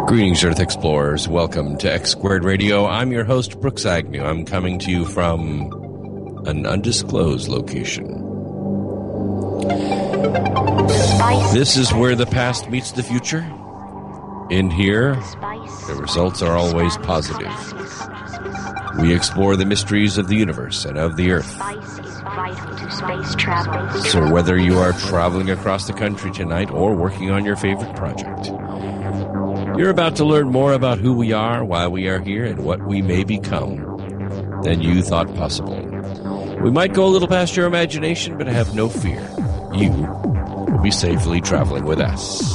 Greetings, Earth Explorers. Welcome to X Squared Radio. I'm your host, Brooks Agnew. I'm coming to you from an undisclosed location. This is where the past meets the future. In here, the results are always positive. We explore the mysteries of the universe and of the Earth. So whether you are traveling across the country tonight or working on your favorite project, you're about to learn more about who we are, why we are here, and what we may become than you thought possible. We might go a little past your imagination, but have no fear. You will be safely traveling with us.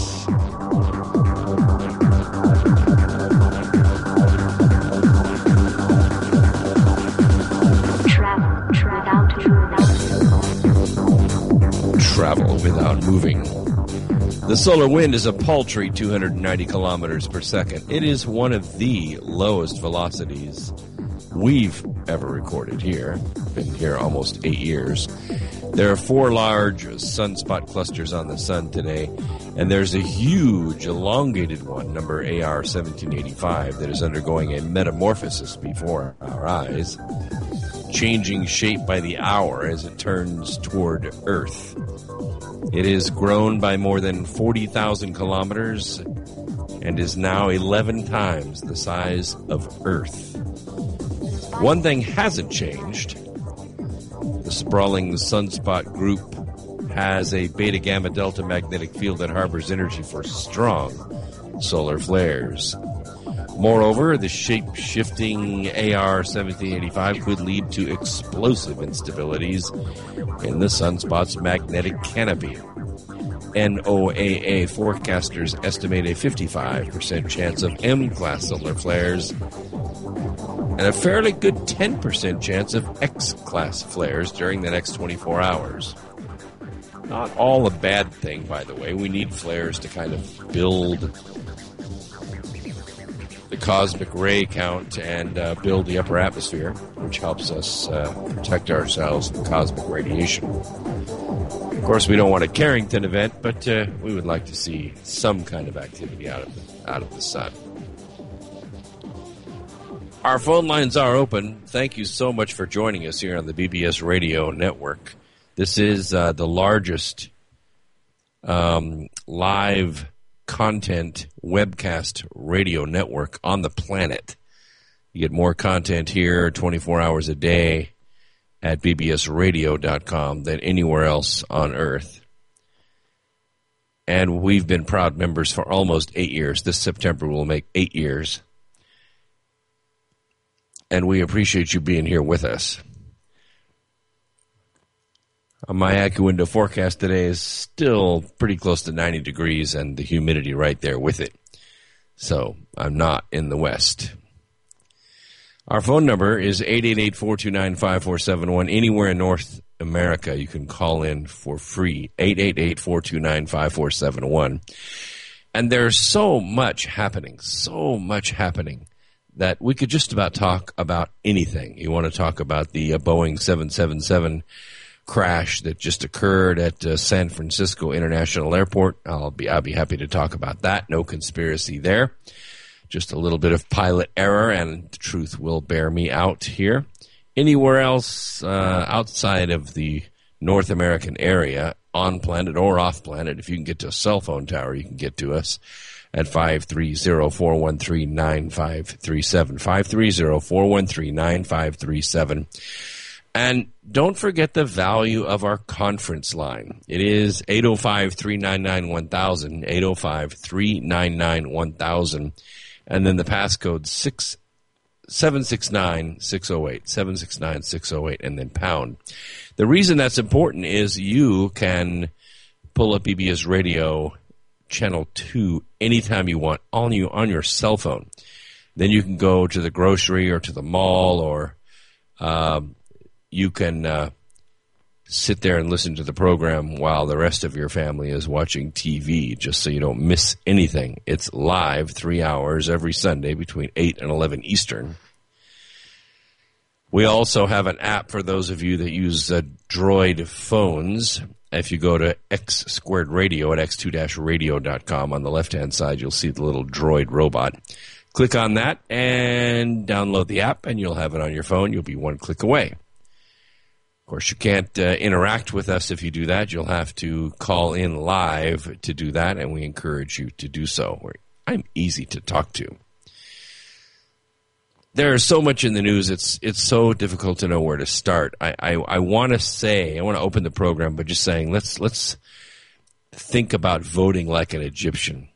Travel without moving. The solar wind is a paltry 290 kilometers per second. It is one of the lowest velocities we've ever recorded here. Been here almost 8 years. There are 4 large sunspot clusters on the sun today, and there's a huge elongated one, number AR 1785, that is undergoing a metamorphosis before our eyes, changing shape by the hour as it turns toward Earth. It is grown by more than 40,000 kilometers and is now 11 times the size of Earth. One thing hasn't changed. The sprawling sunspot group has a beta gamma delta magnetic field that harbors energy for strong solar flares. Moreover, the shape-shifting AR 1785 could lead to explosive instabilities in the sunspot's magnetic canopy. NOAA forecasters estimate a 55% chance of M-class solar flares and a fairly good 10% chance of X-class flares during the next 24 hours. Not all a bad thing, by the way. We need flares to kind of build the cosmic ray count and build the upper atmosphere, which helps us protect ourselves from cosmic radiation. Of course, we don't want a Carrington event, but we would like to see some kind of activity out of the sun. Our phone lines are open. Thank you so much for joining us here on the BBS Radio Network. This is the largest live content webcast radio network on the planet. You get more content here 24 hours a day at bbsradio.com than anywhere else on Earth. And we've been proud members for almost 8 years. This September will make 8 years. And we appreciate you being here with us. My AccuWindow forecast today is still pretty close to 90 degrees and the humidity right there with it. So I'm not in the West. Our phone number is 888-429-5471. Anywhere in North America, you can call in for free, 888-429-5471. And there's so much happening, that we could just about talk about anything. You want to talk about the Boeing 777 crash that just occurred at San Francisco International Airport. I'll be happy to talk about that. No conspiracy there. Just a little bit of pilot error, and the truth will bear me out here. Anywhere else outside of the North American area, on planet or off planet, if you can get to a cell phone tower, you can get to us at 530-413-9537. 530-413-9537. And don't forget the value of our conference line. It is 805-399-1000, 805-399-1000, and then the passcode 769-608, 769-608, and then pound. The reason that's important is you can pull up BBS Radio Channel 2 anytime you want on your cell phone. Then you can go to the grocery or to the mall, or you can sit there and listen to the program while the rest of your family is watching TV, just so you don't miss anything. It's live 3 hours every Sunday between 8 and 11 Eastern. We also have an app for those of you that use Droid phones, If you go to X Squared Radio at x2-radio.com, on the left-hand side, you'll see the little droid robot. Click on that and download the app, and you'll have it on your phone. You'll be one click away. Of course, you can't interact with us if you do that. You'll have to call in live to do that, and we encourage you to do so. I'm easy to talk to. There's so much in the news, it's so difficult to know where to start. I want to open the program by just saying, let's think about voting like an Egyptian.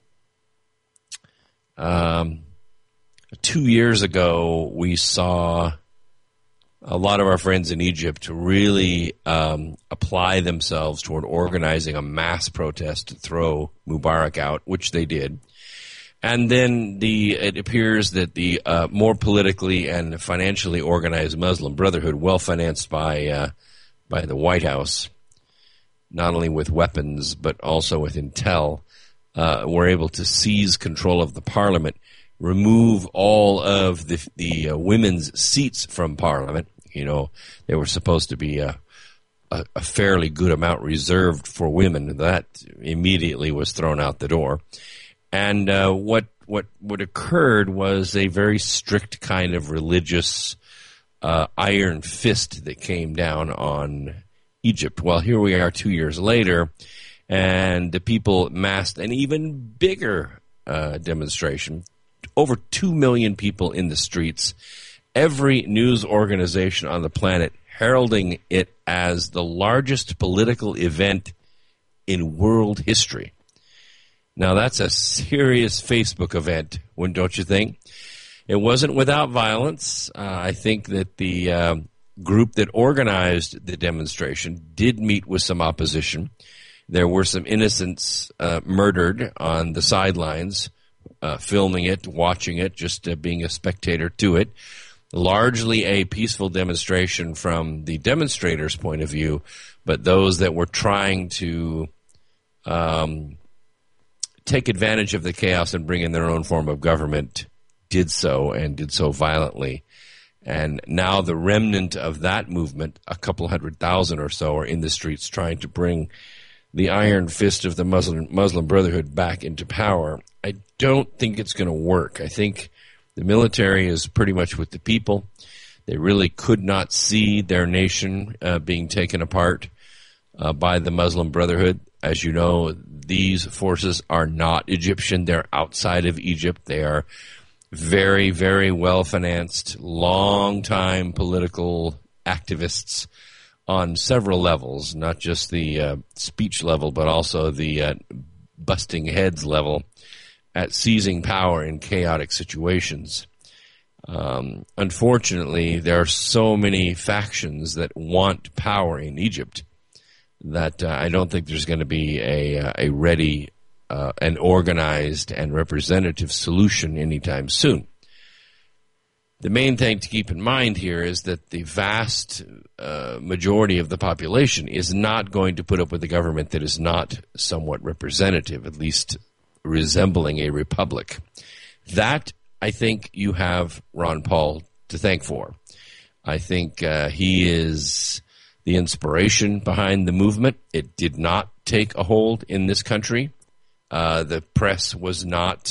2 years ago, we saw a lot of our friends in Egypt really apply themselves toward organizing a mass protest to throw Mubarak out, which they did. And then it appears that the more politically and financially organized Muslim Brotherhood, well financed by the White House, not only with weapons but also with intel, were able to seize control of the parliament, remove all of the women's seats from parliament. You know, they were supposed to be a fairly good amount reserved for women. That immediately was thrown out the door. And what occurred was a very strict kind of religious iron fist that came down on Egypt. Well, here we are 2 years later, and the people massed an even bigger demonstration. Over 2 million people in the streets. Every news organization on the planet heralding it as the largest political event in world history. Now, that's a serious Facebook event, don't you think? It wasn't without violence. I think that the group that organized the demonstration did meet with some opposition. There were some innocents murdered on the sidelines, filming it, watching it, just being a spectator to it. Largely a peaceful demonstration from the demonstrators' point of view, but those that were trying to take advantage of the chaos and bring in their own form of government did so, and did so violently. And now the remnant of that movement, a couple 100,000 or so, are in the streets trying to bring the iron fist of the Muslim Brotherhood back into power. I don't think it's going to work. I think the military is pretty much with the people. They really could not see their nation being taken apart by the Muslim Brotherhood. As you know, these forces are not Egyptian. They're outside of Egypt. They are very, very well-financed, long-time political activists on several levels, not just the speech level, but also the busting heads level at seizing power in chaotic situations. Unfortunately, there are so many factions that want power in Egypt that I don't think there's going to be a ready and organized and representative solution anytime soon. The main thing to keep in mind here is that the vast majority of the population is not going to put up with a government that is not somewhat representative, at least resembling a republic. That, I think, you have Ron Paul to thank for. I think he is the inspiration behind the movement. It did not take a hold in this country. The press was not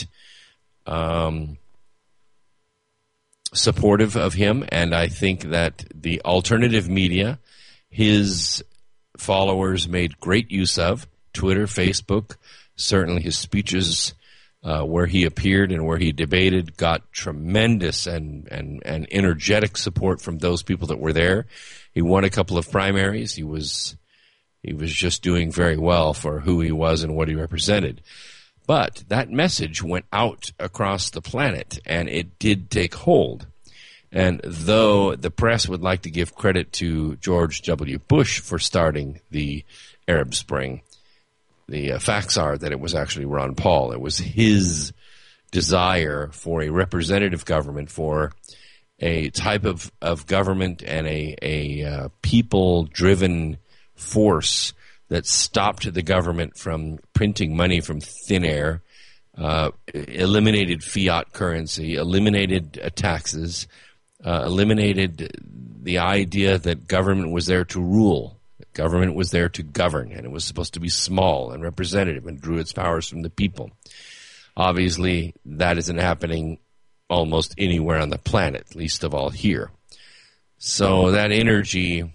supportive of him, and I think that the alternative media, his followers made great use of. Twitter, Facebook, certainly his speeches where he appeared and where he debated got tremendous and energetic support from those people that were there. He won a couple of primaries. He was just doing very well for who he was and what he represented. But that message went out across the planet, and it did take hold. And though the press would like to give credit to George W. Bush for starting the Arab Spring, the facts are that it was actually Ron Paul. It was his desire for a representative government, for a type of government and a people-driven force that stopped the government from printing money from thin air, eliminated fiat currency, eliminated taxes, eliminated the idea that government was there to rule. Government was there to govern, and it was supposed to be small and representative and drew its powers from the people. Obviously, that isn't happening almost anywhere on the planet, least of all here. So that energy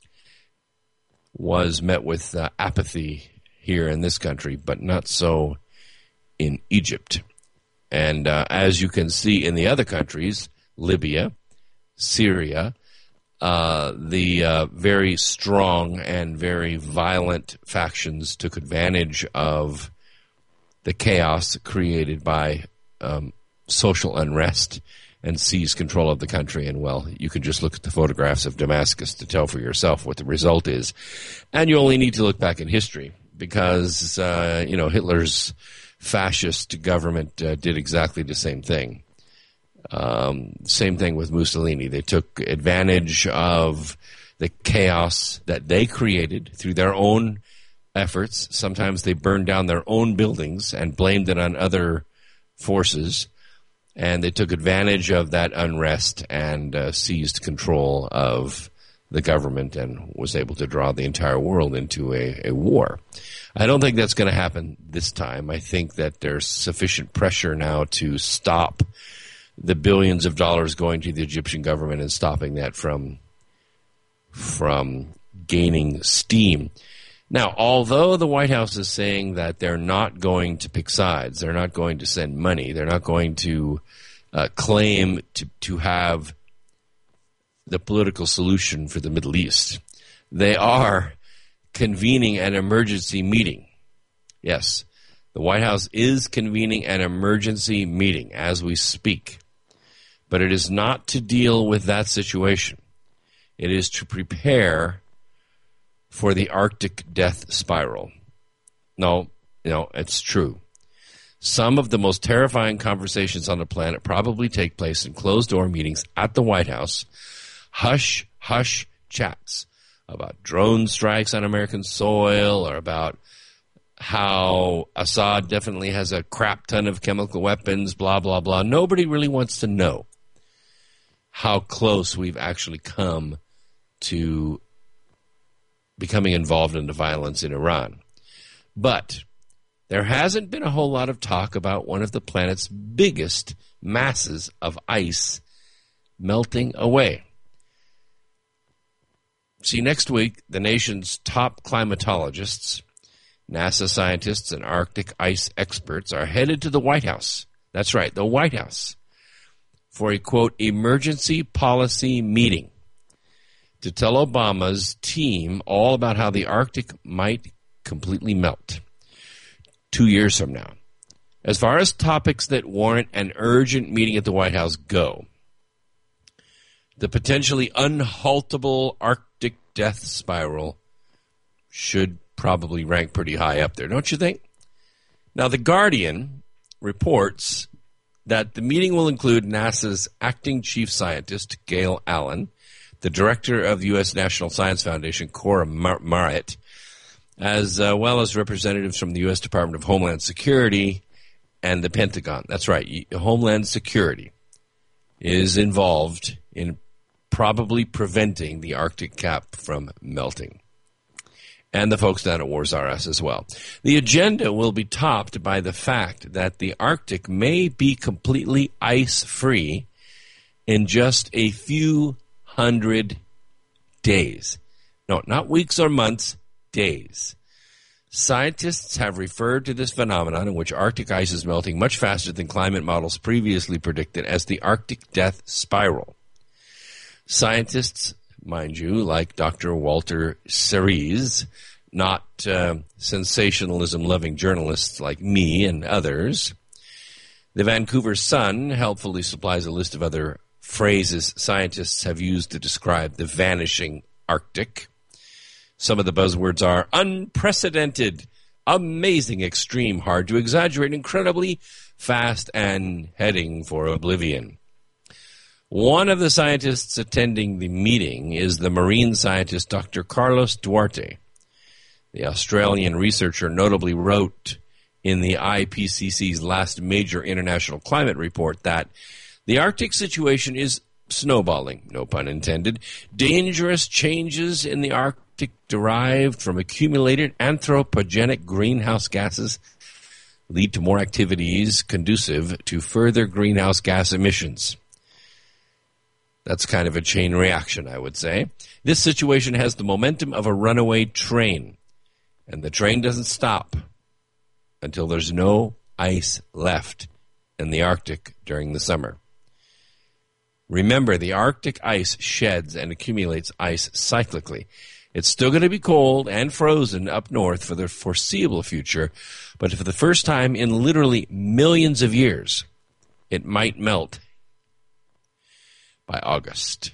was met with apathy here in this country, but not so in Egypt. And as you can see in the other countries, Libya, Syria, the very strong and very violent factions took advantage of the chaos created by social unrest and seized control of the country. And, well, you can just look at the photographs of Damascus to tell for yourself what the result is. And you only need to look back in history because, Hitler's fascist government did exactly the same thing. Same thing with Mussolini. They took advantage of the chaos that they created through their own efforts. Sometimes they burned down their own buildings and blamed it on other forces. And they took advantage of that unrest and seized control of the government and was able to draw the entire world into a war. I don't think that's going to happen this time. I think that there's sufficient pressure now to stop the billions of dollars going to the Egyptian government and stopping that from gaining steam. Now, although the White House is saying that they're not going to pick sides, they're not going to send money, they're not going to claim to have the political solution for the Middle East, they are convening an emergency meeting. Yes, the White House is convening an emergency meeting as we speak. But it is not to deal with that situation. It is to prepare for the Arctic death spiral. No, it's true. Some of the most terrifying conversations on the planet probably take place in closed-door meetings at the White House. Hush chats about drone strikes on American soil or about how Assad definitely has a crap ton of chemical weapons, blah, blah, blah. Nobody really wants to know how close we've actually come to becoming involved in the violence in Iran. But there hasn't been a whole lot of talk about one of the planet's biggest masses of ice melting away. See, next week, the nation's top climatologists, NASA scientists, and Arctic ice experts are headed to the White House. That's right, the White House, for a, quote, emergency policy meeting to tell Obama's team all about how the Arctic might completely melt 2 years from now. As far as topics that warrant an urgent meeting at the White House go, the potentially unhaltable Arctic death spiral should probably rank pretty high up there, don't you think? Now, The Guardian reports that the meeting will include NASA's acting chief scientist, Gail Allen, the director of the U.S. National Science Foundation, Cora Marett, as well as representatives from the U.S. Department of Homeland Security and the Pentagon. That's right, Homeland Security is involved in probably preventing the Arctic cap from melting. And the folks down at Wars R Us as well. The agenda will be topped by the fact that the Arctic may be completely ice-free in just a few hundred days. No, not weeks or months, days. Scientists have referred to this phenomenon in which Arctic ice is melting much faster than climate models previously predicted as the Arctic death spiral. Scientists, mind you, like Dr. Walter Ceres, not sensationalism-loving journalists like me and others. The Vancouver Sun helpfully supplies a list of other phrases scientists have used to describe the vanishing Arctic. Some of the buzzwords are unprecedented, amazing, extreme, hard to exaggerate, incredibly fast, and heading for oblivion. One of the scientists attending the meeting is the marine scientist Dr. Carlos Duarte. The Australian researcher notably wrote in the IPCC's last major international climate report that the Arctic situation is snowballing, no pun intended. Dangerous changes in the Arctic derived from accumulated anthropogenic greenhouse gases lead to more activities conducive to further greenhouse gas emissions. That's kind of a chain reaction, I would say. This situation has the momentum of a runaway train, and the train doesn't stop until there's no ice left in the Arctic during the summer. Remember, the Arctic ice sheds and accumulates ice cyclically. It's still going to be cold and frozen up north for the foreseeable future, but for the first time in literally millions of years, it might melt by August.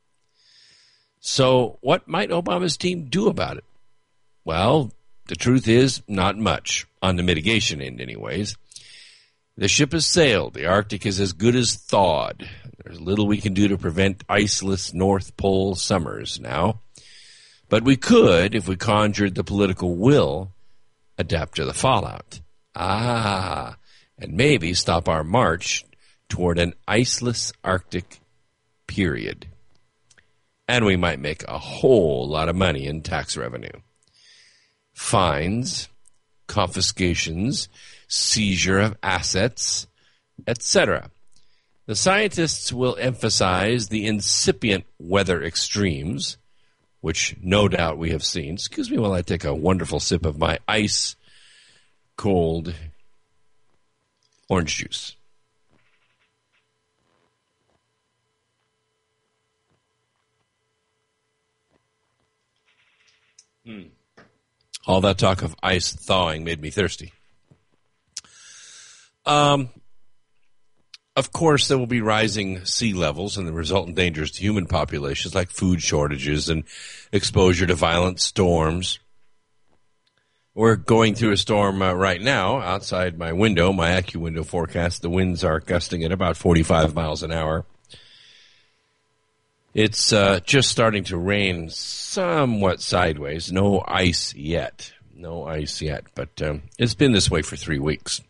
So what might Obama's team do about it? Well, the truth is not much, on the mitigation end anyways. The ship has sailed. The Arctic is as good as thawed. There's little we can do to prevent iceless North Pole summers now. But we could, if we conjured the political will, adapt to the fallout. And maybe stop our march toward an iceless Arctic period. And we might make a whole lot of money in tax revenue. Fines, confiscations, seizure of assets, etc. The scientists will emphasize the incipient weather extremes, which no doubt we have seen. Excuse me while I take a wonderful sip of my ice-cold orange juice. All that talk of ice thawing made me thirsty. Of course, there will be rising sea levels and the resultant dangers to human populations like food shortages and exposure to violent storms. We're going through a storm right now. Outside my window, my AccuWindow forecast, the winds are gusting at about 45 miles an hour. It's just starting to rain somewhat sideways. No ice yet. But it's been this way for 3 weeks.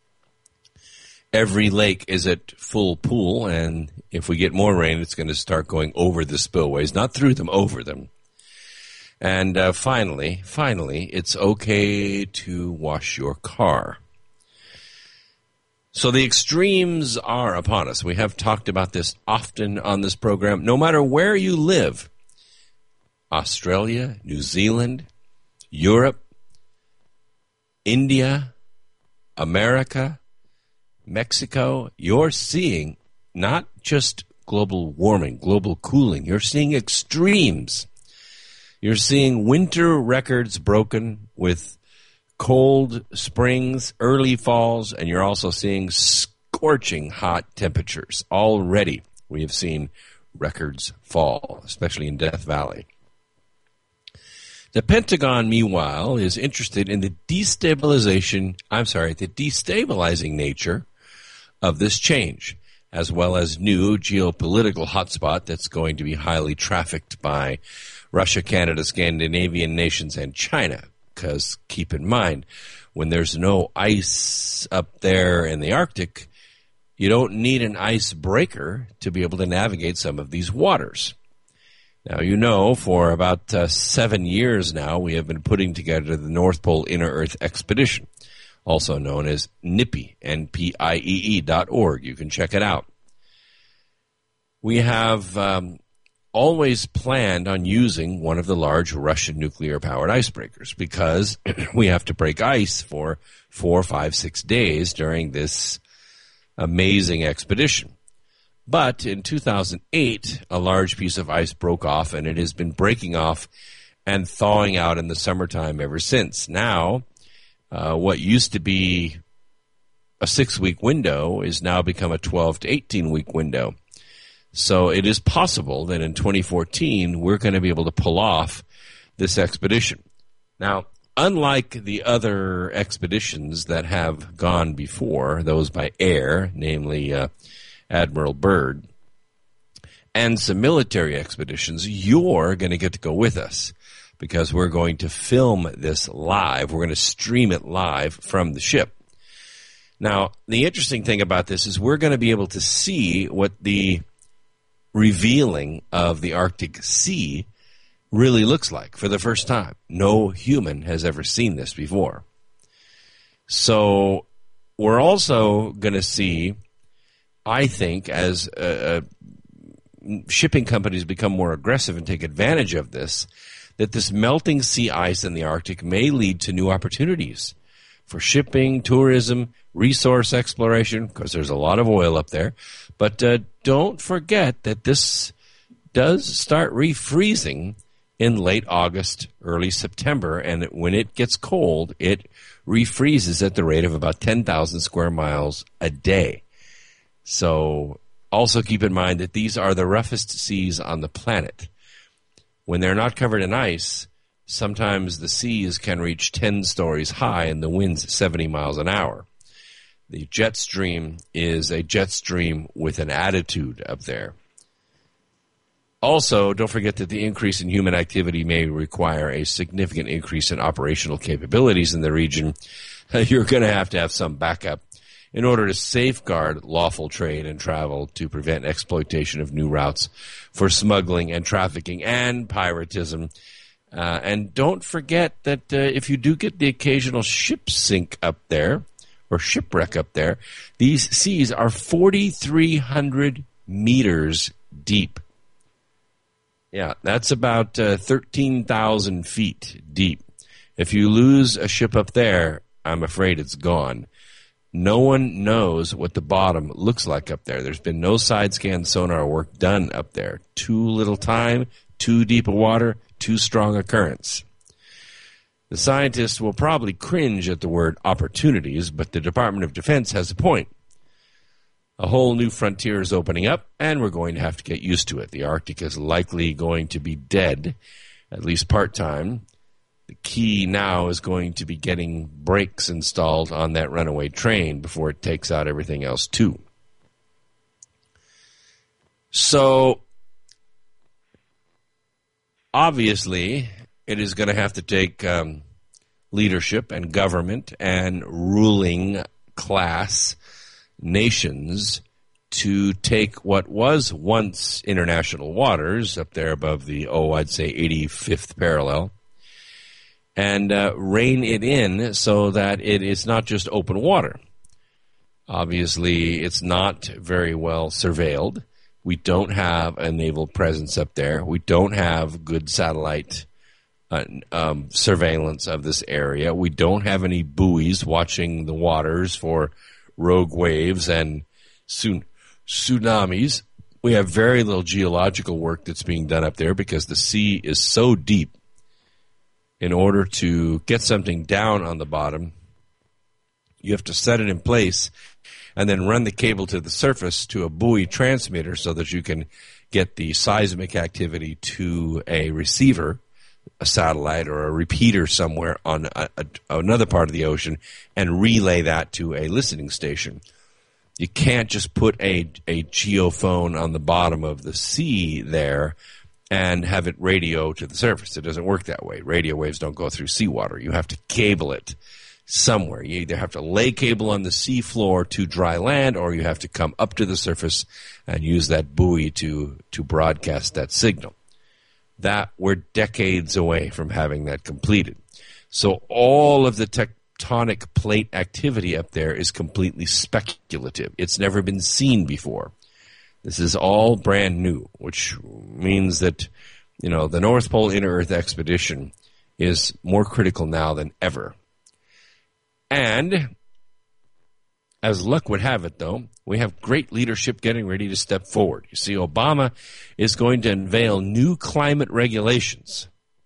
Every lake is at full pool, and if we get more rain, it's going to start going over the spillways, not through them, over them. And finally, it's okay to wash your car. So the extremes are upon us. We have talked about this often on this program. No matter where you live, Australia, New Zealand, Europe, India, America, Mexico, you're seeing not just global warming, global cooling. You're seeing extremes. You're seeing winter records broken with cold springs, early falls, and you're also seeing scorching hot temperatures. Already we have seen records fall, especially in Death Valley. The Pentagon, meanwhile, is interested in the destabilizing nature of this change, as well as new geopolitical hotspot that's going to be highly trafficked by Russia, Canada, Scandinavian nations, and China. Because keep in mind, when there's no ice up there in the Arctic, you don't need an icebreaker to be able to navigate some of these waters. Now, you know, for about 7 years now, we have been putting together the North Pole Inner Earth Expedition, also known as NPIE, NPIEE.org. You can check it out. We have always planned on using one of the large Russian nuclear-powered icebreakers because we have to break ice for 4, 5, 6 days during this amazing expedition. But in 2008, a large piece of ice broke off, and it has been breaking off and thawing out in the summertime ever since. Now, what used to be a 6-week window is now become a 12 to 18-week window. So it is possible that in 2014, we're going to be able to pull off this expedition. Now, unlike the other expeditions that have gone before, those by air, namely Admiral Byrd, and some military expeditions, you're going to get to go with us because we're going to film this live. We're going to stream it live from the ship. Now, the interesting thing about this is we're going to be able to see what the revealing of the Arctic Sea really looks like for the first time. No human has ever seen this before. So we're also going to see, I think, as shipping companies become more aggressive and take advantage of this, that this melting sea ice in the Arctic may lead to new opportunities for shipping, tourism, resource exploration, because there's a lot of oil up there. But don't forget that this does start refreezing in late August, early September, and when it gets cold, it refreezes at the rate of about 10,000 square miles a day. So also keep in mind that these are the roughest seas on the planet. When they're not covered in ice, sometimes the seas can reach 10 stories high and the wind's 70 miles an hour. The jet stream is a jet stream with an attitude up there. Also, don't forget that the increase in human activity may require a significant increase in operational capabilities in the region. You're going to have some backup in order to safeguard lawful trade and travel to prevent exploitation of new routes for smuggling and trafficking and piratism. And don't forget that if you do get the occasional ship sink up there, or shipwreck up there, these seas are 4,300 meters deep. Yeah, that's about 13,000 feet deep. If you lose a ship up there, I'm afraid it's gone. No one knows what the bottom looks like up there. There's been no side scan sonar work done up there. Too little time, too deep a water, too strong a currents. The scientists will probably cringe at the word opportunities, but the Department of Defense has a point. A whole new frontier is opening up, and we're going to have to get used to it. The Arctic is likely going to be dead, at least part-time. The key now is going to be getting brakes installed on that runaway train before it takes out everything else, too. So, obviously, it is going to have to take leadership and government and ruling class nations to take what was once international waters up there above the, I'd say 85th parallel, and rein it in so that it is not just open water. Obviously, it's not very well surveilled. We don't have a naval presence up there. We don't have good satellite surveillance of this area. We don't have any buoys watching the waters for rogue waves and tsunamis. We have very little geological work that's being done up there because the sea is so deep. In order to get something down on the bottom, you have to set it in place and then run the cable to the surface to a buoy transmitter so that you can get the seismic activity to a receiver, a satellite or a repeater somewhere on another part of the ocean, and relay that to a listening station. You can't just put a geophone on the bottom of the sea there and have it radio to the surface. It doesn't work that way. Radio waves don't go through seawater. You have to cable it somewhere. You either have to lay cable on the sea floor to dry land, or you have to come up to the surface and use that buoy to broadcast that signal. That we're decades away from having that completed. So all of the tectonic plate activity up there is completely speculative. It's never been seen before. This is all brand new, which means that, the North Pole Inner Earth Expedition is more critical now than ever. And as luck would have it, though, we have great leadership getting ready to step forward. You see, Obama is going to unveil new climate regulations.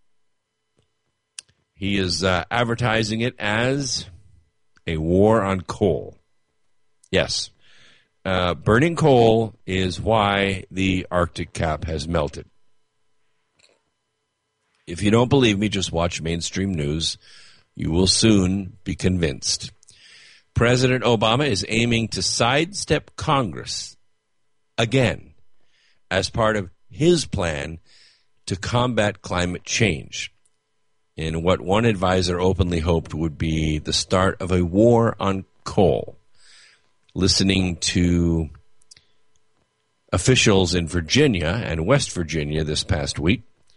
He is advertising it as a war on coal. Yes, burning coal is why the Arctic cap has melted. If you don't believe me, just watch mainstream news. You will soon be convinced. President Obama is aiming to sidestep Congress again as part of his plan to combat climate change in what one advisor openly hoped would be the start of a war on coal. Listening to officials in Virginia and West Virginia this past week,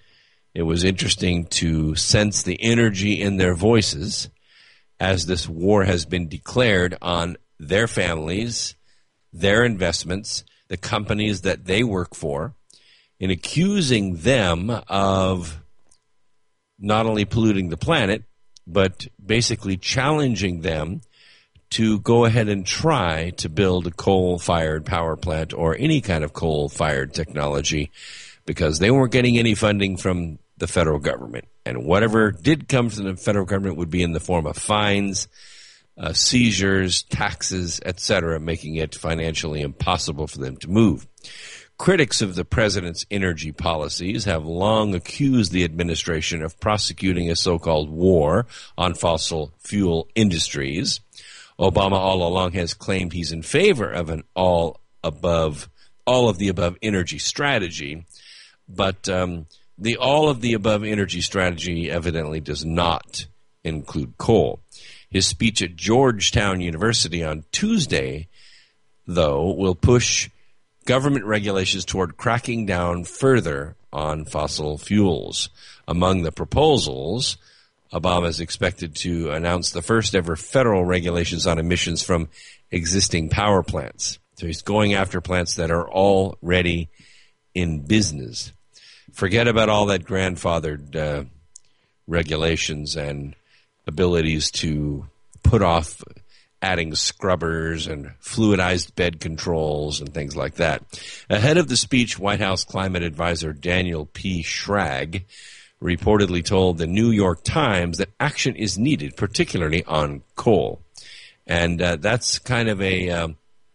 It was interesting to sense the energy in their voices as this war has been declared on their families, their investments, the companies that they work for, in accusing them of not only polluting the planet, but basically challenging them to go ahead and try to build a coal-fired power plant or any kind of coal-fired technology, because they weren't getting any funding from the federal government. And whatever did come from the federal government would be in the form of fines, seizures, taxes, etc., making it financially impossible for them to move. Critics of the president's energy policies have long accused the administration of prosecuting a so-called war on fossil fuel industries. Obama all along has claimed he's in favor of an all of the above energy strategy, but the all of the above energy strategy evidently does not include coal. His speech at Georgetown University on Tuesday, though, will push government regulations toward cracking down further on fossil fuels. Among the proposals, Obama is expected to announce the first ever federal regulations on emissions from existing power plants. So he's going after plants that are already in business. Forget about all that grandfathered regulations and abilities to put off adding scrubbers and fluidized bed controls and things like that. Ahead of the speech, White House climate advisor Daniel P. Schrag reportedly told the New York Times that action is needed, particularly on coal. And that's kind of a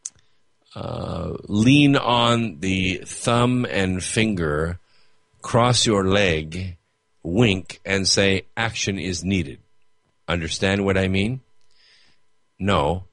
lean on the thumb and finger, cross your leg, wink, and say action is needed. Understand what I mean? No,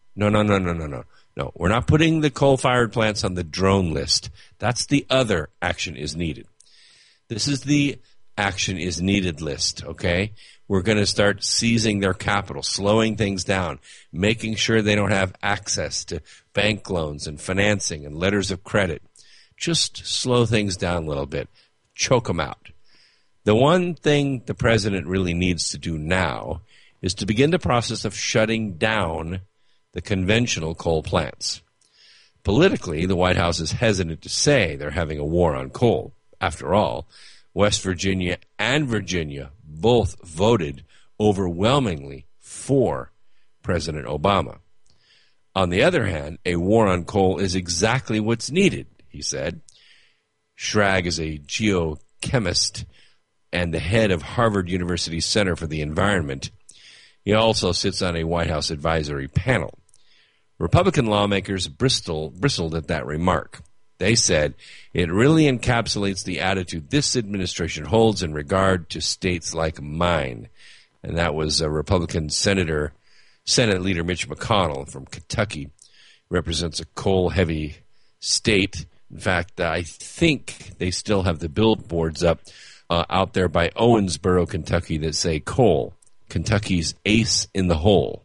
we're not putting the coal-fired plants on the drone list. That's the other action is needed. This is the action is needed list, okay? We're going to start seizing their capital, slowing things down, making sure they don't have access to bank loans and financing and letters of credit. Just slow things down a little bit. Choke them out. The one thing the president really needs to do now is to begin the process of shutting down the conventional coal plants. Politically, the White House is hesitant to say they're having a war on coal. After all, West Virginia and Virginia both voted overwhelmingly for President Obama. On the other hand, a war on coal is exactly what's needed, he said. Schrag is a geochemist and the head of Harvard University Center for the Environment. He also sits on a White House advisory panel. Republican lawmakers bristled at that remark. They said it really encapsulates the attitude this administration holds in regard to states like mine. And that was a Republican Senate Leader Mitch McConnell from Kentucky. Represents a coal-heavy state. In fact, I think they still have the billboards up out there by Owensboro, Kentucky that say coal. Kentucky's ace in the hole.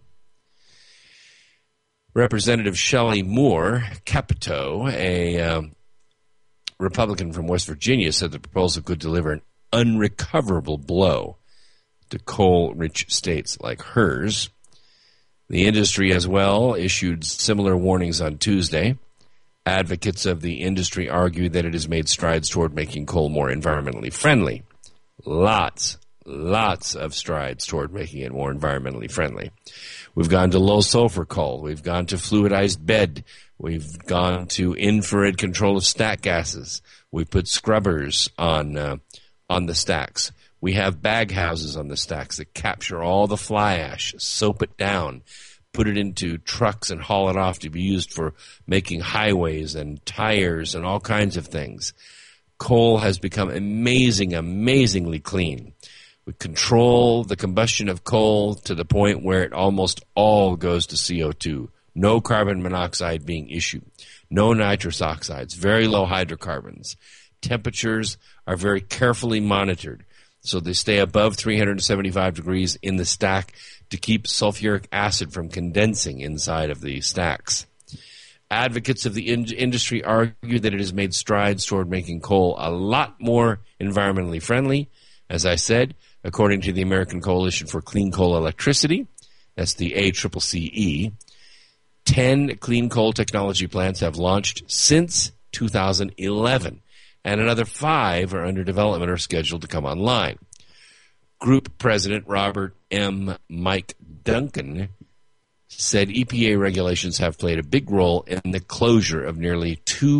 Representative Shelley Moore Capito, a Republican from West Virginia, said the proposal could deliver an unrecoverable blow to coal-rich states like hers. The industry as well issued similar warnings on Tuesday. Advocates of the industry argue that it has made strides toward making coal more environmentally friendly. Lots of strides toward making it more environmentally friendly. We've gone to low sulfur coal. We've gone to fluidized bed. We've gone to infrared control of stack gases. We put scrubbers on the stacks. We have bag houses on the stacks that capture all the fly ash, soap it down, put it into trucks and haul it off to be used for making highways and tires and all kinds of things. Coal has become amazingly clean. We control the combustion of coal to the point where it almost all goes to CO2. No carbon monoxide being issued. No nitrous oxides. Very low hydrocarbons. Temperatures are very carefully monitored, so they stay above 375 degrees in the stack to keep sulfuric acid from condensing inside of the stacks. Advocates of the industry argue that it has made strides toward making coal a lot more environmentally friendly, As I said, according to the American Coalition for Clean Coal Electricity, that's the ACCCE, 10 clean coal technology plants have launched since 2011, and another 5 are under development or scheduled to come online. Group President Robert M. Mike Duncan said EPA regulations have played a big role in the closure of nearly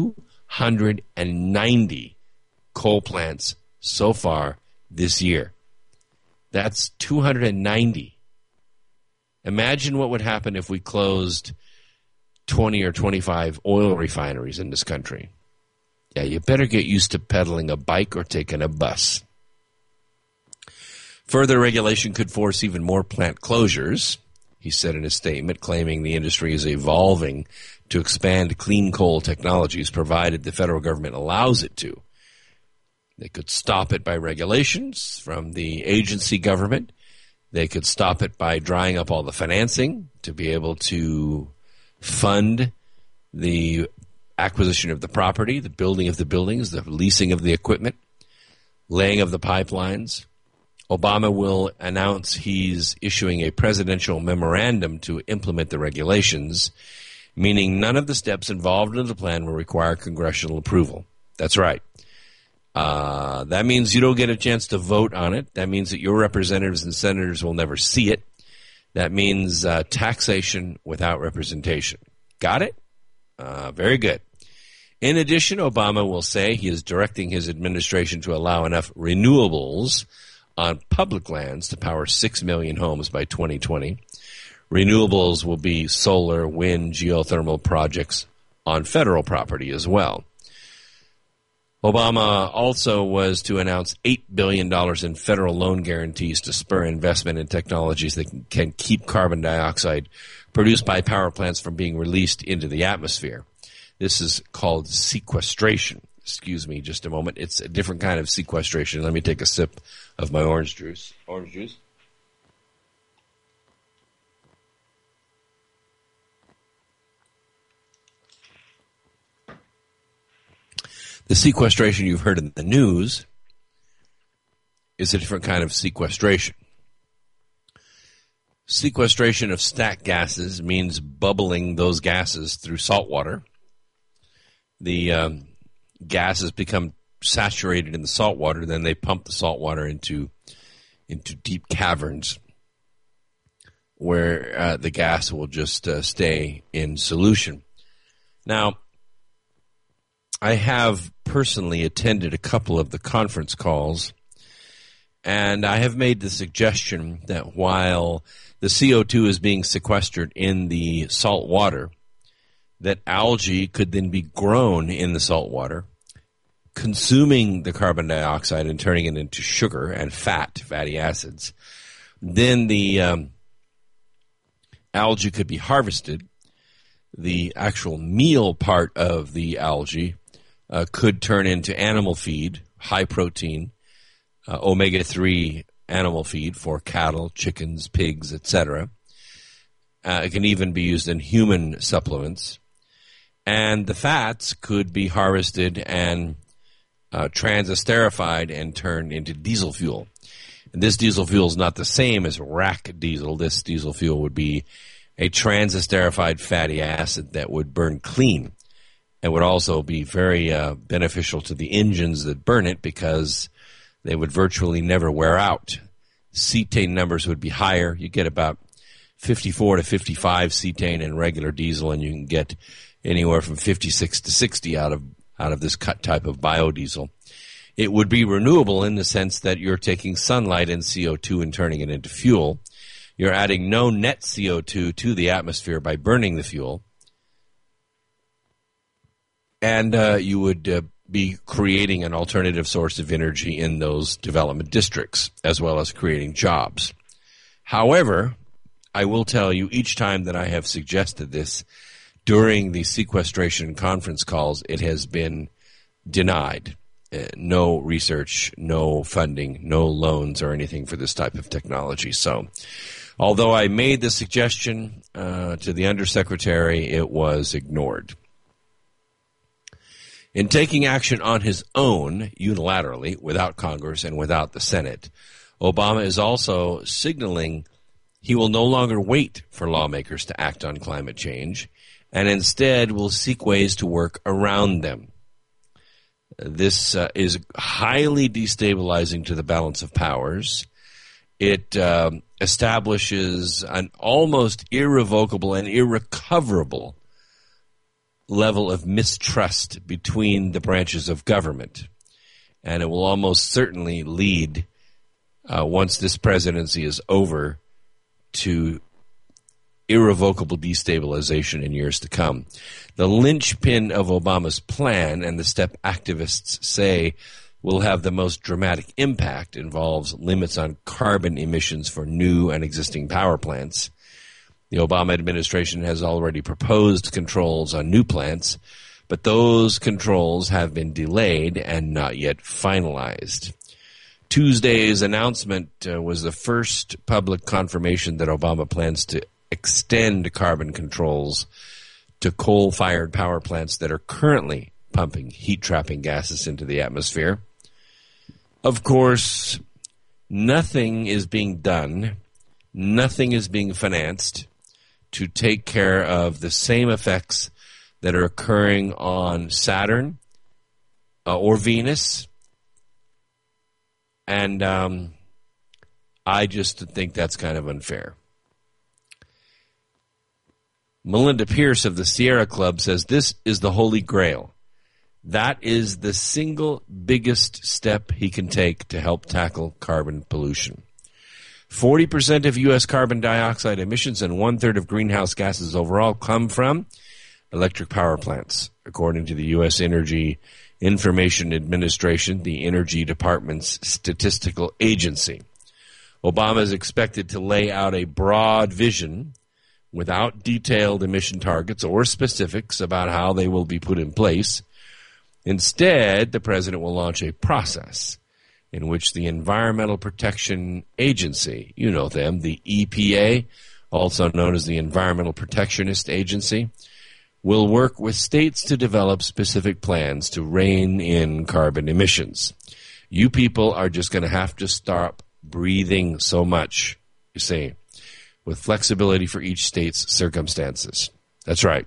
290 coal plants so far this year. That's 290. Imagine what would happen if we closed 20 or 25 oil refineries in this country. Yeah, you better get used to pedaling a bike or taking a bus. Further regulation could force even more plant closures, he said in a statement, claiming the industry is evolving to expand clean coal technologies, provided the federal government allows it to. They could stop it by regulations from the agency government. They could stop it by drying up all the financing to be able to fund the acquisition of the property, the building of the buildings, the leasing of the equipment, laying of the pipelines. Obama will announce he's issuing a presidential memorandum to implement the regulations, meaning none of the steps involved in the plan will require congressional approval. That's right. That means you don't get a chance to vote on it. That means that your representatives and senators will never see it. That means taxation without representation. Got it? Very good. In addition, Obama will say he is directing his administration to allow enough renewables on public lands to power 6 million homes by 2020. Renewables will be solar, wind, geothermal projects on federal property as well. Obama also was to announce $8 billion in federal loan guarantees to spur investment in technologies that can keep carbon dioxide produced by power plants from being released into the atmosphere. This is called sequestration. Excuse me just a moment. It's a different kind of sequestration. Let me take a sip of my orange juice. The sequestration you've heard in the news is a different kind of sequestration. Sequestration of stacked gases means bubbling those gases through salt water. The gases become saturated in the salt water, then they pump the salt water into deep caverns where the gas will just stay in solution. Now, I have personally attended a couple of the conference calls, and I have made the suggestion that while the CO2 is being sequestered in the salt water, that algae could then be grown in the salt water, consuming the carbon dioxide and turning it into sugar and fatty acids. Then the algae could be harvested. The actual meal part of the algae could turn into animal feed, high protein, omega-3 animal feed for cattle, chickens, pigs, etc. It can even be used in human supplements. And the fats could be harvested and transesterified and turned into diesel fuel. And this diesel fuel is not the same as rack diesel. This diesel fuel would be a transesterified fatty acid that would burn clean. It would also be very beneficial to the engines that burn it because they would virtually never wear out. Cetane numbers would be higher. You get about 54 to 55 cetane in regular diesel, and you can get anywhere from 56 to 60 out of this type of biodiesel. It would be renewable in the sense that you're taking sunlight and CO2 and turning it into fuel. You're adding no net CO2 to the atmosphere by burning the fuel. And you would be creating an alternative source of energy in those development districts, as well as creating jobs. However, I will tell you, each time that I have suggested this during the sequestration conference calls, it has been denied. No research, no funding, no loans or anything for this type of technology. So, although I made the suggestion to the undersecretary, it was ignored. In taking action on his own, unilaterally, without Congress and without the Senate, Obama is also signaling he will no longer wait for lawmakers to act on climate change and instead will seek ways to work around them. This is highly destabilizing to the balance of powers. It establishes an almost irrevocable and irrecoverable level of mistrust between the branches of government. And it will almost certainly lead, once this presidency is over, to irrevocable destabilization in years to come. The linchpin of Obama's plan, and the step activists say will have the most dramatic impact, involves limits on carbon emissions for new and existing power plants. The Obama administration has already proposed controls on new plants, but those controls have been delayed and not yet finalized. Tuesday's announcement was the first public confirmation that Obama plans to extend carbon controls to coal-fired power plants that are currently pumping heat-trapping gases into the atmosphere. Of course, nothing is being done, nothing is being financed to take care of the same effects that are occurring on Saturn or Venus. And I just think that's kind of unfair. Melinda Pierce of the Sierra Club says this is the Holy Grail. That is the single biggest step he can take to help tackle carbon pollution. 40% of U.S. carbon dioxide emissions and one-third of greenhouse gases overall come from electric power plants, according to the U.S. Energy Information Administration, the Energy Department's statistical agency. Obama is expected to lay out a broad vision without detailed emission targets or specifics about how they will be put in place. Instead, the president will launch a process in which the Environmental Protection Agency, you know them, the EPA, also known as the Environmental Protectionist Agency, will work with states to develop specific plans to rein in carbon emissions. You people are just going to have to stop breathing so much, you see, with flexibility for each state's circumstances. That's right.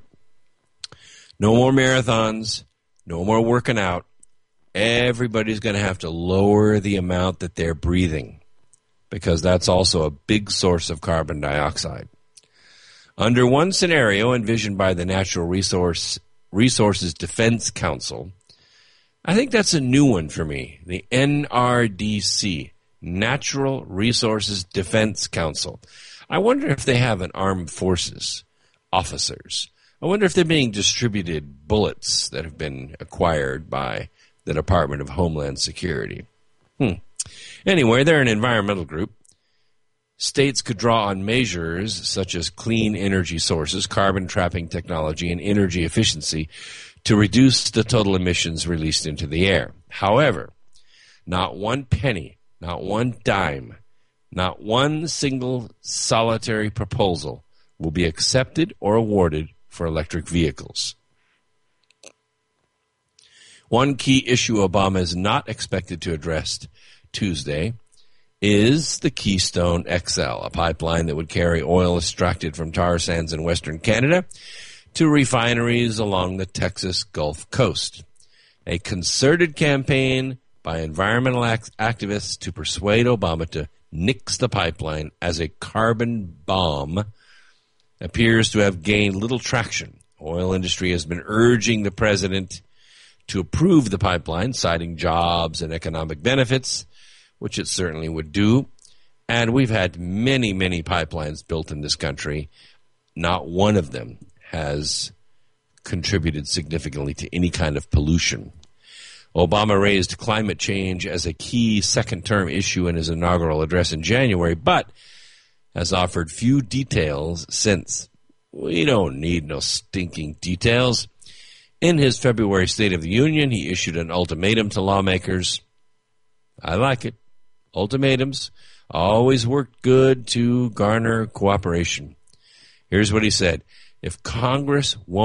No more marathons, no more working out. Everybody's going to have to lower the amount that they're breathing, because that's also a big source of carbon dioxide. Under one scenario envisioned by the Natural Resources Defense Council, I think that's a new one for me, the NRDC, Natural Resources Defense Council. I wonder if they have an armed forces officers. I wonder if they're being distributed bullets that have been acquired by the Department of Homeland Security. Anyway, they're an environmental group. States could draw on measures such as clean energy sources, carbon trapping technology, and energy efficiency to reduce the total emissions released into the air. However, not one penny, not one dime, not one single solitary proposal will be accepted or awarded for electric vehicles. One key issue Obama is not expected to address Tuesday is the Keystone XL, a pipeline that would carry oil extracted from tar sands in Western Canada to refineries along the Texas Gulf Coast. A concerted campaign by environmental activists to persuade Obama to nix the pipeline as a carbon bomb appears to have gained little traction. Oil industry has been urging the president to approve the pipeline, citing jobs and economic benefits, which it certainly would do. And we've had many, many pipelines built in this country. Not one of them has contributed significantly to any kind of pollution. Obama raised climate change as a key second-term issue in his inaugural address in January, but has offered few details since. We don't need no stinking details. In his February State of the Union, he issued an ultimatum to lawmakers. I like it. Ultimatums always worked good to garner cooperation. Here's what he said. If Congress won't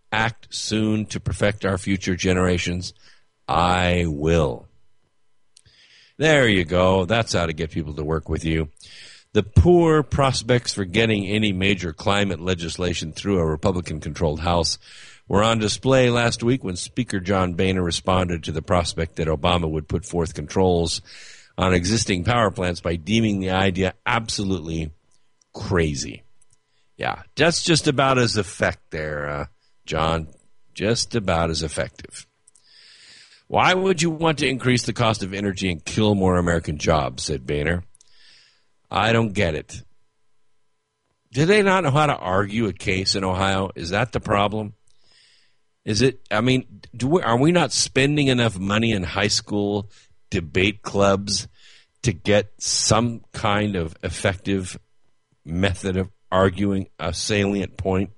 act soon to perfect our future generations? I will. There you go. That's how to get people to work with you. The poor prospects for getting any major climate legislation through a Republican-controlled House were on display last week when Speaker John Boehner responded to the prospect that Obama would put forth controls on existing power plants by deeming the idea absolutely crazy. Yeah, that's just about as effective there, John. Just about as effective. Why would you want to increase the cost of energy and kill more American jobs, said Boehner. I don't get it. Do they not know how to argue a case in Ohio? Is that the problem? Is it, I mean, are we not spending enough money in high school debate clubs to get some kind of effective method of arguing a salient point?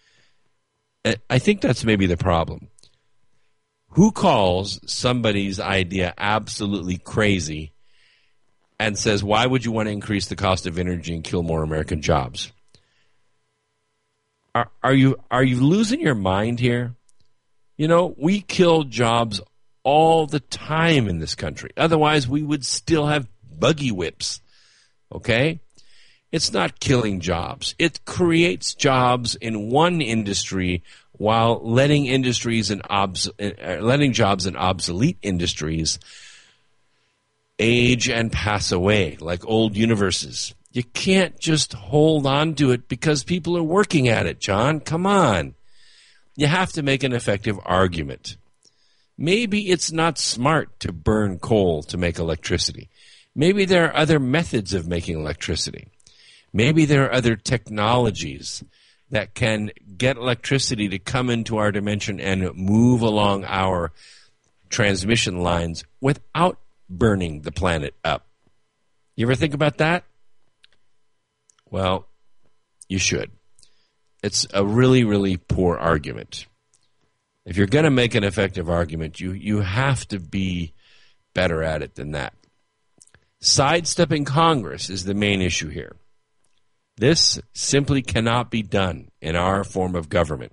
I think that's maybe the problem. Who calls somebody's idea absolutely crazy and says, why would you want to increase the cost of energy and kill more American jobs? Are you losing your mind here? You know, we kill jobs all the time in this country. Otherwise, we would still have buggy whips, okay? It's not killing jobs. It creates jobs in one industry while letting jobs in obsolete industries age and pass away like old universes. You can't just hold on to it because people are working at it, John. Come on. You have to make an effective argument. Maybe it's not smart to burn coal to make electricity. Maybe there are other methods of making electricity. Maybe there are other technologies that can get electricity to come into our dimension and move along our transmission lines without burning the planet up. You ever think about that? Well, you should. It's a really, really poor argument. If you're going to make an effective argument, you have to be better at it than that. Sidestepping Congress is the main issue here. This simply cannot be done in our form of government.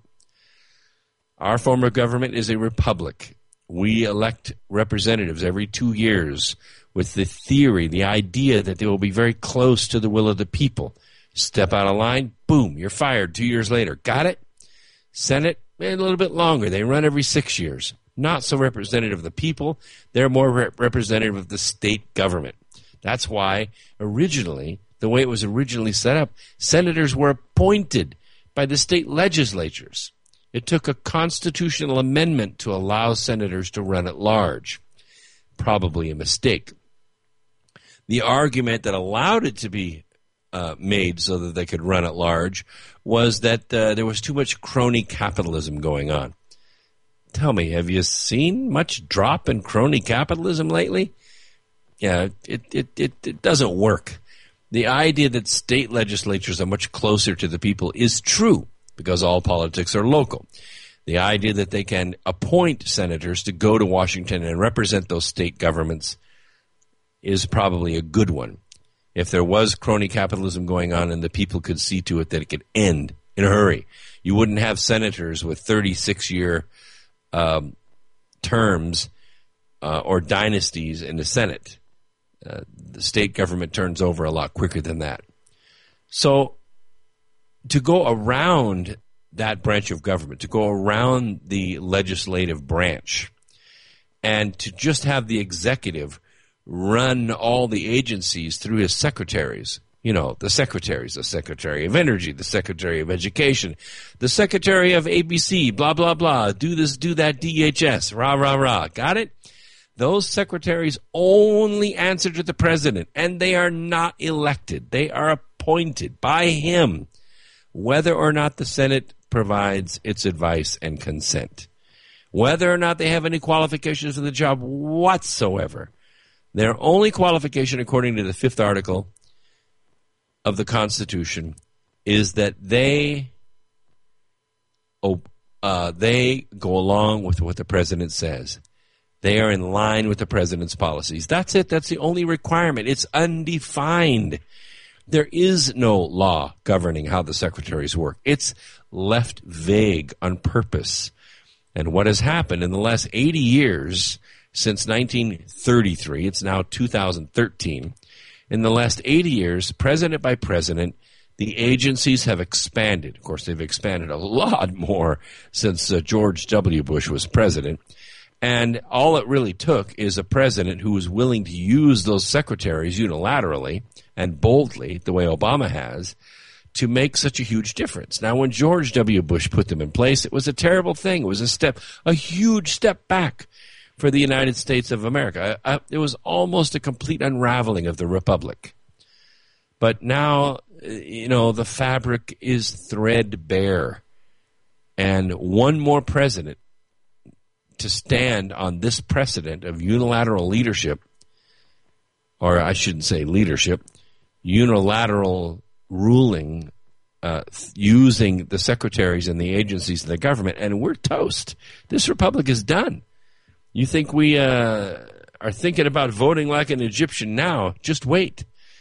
Our form of government is a republic. We elect representatives every 2 years with the theory, the idea that they will be very close to the will of the people. Step out of line, boom, you're fired 2 years later. Got it? Senate, a little bit longer. They run every 6 years. Not so representative of the people. They're more representative of the state government. That's why originally, the way it was originally set up, senators were appointed by the state legislatures. It took a constitutional amendment to allow senators to run at large. Probably a mistake. The argument that allowed it to be made so that they could run at large was that there was too much crony capitalism going on. Tell me, have you seen much drop in crony capitalism lately? Yeah, it doesn't work. The idea that state legislatures are much closer to the people is true because all politics are local. The idea that they can appoint senators to go to Washington and represent those state governments is probably a good one. If there was crony capitalism going on and the people could see to it that it could end in a hurry, you wouldn't have senators with 36-year terms or dynasties in the Senate. The state government turns over a lot quicker than that. So to go around that branch of government, to go around the legislative branch, and to just have the executive run all the agencies through his secretaries, you know, the Secretary of Energy, the Secretary of Education, the Secretary of ABC, blah, blah, blah, do this, do that, DHS, rah, rah, rah. Got it? Those secretaries only answer to the president, and they are not elected. They are appointed by him, whether or not the Senate provides its advice and consent, whether or not they have any qualifications for the job whatsoever. Their only qualification, according to the 5th article of the Constitution, is that they go along with what the president says. They are in line with the president's policies. That's it. That's the only requirement. It's undefined. There is no law governing how the secretaries work. It's left vague on purpose. And what has happened in the last 80 years, since 1933, it's now 2013, in the last 80 years, president by president, the agencies have expanded. Of course, they've expanded a lot more since George W. Bush was president. And all it really took is a president who was willing to use those secretaries unilaterally and boldly, the way Obama has, to make such a huge difference. Now, when George W. Bush put them in place, it was a terrible thing. It was a huge step back for the United States of America. It was almost a complete unraveling of the republic. But now, the fabric is threadbare. And one more president to stand on this precedent of unilateral leadership, or I shouldn't say leadership, unilateral ruling using the secretaries and the agencies of the government, and we're toast. This republic is done. You think we are thinking about voting like an Egyptian now? Just wait.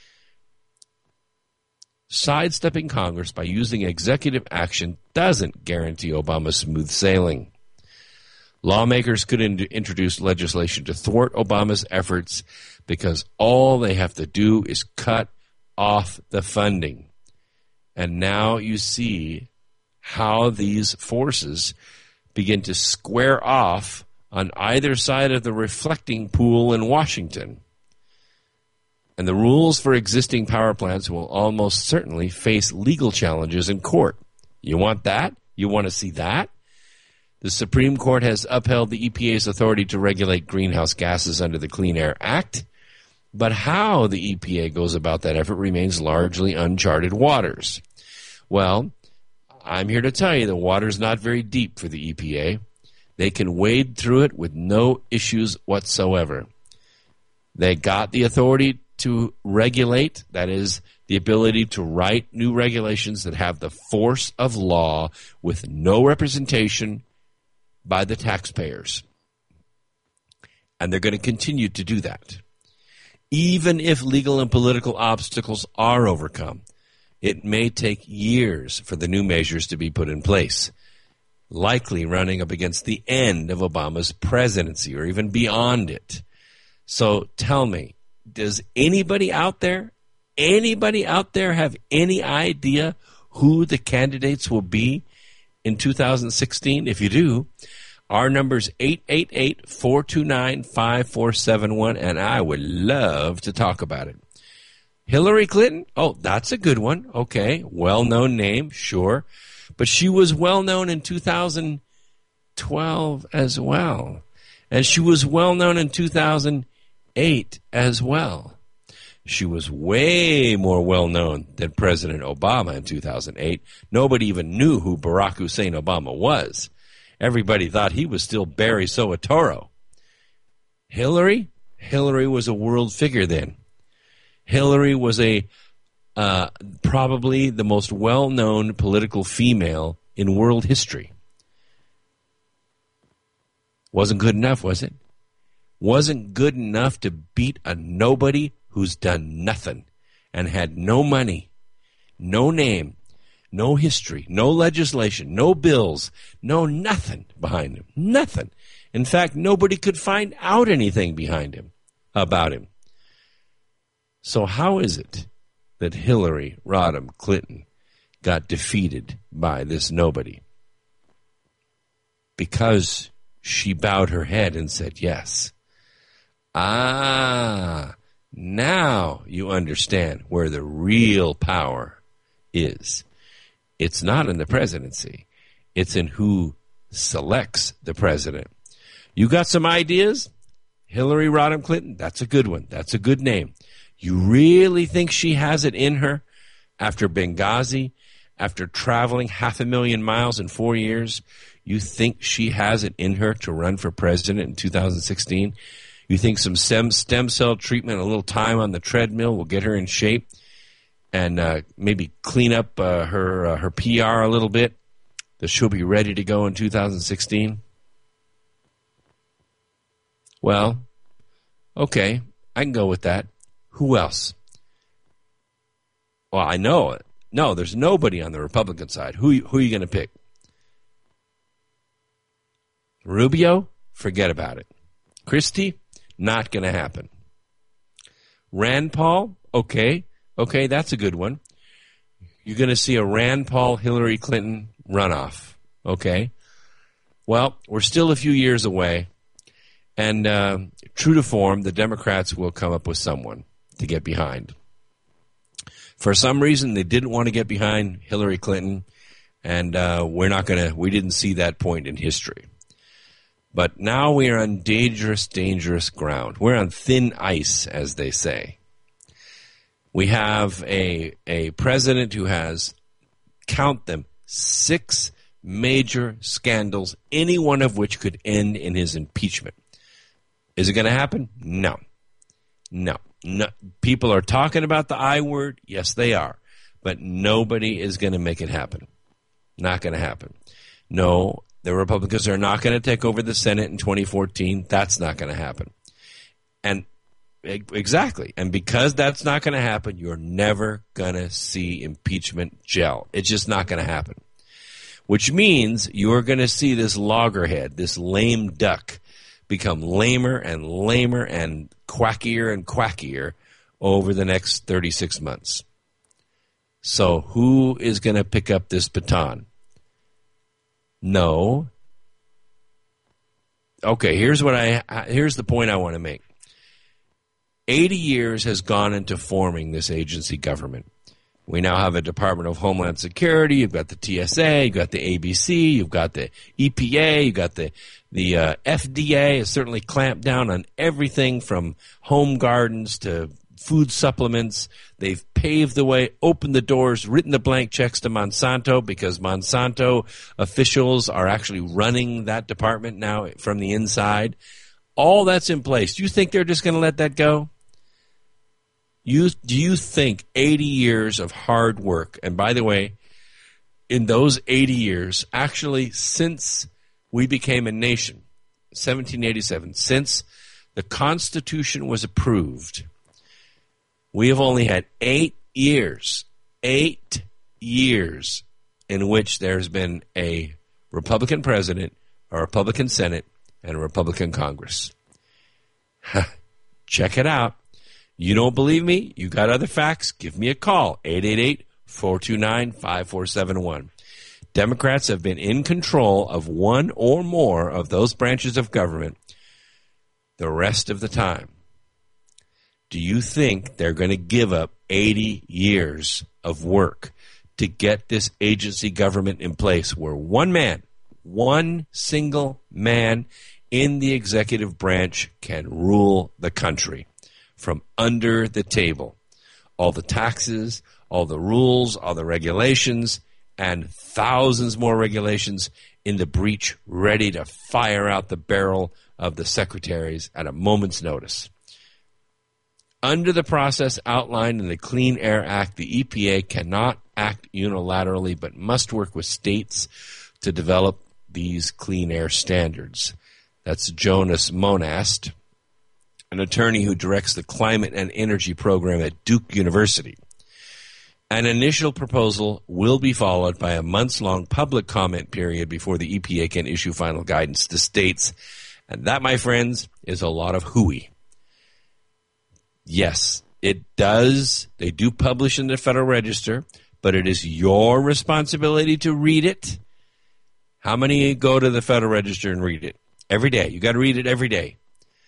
Sidestepping Congress by using executive action doesn't guarantee Obama smooth sailing. Lawmakers could introduce legislation to thwart Obama's efforts because all they have to do is cut off the funding. And now you see how these forces begin to square off on either side of the reflecting pool in Washington. And the rules for existing power plants will almost certainly face legal challenges in court. You want that? You want to see that? The Supreme Court has upheld the EPA's authority to regulate greenhouse gases under the Clean Air Act, but how the EPA goes about that effort remains largely uncharted waters. Well, I'm here to tell you the water's not very deep for the EPA. They can wade through it with no issues whatsoever. They got the authority to regulate, that is, the ability to write new regulations that have the force of law with no representation by the taxpayers. And they're going to continue to do that. Even if legal and political obstacles are overcome, it may take years for the new measures to be put in place, likely running up against the end of Obama's presidency or even beyond it. So tell me, does anybody out there have any idea who the candidates will be in 2016? If you do, our number's 888-429-5471, and I would love to talk about it. Hillary Clinton? Oh, that's a good one. Okay, well-known name, sure. But she was well-known in 2012 as well. And she was well-known in 2008 as well. She was way more well-known than President Obama in 2008. Nobody even knew who Barack Hussein Obama was. Everybody thought he was still Barry Soetoro. Hillary was a world figure then. Hillary was probably the most well-known political female in world history. Wasn't good enough, was it? Wasn't good enough to beat a nobody who's done nothing and had no money, no name, no history, no legislation, no bills, no nothing behind him. Nothing. In fact, nobody could find out anything about him. So how is it that Hillary Rodham Clinton got defeated by this nobody? Because she bowed her head and said yes. Now you understand where the real power is. It's not in the presidency. It's in who selects the president. You got some ideas? Hillary Rodham Clinton, that's a good one. That's a good name. You really think she has it in her after Benghazi, after traveling 500,000 miles in 4 years? You think she has it in her to run for president in 2016? You think some stem cell treatment, a little time on the treadmill will get her in shape and maybe clean up her PR a little bit, that she'll be ready to go in 2016? Well, okay, I can go with that. Who else? Well, I know it. No, there's nobody on the Republican side. Who are you going to pick? Rubio? Forget about it. Christie? Not going to happen. Rand Paul? Okay, that's a good one. You're going to see a Rand Paul Hillary Clinton runoff. Okay. Well, we're still a few years away, and true to form, the Democrats will come up with someone to get behind. For some reason, they didn't want to get behind Hillary Clinton, and we didn't see that point in history. But now we are on dangerous, dangerous ground. We're on thin ice, as they say. We have a president who has, count them, 6 major scandals, any one of which could end in his impeachment. Is it going to happen? No. People are talking about the I word. Yes, they are. But nobody is going to make it happen. Not going to happen. No, the Republicans are not going to take over the Senate in 2014. That's not going to happen. And exactly. And because that's not going to happen, you're never going to see impeachment gel. It's just not going to happen. Which means you're going to see this loggerhead, this lame duck, become lamer and lamer and quackier over the next 36 months. So who is going to pick up this baton? No. Okay, here's the point I want to make. 80 years has gone into forming this agency government. We now have a Department of Homeland Security. You've got the TSA. You've got the ABC. You've got the EPA. You've got the FDA has certainly clamped down on everything from home gardens to food supplements. They've paved the way, opened the doors, written the blank checks to Monsanto because Monsanto officials are actually running that department now from the inside. All that's in place. Do you think they're just going to let that go? Do you think 80 years of hard work, and by the way, in those 80 years, actually since we became a nation, 1787, since the Constitution was approved, we have only had 8 years in which there's been a Republican president, a Republican Senate, and a Republican Congress. Check it out. You don't believe me? You got other facts? Give me a call, 888-429-5471. Democrats have been in control of one or more of those branches of government the rest of the time. Do you think they're going to give up 80 years of work to get this agency government in place where one single man in the executive branch can rule the country from under the table? All the taxes, all the rules, all the regulations, and thousands more regulations in the breach, ready to fire out the barrel of the secretaries at a moment's notice. Under the process outlined in the Clean Air Act, the EPA cannot act unilaterally but must work with states to develop these clean air standards. That's Jonas Monast, an attorney who directs the Climate and Energy Program at Duke University. An initial proposal will be followed by a months-long public comment period before the EPA can issue final guidance to states. And that, my friends, is a lot of hooey. Yes, it does. They do publish in the Federal Register, but it is your responsibility to read it. How many go to the Federal Register and read it? Every day. You got to read it every day.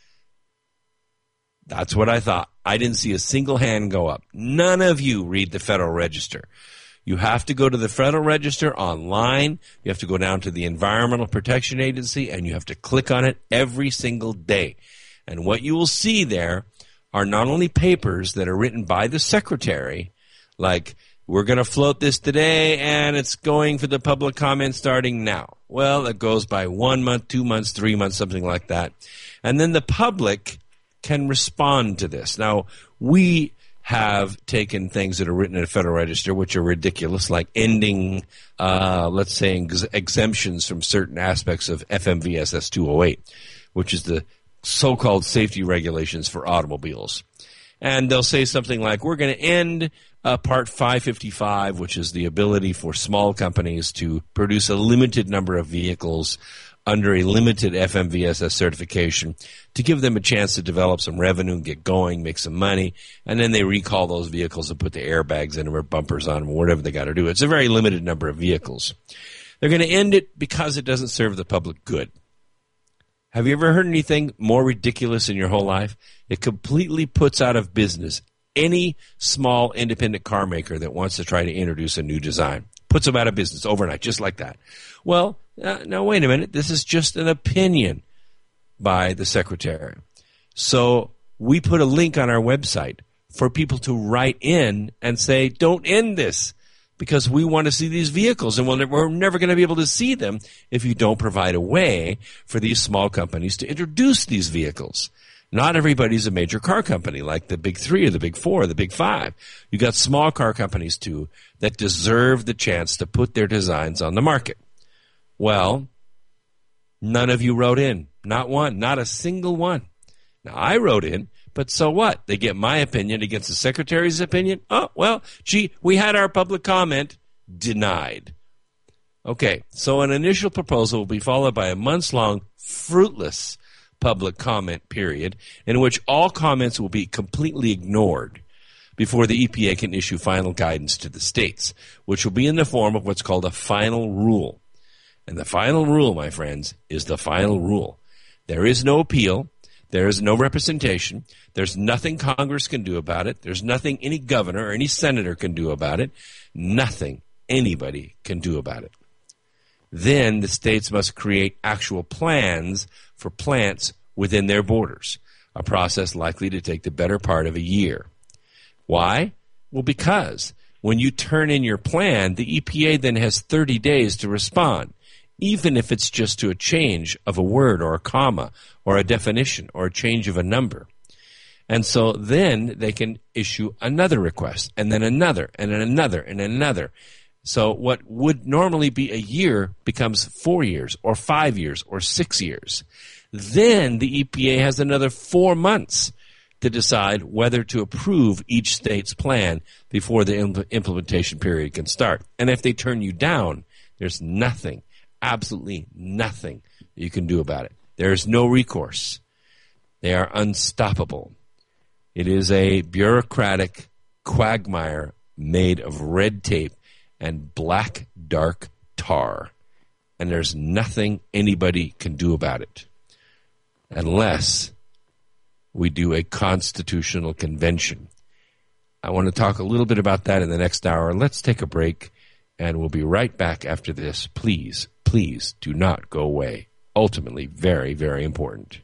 That's what I thought. I didn't see a single hand go up. None of you read the Federal Register. You have to go to the Federal Register online. You have to go down to the Environmental Protection Agency, and you have to click on it every single day. And what you will see there are not only papers that are written by the secretary, like, we're going to float this today, and it's going for the public comment starting now. Well, it goes by 1 month, 2 months, 3 months, something like that. And then the public can respond to this. Now, we have taken things that are written in a Federal Register, which are ridiculous, like ending, let's say, exemptions from certain aspects of FMVSS 208, which is the so-called safety regulations for automobiles. And they'll say something like, we're going to end Part 555, which is the ability for small companies to produce a limited number of vehicles under a limited FMVSS certification to give them a chance to develop some revenue and get going, make some money, and then they recall those vehicles and put the airbags in them or bumpers on them or whatever they got to do. It's a very limited number of vehicles. They're going to end it because it doesn't serve the public good. Have you ever heard anything more ridiculous in your whole life? It completely puts out of business any small independent car maker that wants to try to introduce a new design. Puts them out of business overnight, just like that. Well, now wait a minute. This is just an opinion by the secretary. So we put a link on our website for people to write in and say, don't end this, because we want to see these vehicles, and we're never going to be able to see them if you don't provide a way for these small companies to introduce these vehicles. Not everybody's a major car company like the big three or the big four or the big five. You got small car companies too that deserve the chance to put their designs on the market. Well, none of you wrote in. Not one. Not a single one. Now, I wrote in, but so what? They get my opinion against the secretary's opinion? Oh, well, gee, we had our public comment denied. Okay, so an initial proposal will be followed by a months-long, fruitless public comment period in which all comments will be completely ignored before the EPA can issue final guidance to the states, which will be in the form of what's called a final rule. And the final rule, my friends, is the final rule. There is no appeal. There is no representation. There's nothing Congress can do about it. There's nothing any governor or any senator can do about it. Nothing anybody can do about it. Then the states must create actual plans for plants within their borders, a process likely to take the better part of a year. Why? Well, because when you turn in your plan, the EPA then has 30 days to respond, even if it's just to a change of a word or a comma or a definition or a change of a number. And so then they can issue another request, and then another, and then another, and then another. So what would normally be a year becomes 4 years or 5 years or 6 years. Then the EPA has another 4 months to decide whether to approve each state's plan before the implementation period can start. And if they turn you down, there's nothing, absolutely nothing you can do about it. There is no recourse. They are unstoppable. It is a bureaucratic quagmire made of red tape and black, dark tar. And there's nothing anybody can do about it unless we do a constitutional convention. I want to talk a little bit about that in the next hour. Let's take a break, and we'll be right back after this. Please, please do not go away. Ultimately, very, very important.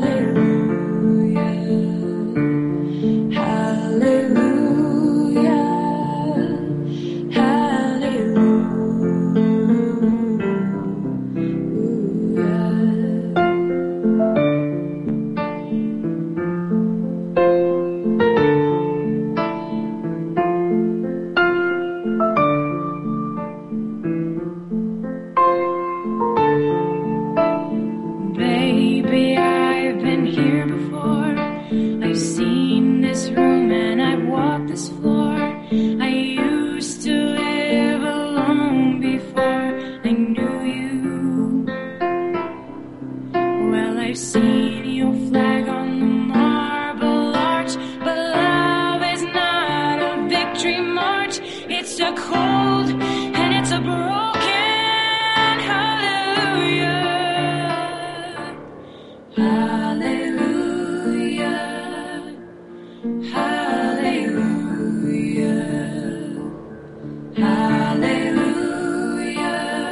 Hallelujah. I've seen your flag on the marble arch, but love is not a victory march. It's a cold and it's a broken hallelujah. Hallelujah. Hallelujah. Hallelujah.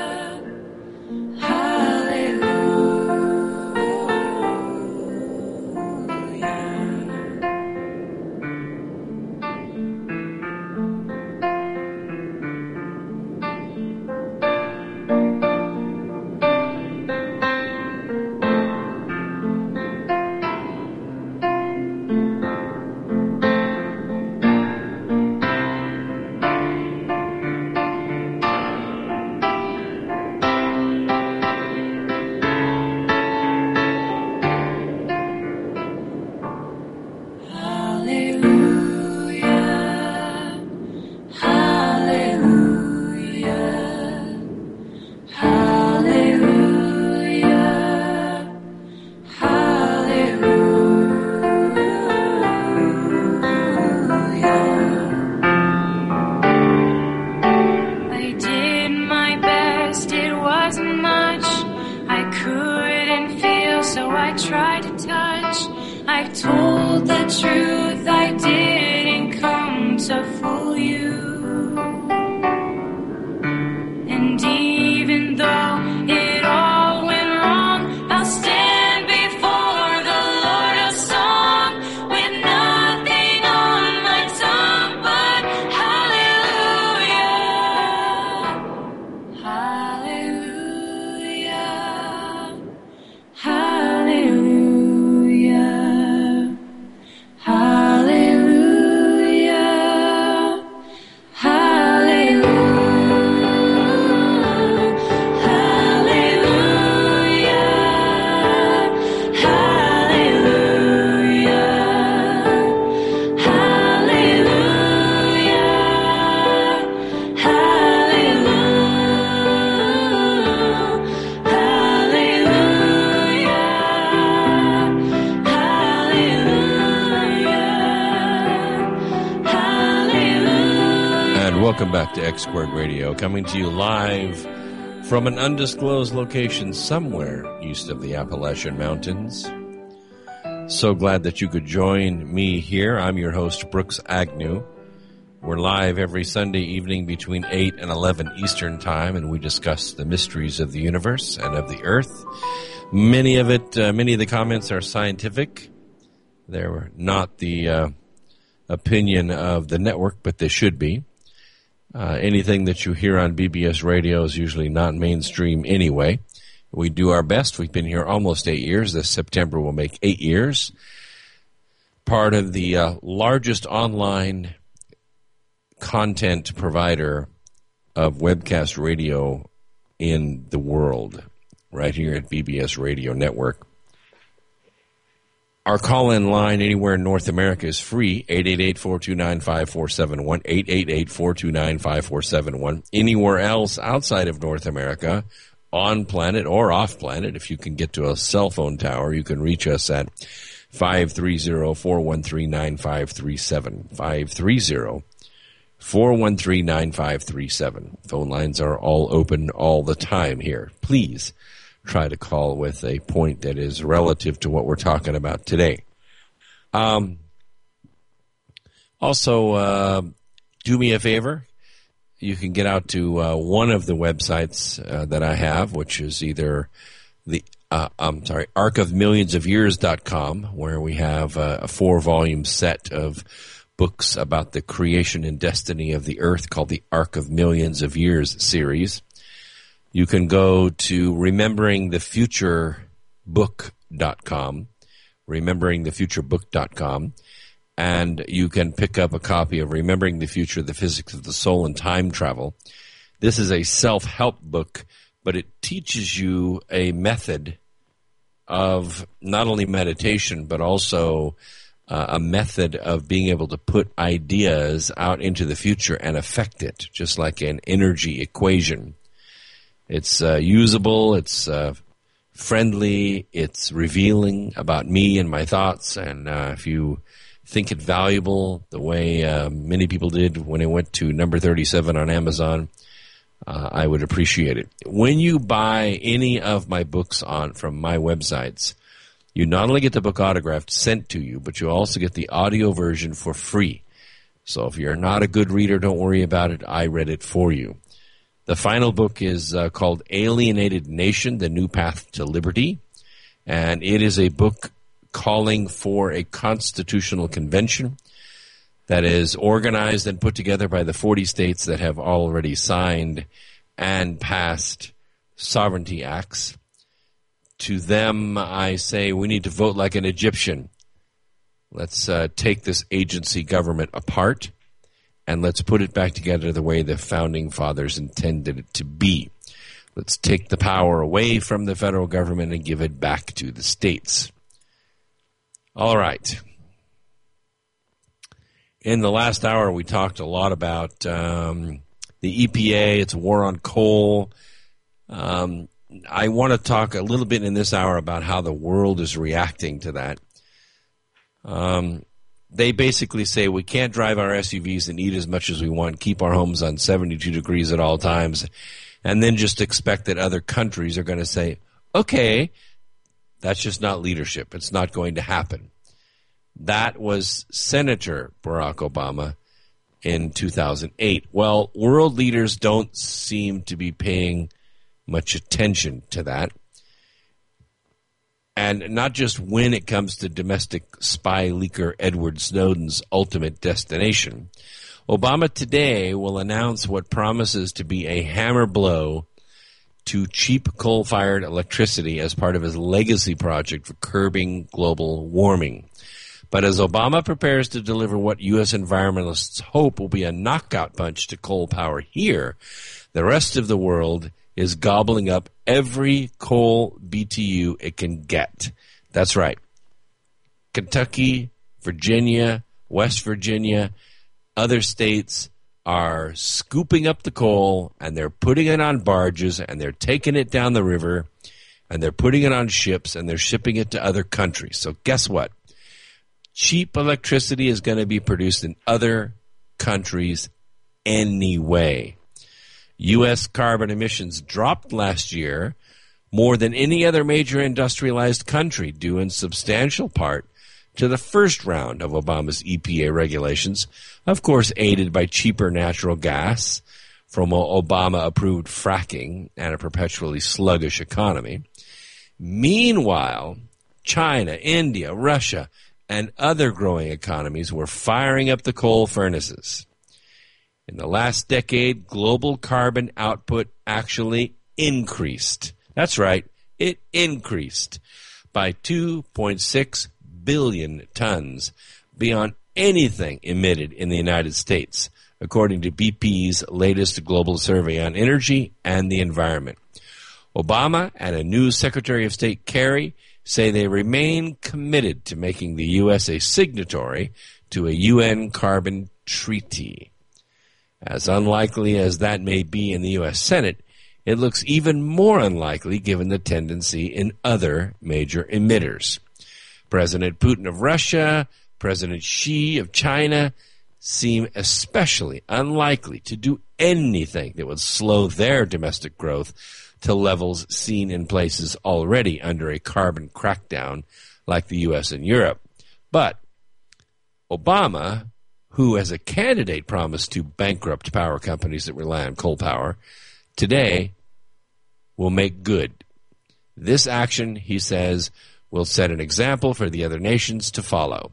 Welcome back to X Squared Radio, coming to you live from an undisclosed location somewhere east of the Appalachian Mountains. So glad that you could join me here. I'm your host, Brooks Agnew. We're live every Sunday evening between 8 and 11 Eastern Time, and we discuss the mysteries of the universe and of the earth. Many of the comments are scientific. They're not the opinion of the network, but they should be. Anything that you hear on BBS radio is usually not mainstream anyway. We do our best. We've been here almost 8 years. This September will make 8 years. Part of the largest online content provider of webcast radio in the world, right here at BBS Radio Network. Our call-in line anywhere in North America is free, 888-429-5471, 888-429-5471. Anywhere else outside of North America, on planet or off planet, if you can get to a cell phone tower, you can reach us at 530-413-9537, 530-413-9537. Phone lines are all open all the time here. Please try to call with a point that is relative to what we're talking about today. Also, do me a favor. You can get out to one of the websites that I have, which is either the arcofmillionsofyears.com, where we have a 4-volume set of books about the creation and destiny of the earth called the Arc of Millions of Years series. You can go to rememberingthefuturebook.com, rememberingthefuturebook.com, and you can pick up a copy of Remembering the Future, the Physics of the Soul and Time Travel. This is a self-help book, but it teaches you a method of not only meditation, but also a method of being able to put ideas out into the future and affect it, just like an energy equation. It's usable, it's friendly. It's revealing about me and my thoughts. And if you think it valuable the way many people did when it went to number 37 on Amazon, I would appreciate it. When you buy any of my books from my websites, you not only get the book autographed sent to you, but you also get the audio version for free. So if you're not a good reader, don't worry about it. I read it for you. The final book is called Alienated Nation, The New Path to Liberty. And it is a book calling for a constitutional convention that is organized and put together by the 40 states that have already signed and passed sovereignty acts. To them, I say we need to vote like an Egyptian. Let's take this agency government apart, and let's put it back together the way the Founding Fathers intended it to be. Let's take the power away from the federal government and give it back to the states. All right. In the last hour, we talked a lot about the EPA, its war on coal. I want to talk a little bit in this hour about how the world is reacting to that. They basically say we can't drive our SUVs and eat as much as we want, keep our homes on 72 degrees at all times, and then just expect that other countries are going to say, okay, that's just not leadership. It's not going to happen. That was Senator Barack Obama in 2008. Well, world leaders don't seem to be paying much attention to that. And not just when it comes to domestic spy leaker Edward Snowden's ultimate destination. Obama today will announce what promises to be a hammer blow to cheap coal-fired electricity as part of his legacy project for curbing global warming. But as Obama prepares to deliver what U.S. environmentalists hope will be a knockout punch to coal power here, the rest of the world is gobbling up every coal BTU it can get. That's right. Kentucky, Virginia, West Virginia, other states are scooping up the coal, and they're putting it on barges, and they're taking it down the river, and they're putting it on ships, and they're shipping it to other countries. So guess what? Cheap electricity is going to be produced in other countries anyway. U.S. carbon emissions dropped last year more than any other major industrialized country, due in substantial part to the first round of Obama's EPA regulations, of course aided by cheaper natural gas from Obama-approved fracking and a perpetually sluggish economy. Meanwhile, China, India, Russia, and other growing economies were firing up the coal furnaces. In the last decade, global carbon output actually increased. That's right, it increased by 2.6 billion tons beyond anything emitted in the United States, according to BP's latest global survey on energy and the environment. Obama and a new Secretary of State, Kerry, say they remain committed to making the U.S. a signatory to a UN carbon treaty. As unlikely as that may be in the U.S. Senate, it looks even more unlikely given the tendency in other major emitters. President Putin of Russia, President Xi of China seem especially unlikely to do anything that would slow their domestic growth to levels seen in places already under a carbon crackdown like the U.S. and Europe. But Obama, who as a candidate promised to bankrupt power companies that rely on coal power, today will make good. This action, he says, will set an example for the other nations to follow.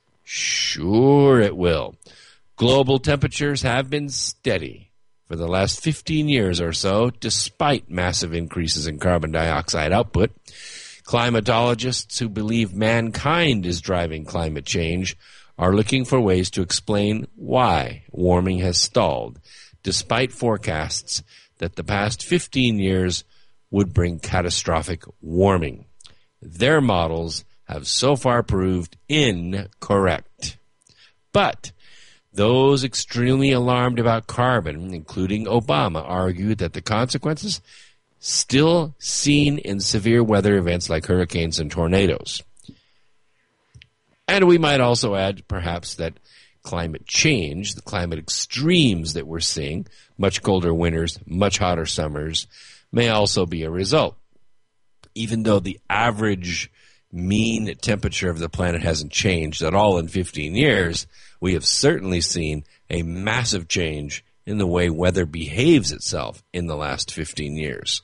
Sure it will. Global temperatures have been steady for the last 15 years or so, despite massive increases in carbon dioxide output. Climatologists who believe mankind is driving climate change are looking for ways to explain why warming has stalled, despite forecasts that the past 15 years would bring catastrophic warming. Their models have so far proved incorrect. But those extremely alarmed about carbon, including Obama, argue that the consequences still seen in severe weather events like hurricanes and tornadoes. And we might also add, perhaps, that climate change, the climate extremes that we're seeing, much colder winters, much hotter summers, may also be a result. Even though the average mean temperature of the planet hasn't changed at all in 15 years, we have certainly seen a massive change in the way weather behaves itself in the last 15 years.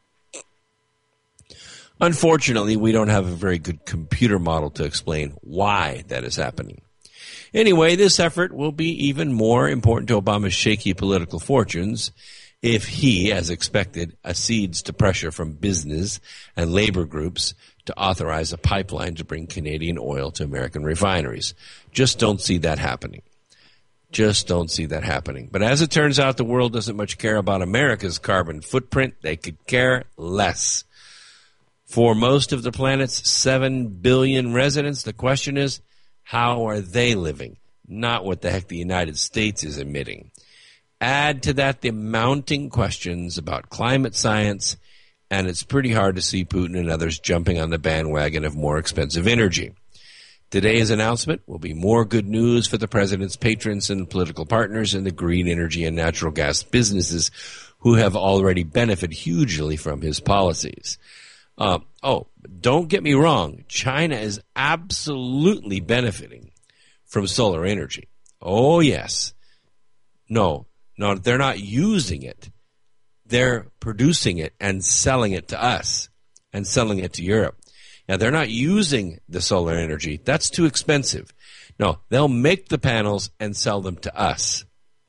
Unfortunately, we don't have a very good computer model to explain why that is happening. Anyway, this effort will be even more important to Obama's shaky political fortunes if he, as expected, accedes to pressure from business and labor groups to authorize a pipeline to bring Canadian oil to American refineries. Just don't see that happening. Just don't see that happening. But as it turns out, the world doesn't much care about America's carbon footprint. They could care less. For most of the planet's 7 billion residents, the question is, how are they living? Not what the heck the United States is emitting. Add to that the mounting questions about climate science, and it's pretty hard to see Putin and others jumping on the bandwagon of more expensive energy. Today's announcement will be more good news for the president's patrons and political partners in the green energy and natural gas businesses who have already benefited hugely from his policies. Don't get me wrong. China is absolutely benefiting from solar energy. Oh, yes. No, they're not using it. They're producing it and selling it to us and selling it to Europe. Now, they're not using the solar energy. That's too expensive. No, they'll make the panels and sell them to us.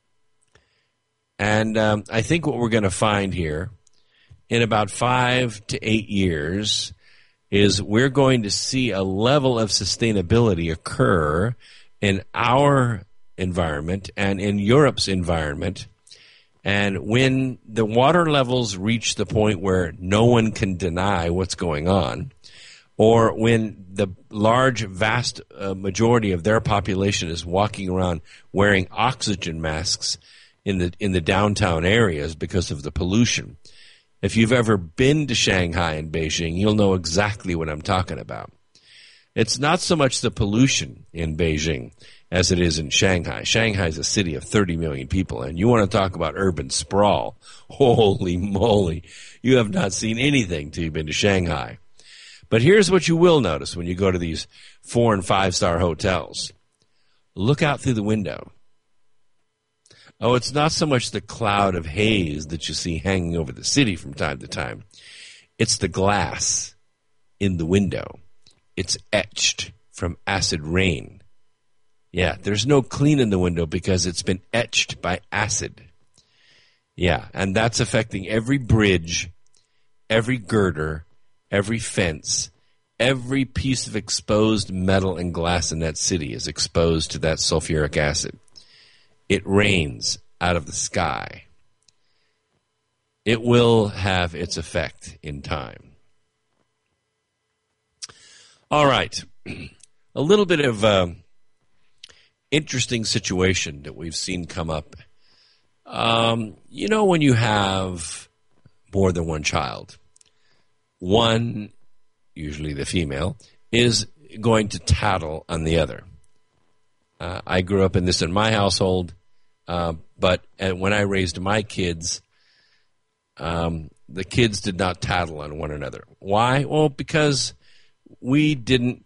And I think what we're going to find here in about 5 to 8 years is we're going to see a level of sustainability occur in our environment and in Europe's environment. And when the water levels reach the point where no one can deny what's going on, or when the large, vast majority of their population is walking around wearing oxygen masks in the downtown areas because of the pollution. If you've ever been to Shanghai and Beijing, you'll know exactly what I'm talking about. It's not so much the pollution in Beijing as it is in Shanghai. Shanghai is a city of 30 million people, and you want to talk about urban sprawl. Holy moly, you have not seen anything till you've been to Shanghai. But here's what you will notice when you go to these 4- and 5-star hotels. Look out through the window. Oh, it's not so much the cloud of haze that you see hanging over the city from time to time. It's the glass in the window. It's etched from acid rain. Yeah, there's no clean in the window because it's been etched by acid. Yeah, and that's affecting every bridge, every girder, every fence, every piece of exposed metal and glass in that city is exposed to that sulfuric acid. It rains out of the sky. It will have its effect in time. All right. A little bit of interesting situation that we've seen come up. When you have more than one child, one, usually the female, is going to tattle on the other. I grew up in my household, but when I raised my kids, the kids did not tattle on one another. Why? Well, because we didn't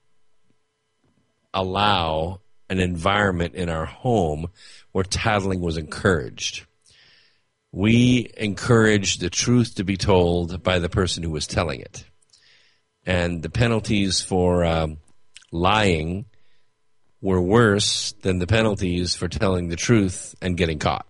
allow an environment in our home where tattling was encouraged. We encouraged the truth to be told by the person who was telling it. And the penalties for lying were worse than the penalties for telling the truth and getting caught.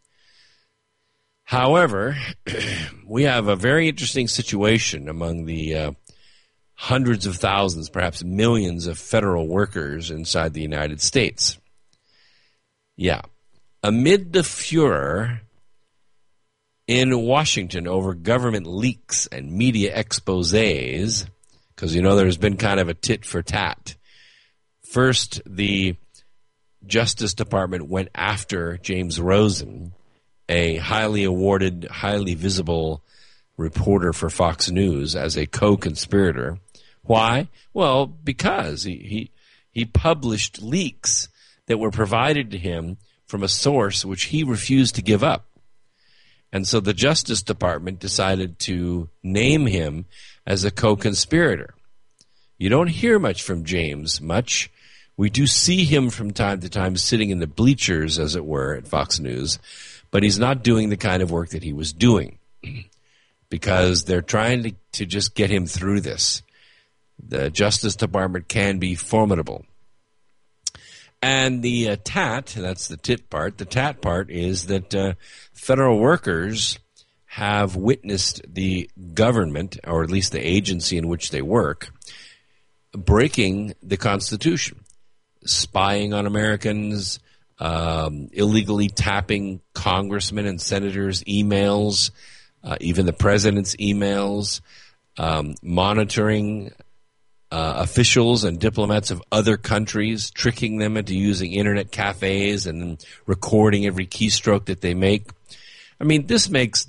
However, we have a very interesting situation among the hundreds of thousands, perhaps millions of federal workers inside the United States. Yeah. Amid the furor in Washington over government leaks and media exposés, because there's been kind of a tit for tat. First, the Justice Department went after James Rosen, a highly awarded, highly visible reporter for Fox News as a co-conspirator. Why? Well, because he published leaks that were provided to him from a source which he refused to give up. And so the Justice Department decided to name him as a co-conspirator. You don't hear much from James, much. We do see him from time to time sitting in the bleachers, as it were, at Fox News, but he's not doing the kind of work that he was doing because they're trying to just get him through this. The Justice Department can be formidable. And the TAT, that's the tit part, the TAT part is that federal workers have witnessed the government, or at least the agency in which they work, breaking the Constitution, spying on Americans, illegally tapping congressmen and senators' emails, even the president's emails, monitoring officials and diplomats of other countries, tricking them into using internet cafes and recording every keystroke that they make. I mean, this makes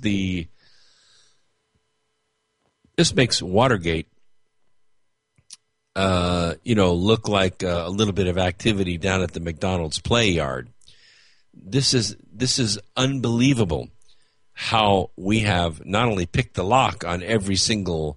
Watergate, look like a little bit of activity down at the McDonald's play yard. This is unbelievable how we have not only picked the lock on every single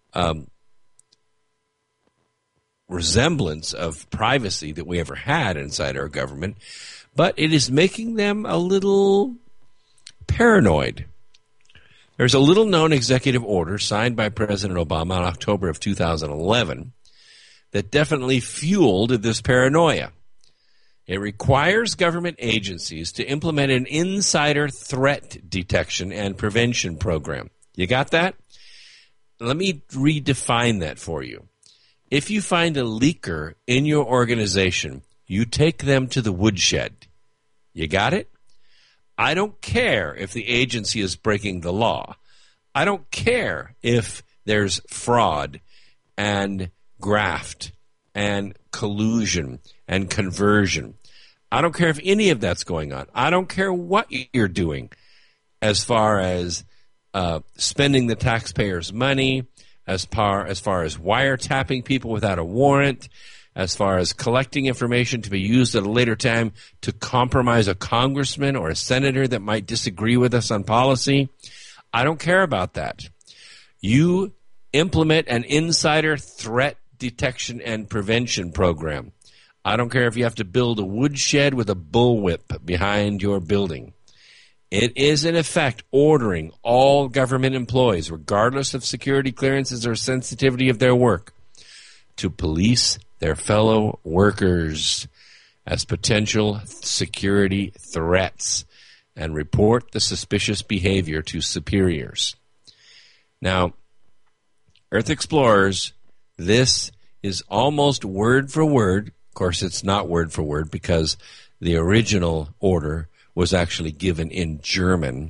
resemblance of privacy that we ever had inside our government, but it is making them a little paranoid. There's a little-known executive order signed by President Obama in October of 2011 that definitely fueled this paranoia. It requires government agencies to implement an insider threat detection and prevention program. You got that? Let me redefine that for you. If you find a leaker in your organization, you take them to the woodshed. You got it? I don't care if the agency is breaking the law. I don't care if there's fraud and graft and collusion and conversion. I don't care if any of that's going on. I don't care what you're doing as far as spending the taxpayers' money, as far as wiretapping people without a warrant, as far as collecting information to be used at a later time to compromise a congressman or a senator that might disagree with us on policy. I don't care about that. You implement an insider threat detection and prevention program. I don't care if you have to build a woodshed with a bullwhip behind your building. It is, in effect, ordering all government employees, regardless of security clearances or sensitivity of their work, to police their fellow workers as potential security threats and report the suspicious behavior to superiors. Now, Earth Explorers, this is almost word for word. Of course, it's not word for word because the original order was actually given in German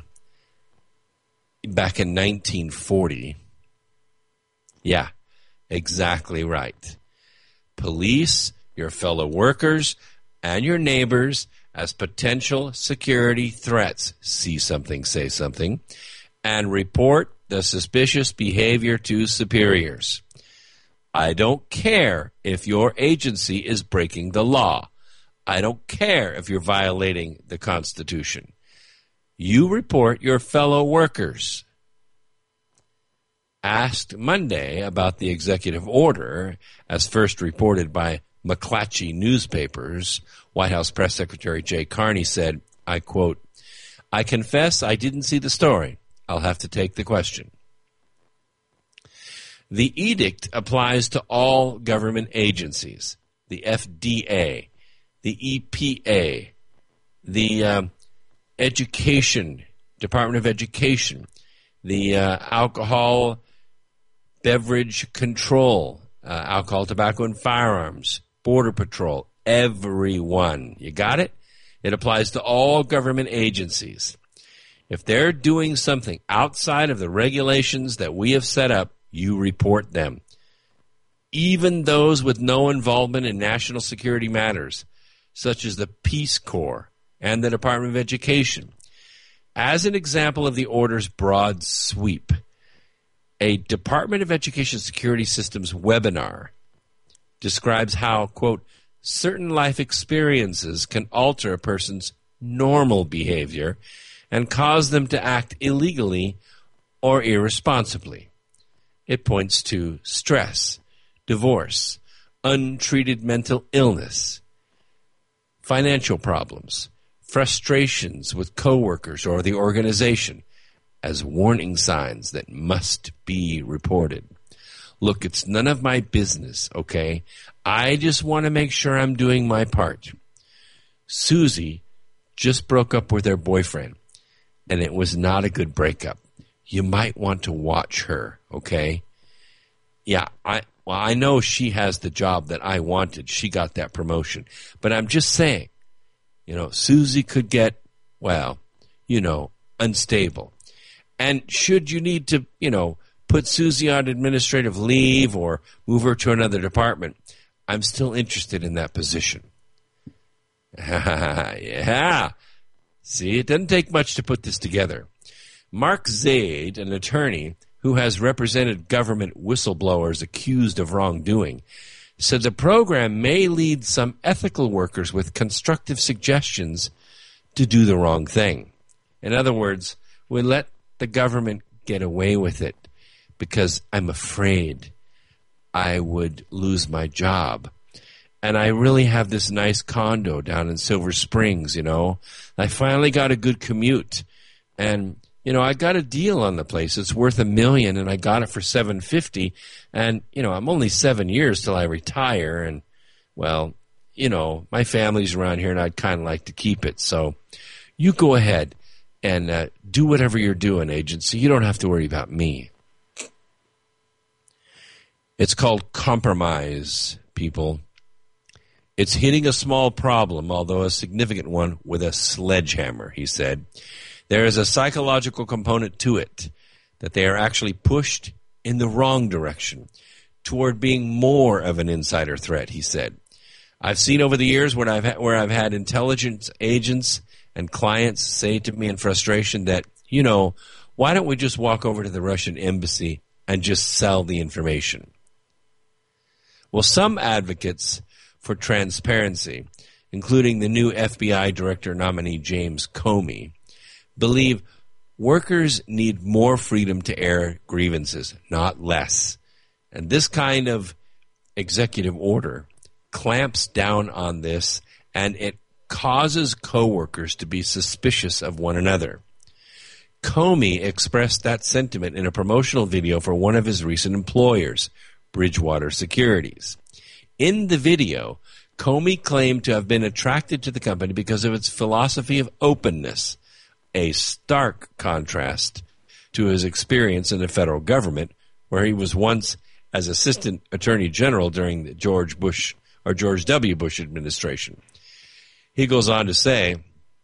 back in 1940. Yeah, exactly right. Police your fellow workers and your neighbors as potential security threats. See something, say something, and report the suspicious behavior to superiors. I don't care if your agency is breaking the law. I don't care if you're violating the Constitution. You report your fellow workers. Asked Monday about the executive order, as first reported by McClatchy newspapers, White House Press Secretary Jay Carney said, I quote, "I confess I didn't see the story. I'll have to take the question." The edict applies to all government agencies, the FDA, the EPA, the Department of Education, the Alcohol Beverage Control, Alcohol, Tobacco, and Firearms, Border Patrol, everyone. You got it? It applies to all government agencies. If they're doing something outside of the regulations that we have set up, you report them. Even those with no involvement in national security matters, such as the Peace Corps and the Department of Education. As an example of the order's broad sweep, A Department of Education Security Systems webinar describes how, quote, certain life experiences can alter a person's normal behavior and cause them to act illegally or irresponsibly. It points to stress, divorce, untreated mental illness, financial problems, frustrations with coworkers or the organization as warning signs that must be reported. Look, it's none of my business, okay? I just want to make sure I'm doing my part. Susie just broke up with her boyfriend, and it was not a good breakup. You might want to watch her, okay? Yeah, I know she has the job that I wanted. She got that promotion. But I'm just saying, Susie could get, unstable. And should you need to, put Susie on administrative leave or move her to another department, I'm still interested in that position. Yeah. See, it doesn't take much to put this together. Mark Zaid, an attorney who has represented government whistleblowers accused of wrongdoing, said the program may lead some ethical workers with constructive suggestions to do the wrong thing. In other words, we let the government get away with it because I'm afraid I would lose my job. And I really have this nice condo down in Silver Springs, I finally got a good commute. And, I got a deal on the place. It's worth $1 million, and I got it for $750,000. And, I'm only 7 years till I retire. And, my family's around here, and I'd kind of like to keep it. So you go ahead and do whatever you're doing, agency. You don't have to worry about me. It's called compromise, people. It's hitting a small problem, although a significant one, with a sledgehammer, he said. There is a psychological component to it, that they are actually pushed in the wrong direction, toward being more of an insider threat, he said. I've seen over the years where I've had intelligence agents and clients say to me in frustration that, why don't we just walk over to the Russian embassy and just sell the information? Well, some advocates for transparency, including the new FBI director nominee James Comey, believe workers need more freedom to air grievances, not less. And this kind of executive order clamps down on this, and it causes coworkers to be suspicious of one another. Comey expressed that sentiment in a promotional video for one of his recent employers, Bridgewater Securities. In the video, Comey claimed to have been attracted to the company because of its philosophy of openness, a stark contrast to his experience in the federal government, where he was once as Assistant Attorney General during the George W. Bush administration. He goes on to say,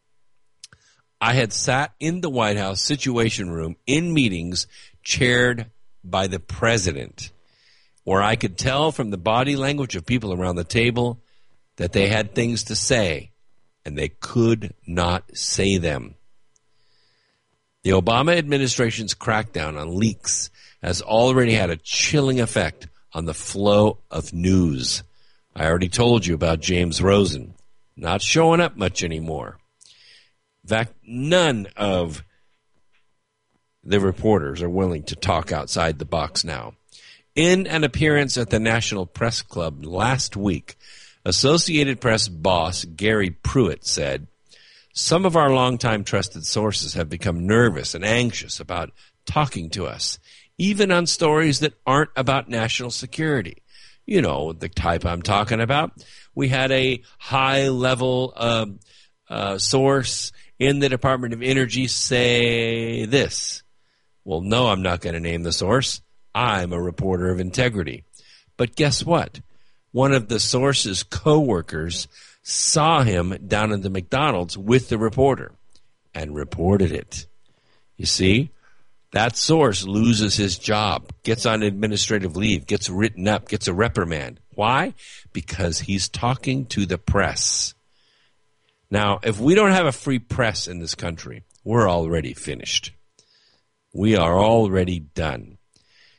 I had sat in the White House Situation Room in meetings chaired by the president, where I could tell from the body language of people around the table that they had things to say, and they could not say them. The Obama administration's crackdown on leaks has already had a chilling effect on the flow of news. I already told you about James Rosen, not showing up much anymore. In fact, none of the reporters are willing to talk outside the box now. In an appearance at the National Press Club last week, Associated Press boss Gary Pruitt said, some of our longtime trusted sources have become nervous and anxious about talking to us, even on stories that aren't about national security. You know, the type I'm talking about. We had a high-level source in the Department of Energy say this. Well, no, I'm not going to name the source. I'm a reporter of integrity. But guess what? One of the source's coworkers saw him down at the McDonald's with the reporter and reported it. You see, that source loses his job, gets on administrative leave, gets written up, gets a reprimand. Why? Because he's talking to the press. Now, if we don't have a free press in this country, we're already finished. We are already done.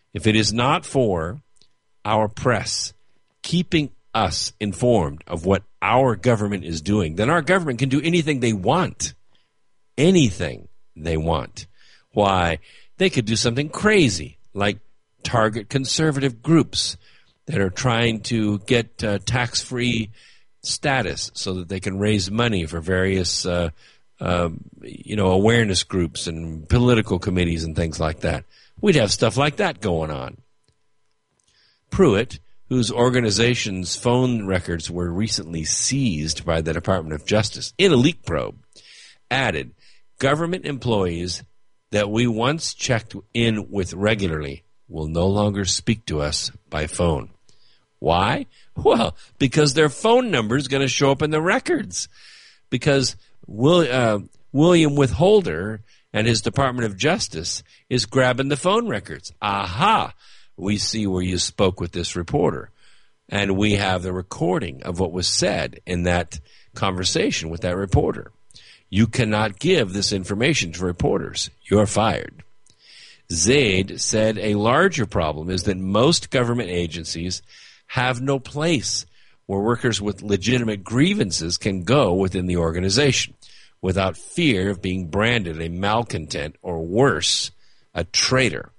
if it is not for our press keeping us informed of what our government is doing, then our government can do anything they want. Anything they want. Why? They could do something crazy, like target conservative groups that are trying to get tax-free status so that they can raise money for various awareness groups and political committees and things like that. We'd have stuff like that going on. Pruitt, whose organization's phone records were recently seized by the Department of Justice in a leak probe, added, government employees that we once checked in with regularly will no longer speak to us by phone. Why? Well, because their phone number is going to show up in the records. Because William Withholder and his Department of Justice is grabbing the phone records. Aha! We see where you spoke with this reporter. And we have the recording of what was said in that conversation with that reporter. You cannot give this information to reporters. You're fired. Zaid said a larger problem is that most government agencies have no place where workers with legitimate grievances can go within the organization without fear of being branded a malcontent or worse, a traitor.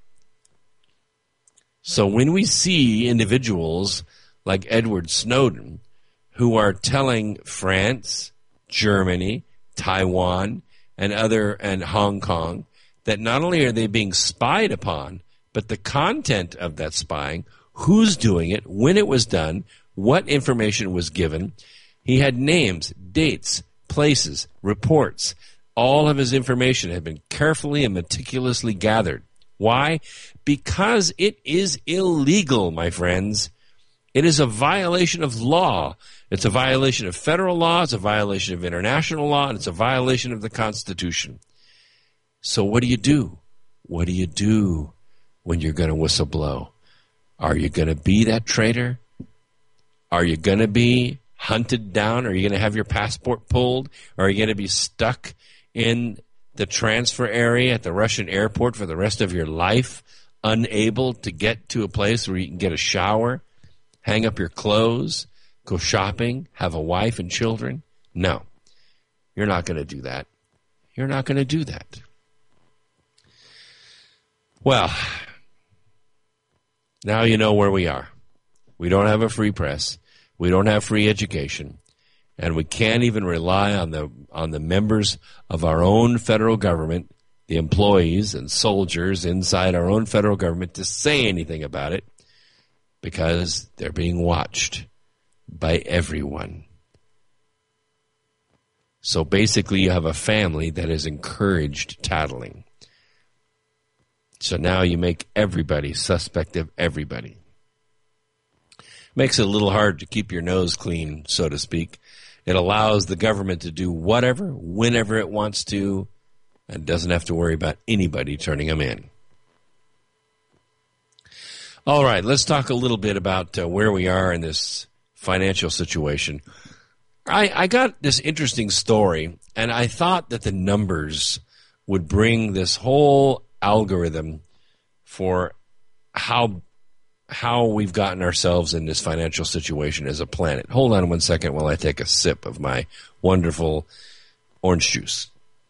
So when we see individuals like Edward Snowden who are telling France, Germany, Taiwan, and Hong Kong that not only are they being spied upon, but the content of that spying, who's doing it, when it was done, what information was given. He had names, dates, places, reports. All of his information had been carefully and meticulously gathered. Why? Because it is illegal, my friends. It is a violation of law. It's a violation of federal law, it's a violation of international law, and it's a violation of the Constitution. So what do you do? What do you do when you're going to whistleblow? Are you going to be that traitor? Are you going to be hunted down? Are you going to have your passport pulled? Or are you going to be stuck in the transfer area at the Russian airport for the rest of your life, unable to get to a place where you can get a shower, hang up your clothes, go shopping, have a wife and children? No, you're not going to do that. You're not going to do that. Well, now you know where we are. We don't have a free press. We don't have free education. And we can't even rely on the members of our own federal government, the employees and soldiers inside our own federal government, to say anything about it because they're being watched by everyone. So basically you have a family that has encouraged tattling. So now you make everybody suspect of everybody. Makes it a little hard to keep your nose clean, so to speak. It allows the government to do whatever, whenever it wants to, and doesn't have to worry about anybody turning them in. All right, let's talk a little bit about where we are in this financial situation. I got this interesting story, and I thought that the numbers would bring this whole algorithm for how we've gotten ourselves in this financial situation as a planet. Hold on one second while I take a sip of my wonderful orange juice.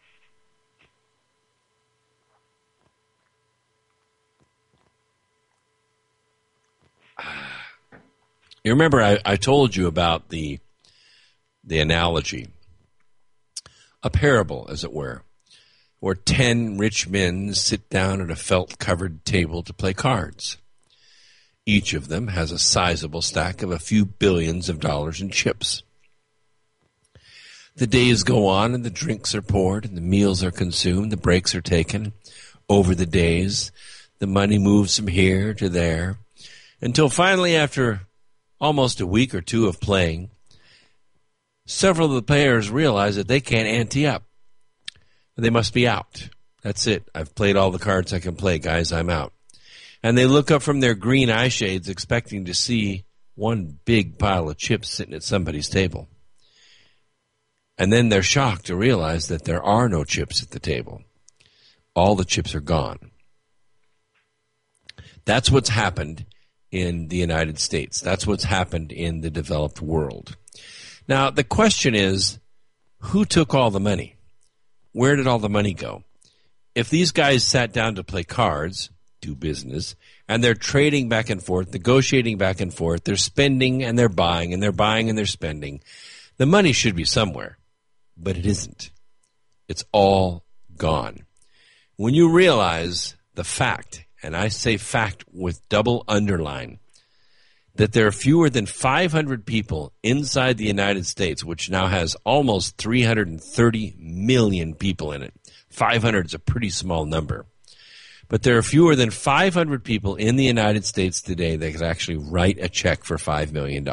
You remember I told you about the analogy, a parable, as it were, where 10 rich men sit down at a felt-covered table to play cards. Each of them has a sizable stack of a few billions of dollars in chips. The days go on and the drinks are poured and the meals are consumed, the breaks are taken. Over the days, the money moves from here to there, until finally, after almost a week or two of playing, several of the players realize that they can't ante up. They must be out. That's it. I've played all the cards I can play, guys. I'm out. And they look up from their green eye shades expecting to see one big pile of chips sitting at somebody's table. And then they're shocked to realize that there are no chips at the table. All the chips are gone. That's what's happened in the United States. That's what's happened in the developed world. Now, the question is, who took all the money? Where did all the money go? If these guys sat down to play cards, do business, and they're trading back and forth, negotiating back and forth, they're spending and they're buying, and they're buying and they're spending, the money should be somewhere, but it isn't. It's all gone. When you realize the fact, and I say fact with double underline, that there are fewer than 500 people inside the United States, which now has almost 330 million people in it. 500 is a pretty small number. But there are fewer than 500 people in the United States today that could actually write a check for $5 million.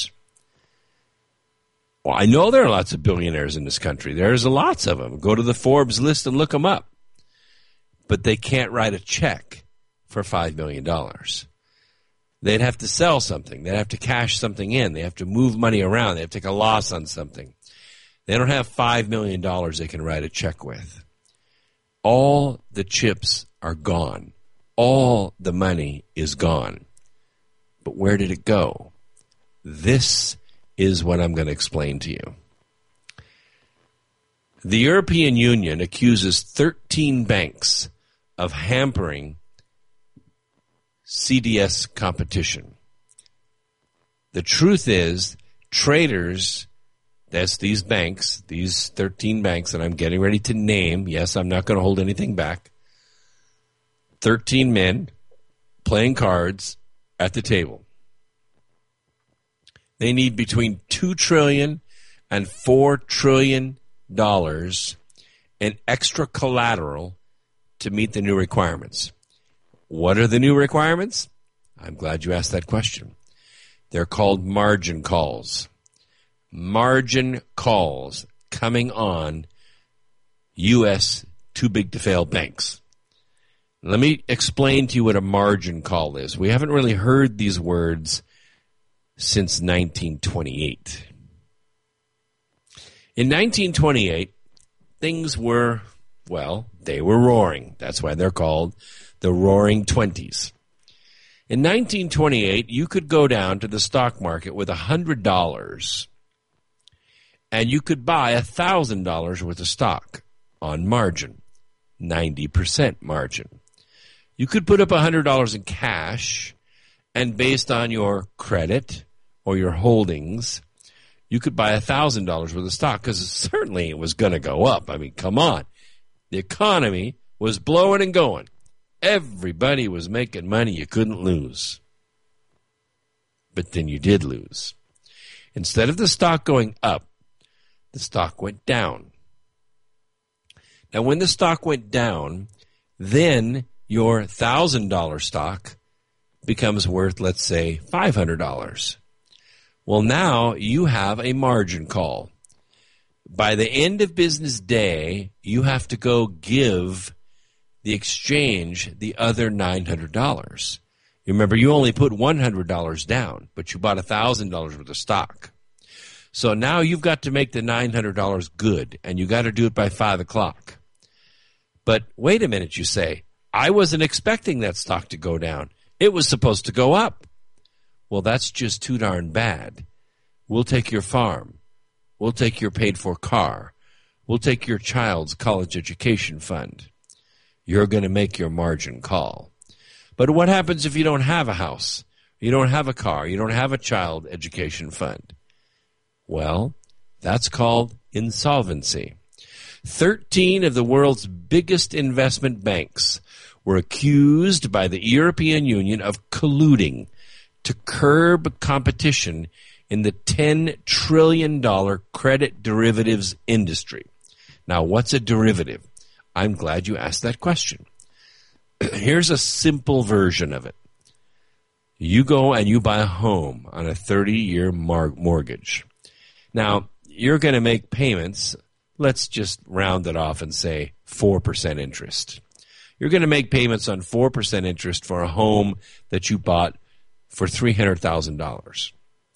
Well, I know there are lots of billionaires in this country. There's lots of them. Go to the Forbes list and look them up. But they can't write a check for $5 million. They'd have to sell something. They'd have to cash something in. They have to move money around. They have to take a loss on something. They don't have $5 million they can write a check with. All the chips are gone. All the money is gone. But where did it go? This is what I'm going to explain to you. The European Union accuses 13 banks of hampering CDS competition. The truth is, traders, that's these banks, these 13 banks that I'm getting ready to name, yes, I'm not going to hold anything back, 13 men playing cards at the table. They need between $2 trillion and $4 trillion in extra collateral to meet the new requirements. What are the new requirements? I'm glad you asked that question. They're called margin calls. Margin calls coming on U.S. too-big-to-fail banks. Let me explain to you what a margin call is. We haven't really heard these words since 1928. In 1928, things were, well, they were roaring. That's why they're called the Roaring Twenties. In 1928, you could go down to the stock market with $100 and you could buy $1,000 worth of stock on margin, 90% margin. You could put up $100 in cash, and based on your credit or your holdings, you could buy $1,000 worth of stock because certainly it was going to go up. I mean, come on. The economy was blowing and going. Everybody was making money. You couldn't lose. But then you did lose. Instead of the stock going up, the stock went down. Now, when the stock went down, then your $1,000 stock becomes worth, let's say, $500. Well, now you have a margin call. By the end of business day, you have to go give the exchange the other $900. You remember, you only put $100 down, but you bought $1,000 worth of stock. So now you've got to make the $900 good, and you got to do it by 5 o'clock. But wait a minute, you say, I wasn't expecting that stock to go down. It was supposed to go up. Well, that's just too darn bad. We'll take your farm. We'll take your paid-for car. We'll take your child's college education fund. You're going to make your margin call. But what happens if you don't have a house? You don't have a car. You don't have a child education fund. Well, that's called insolvency. 13 of the world's biggest investment banks were accused by the European Union of colluding to curb competition in the $10 trillion credit derivatives industry. Now, what's a derivative? I'm glad you asked that question. Here's a simple version of it. You go and you buy a home on a 30-year mortgage. Now, you're going to make payments, let's just round it off and say 4% interest. You're going to make payments on 4% interest for a home that you bought for $300,000.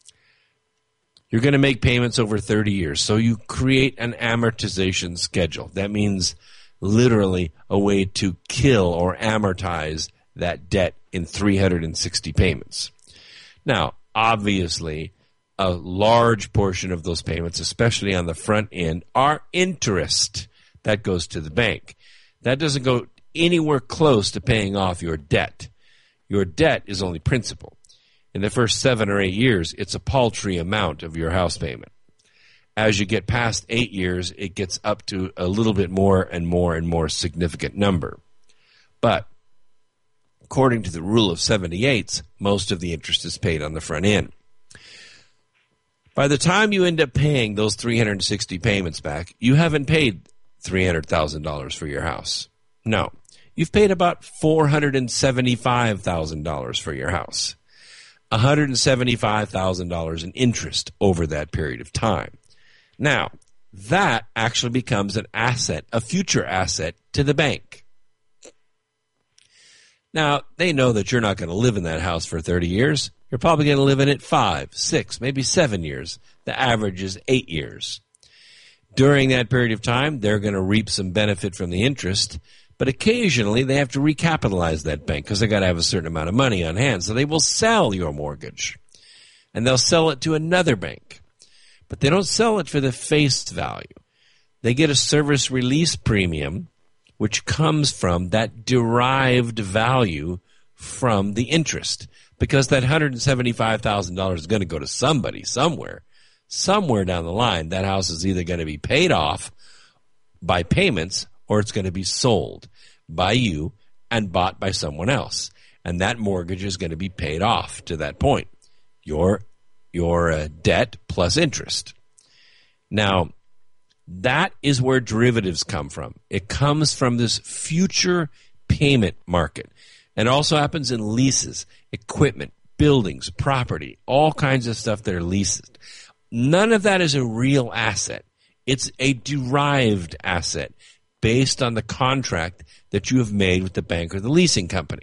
You're going to make payments over 30 years. So you create an amortization schedule. That means literally a way to kill or amortize that debt in 360 payments. Now, obviously, a large portion of those payments, especially on the front end, are interest that goes to the bank. That doesn't go anywhere close to paying off your debt. Your debt is only principal. In the first 7 or 8 years, it's a paltry amount of your house payment. As you get past 8 years, it gets up to a little bit more and more and more significant number. But according to the rule of 78s, most of the interest is paid on the front end. By the time you end up paying those 360 payments back, you haven't paid $300,000 for your house. No, you've paid about $475,000 for your house. $175,000 in interest over that period of time. Now, that actually becomes an asset, a future asset to the bank. Now, they know that you're not going to live in that house for 30 years. You're probably going to live in it 5, 6, maybe 7 years. The average is 8 years. During that period of time, they're going to reap some benefit from the interest, but occasionally they have to recapitalize that bank because they got to have a certain amount of money on hand. So they will sell your mortgage, and they'll sell it to another bank. But they don't sell it for the face value. They get a service release premium, which comes from that derived value from the interest. Because that $175,000 is going to go to somebody somewhere. Somewhere down the line, that house is either going to be paid off by payments or it's going to be sold by you and bought by someone else. And that mortgage is going to be paid off to that point. Your debt plus interest. Now, that is where derivatives come from. It comes from this future payment market. It also happens in leases, equipment, buildings, property, all kinds of stuff that are leased. None of that is a real asset. It's a derived asset based on the contract that you have made with the bank or the leasing company.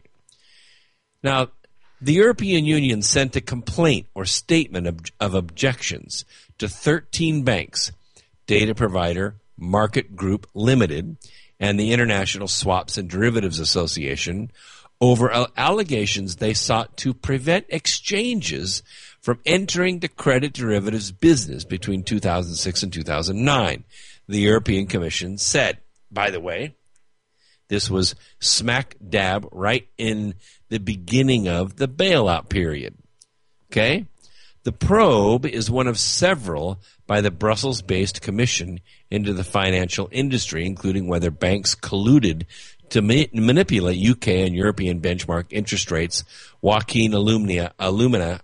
Now, the European Union sent a complaint or statement of objections to 13 banks, data provider Market Group Limited, and the International Swaps and Derivatives Association over allegations they sought to prevent exchanges from entering the credit derivatives business between 2006 and 2009. The European Commission said, by the way, this was smack dab right in the beginning of the bailout period. Okay? The probe is one of several by the Brussels-based commission into the financial industry, including whether banks colluded to manipulate UK and European benchmark interest rates. Joaquin Almunia,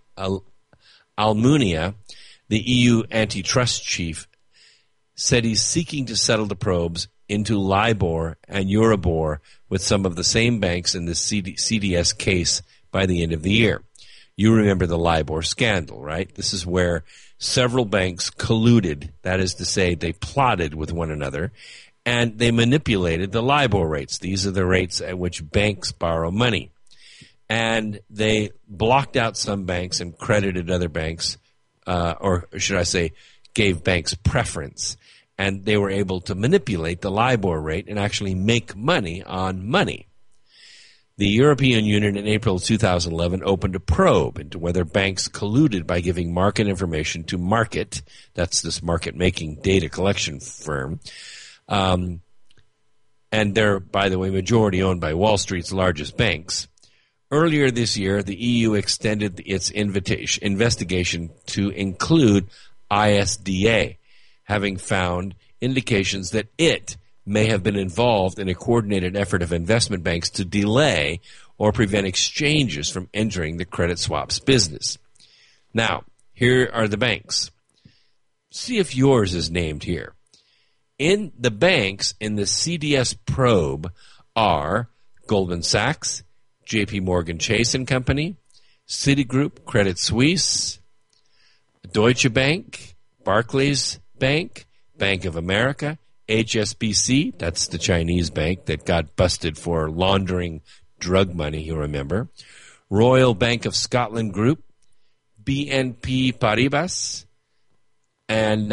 the EU antitrust chief, said he's seeking to settle the probes into LIBOR and Euribor with some of the same banks in the CDS case by the end of the year. You remember the LIBOR scandal, right? This is where several banks colluded, that is to say, they plotted with one another, and they manipulated the LIBOR rates. These are the rates at which banks borrow money. And they blocked out some banks and credited other banks, or should I say, gave banks preference. And they were able to manipulate the LIBOR rate and actually make money on money. The European Union in April 2011 opened a probe into whether banks colluded by giving market information to Market, that's this market-making data collection firm, and they're, by the way, majority owned by Wall Street's largest banks. Earlier this year, the EU extended its investigation to include ISDA, having found indications that it may have been involved in a coordinated effort of investment banks to delay or prevent exchanges from entering the credit swaps business. Now, here are the banks. See if yours is named here. In the banks in the CDS probe are Goldman Sachs, JP Morgan Chase & Company, Citigroup, Credit Suisse, Deutsche Bank, Barclays Bank, Bank of America, HSBC, that's the Chinese bank that got busted for laundering drug money, you remember, Royal Bank of Scotland Group, BNP Paribas, and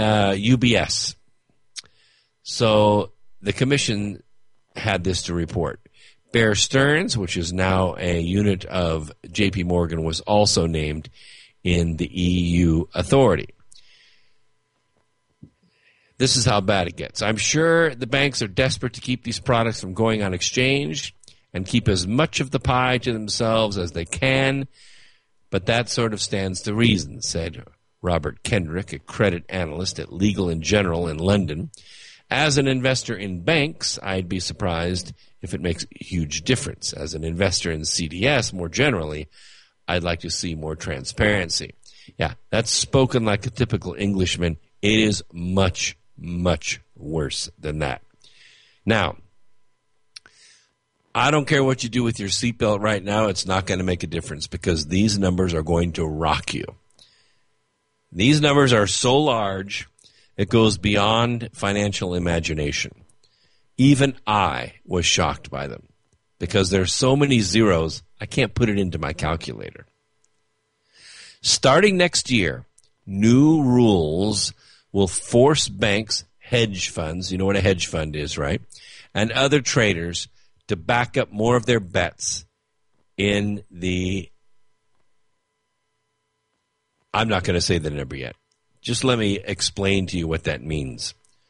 UBS. So the commission had this to report. Bear Stearns, which is now a unit of J.P. Morgan, was also named in the EU authority. This is how bad it gets. I'm sure the banks are desperate to keep these products from going on exchange and keep as much of the pie to themselves as they can, but that sort of stands to reason, said Robert Kendrick, a credit analyst at Legal & General in London. As an investor in banks, I'd be surprised if it makes a huge difference. As an investor in CDS, more generally, I'd like to see more transparency. Yeah, that's spoken like a typical Englishman. It is much, much worse than that. Now, I don't care what you do with your seatbelt right now. It's not going to make a difference because these numbers are going to rock you. These numbers are so large, it goes beyond financial imagination. Even I was shocked by them because there's so many zeros, I can't put it into my calculator. Starting next year, new rules will force banks, hedge funds, you know what a hedge fund is, right? And other traders to back up more of their bets in the, I'm not going to say the number yet. Just let me explain to you what that means.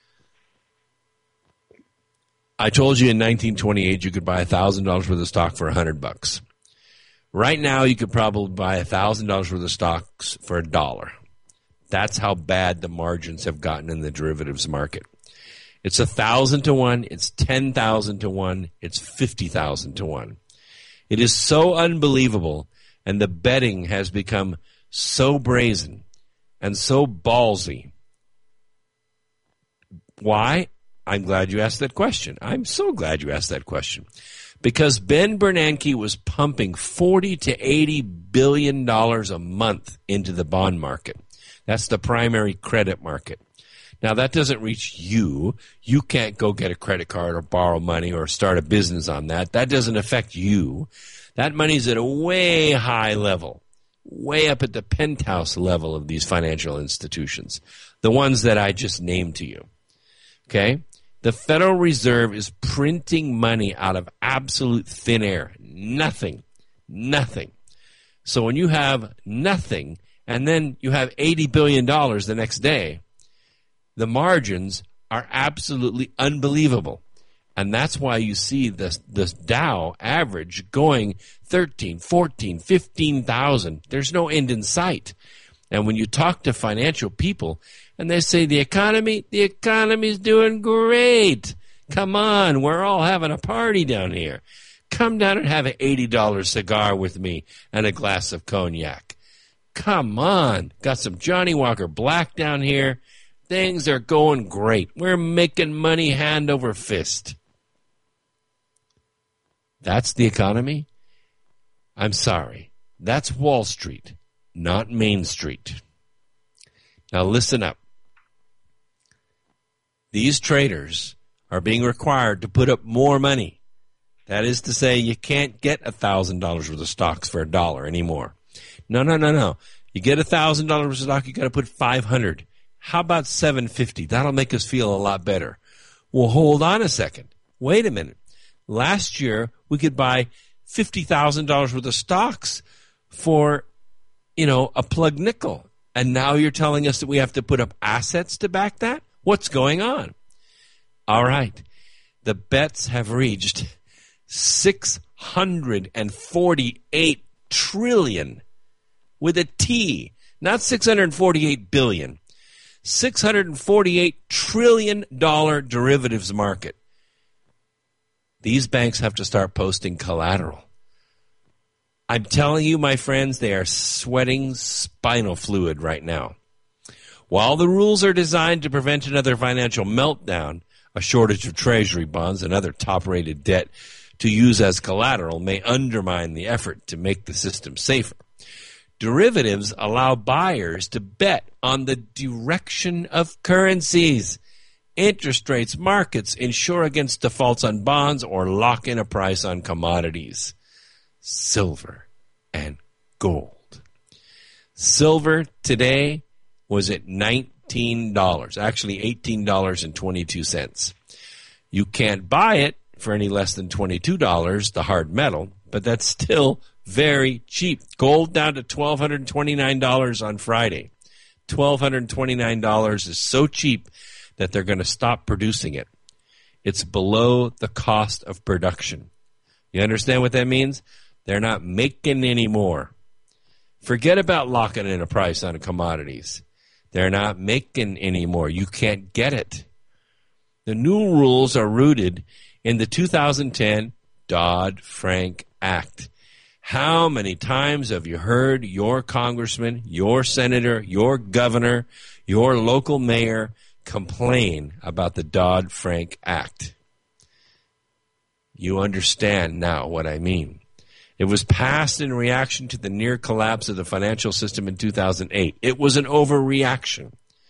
I told you in 1928 you could buy $1,000 worth of stock for $100. Right now you could probably buy $1,000 worth of stocks for $1. That's how bad the margins have gotten in the derivatives market. It's 1,000 to 1, it's 10,000 to 1, it's 50,000 to 1. It is so unbelievable, and the betting has become so brazen and so ballsy. Why? I'm glad you asked that question. I'm so glad you asked that question. Because Ben Bernanke was pumping $40 to $80 billion a month into the bond market. That's the primary credit market. Now, that doesn't reach you. You can't go get a credit card or borrow money or start a business on that. That doesn't affect you. That money's at a way high level, way up at the penthouse level of these financial institutions, the ones that I just named to you. Okay? The Federal Reserve is printing money out of absolute thin air. Nothing. So when you have nothing and then you have $80 billion the next day, the margins are absolutely unbelievable. And that's why you see this Dow average going 13, 14, 15,000. There's no end in sight. And when you talk to financial people and they say the economy's doing great. Come on, we're all having a party down here. Come down and have an $80 cigar with me and a glass of cognac. Come on, got some Johnny Walker Black down here. Things are going great. We're making money hand over fist. That's the economy? I'm sorry. That's Wall Street, not Main Street. Now listen up. These traders are being required to put up more money. That is to say, you can't get $1,000 worth of stocks for $1 anymore. No. You get $1,000 worth of stock, you got to put $500. How about $750? That'll make us feel a lot better. Well, hold on a second. Wait a minute. Last year, we could buy $50,000 worth of stocks for, a plug nickel. And now you're telling us that we have to put up assets to back that? What's going on? All right. The bets have reached $648 trillion with a T, not $648 billion. $648 trillion derivatives market. These banks have to start posting collateral. I'm telling you, my friends, they are sweating spinal fluid right now. While the rules are designed to prevent another financial meltdown, a shortage of treasury bonds and other top-rated debt to use as collateral may undermine the effort to make the system safer. Derivatives allow buyers to bet on the direction of currencies, interest rates, markets, insure against defaults on bonds, or lock in a price on commodities. Silver and gold. Silver today was at $19, actually $18.22. You can't buy it for any less than $22, the hard metal, but that's still very cheap. Gold down to $1,229 on Friday. $1,229 is so cheap that they're going to stop producing it. It's below the cost of production. You understand what that means? They're not making any more. Forget about locking in a price on commodities. They're not making any more. You can't get it. The new rules are rooted in the 2010 Dodd-Frank Act. How many times have you heard your congressman, your senator, your governor, your local mayor complain about the Dodd-Frank Act? You understand now what I mean. It was passed in reaction to the near collapse of the financial system in 2008. It was an overreaction.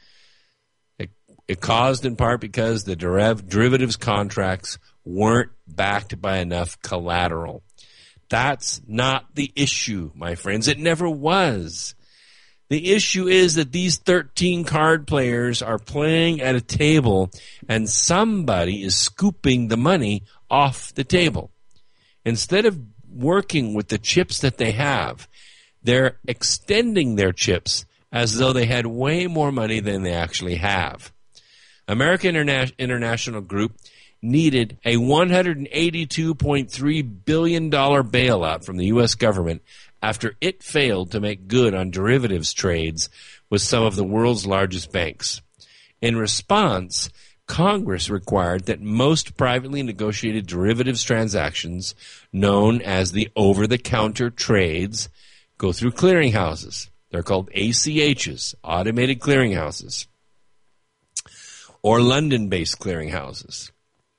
It caused in part because the derivatives contracts weren't backed by enough collateral. That's not the issue, my friends. It never was. The issue is that these 13 card players are playing at a table and somebody is scooping the money off the table. Instead of working with the chips that they have, they're extending their chips as though they had way more money than they actually have. American International Group needed a $182.3 billion bailout from the U.S. government after it failed to make good on derivatives trades with some of the world's largest banks. In response, Congress required that most privately negotiated derivatives transactions, known as the over-the-counter trades, go through clearinghouses. They're called ACHs, automated clearinghouses, or London-based clearinghouses.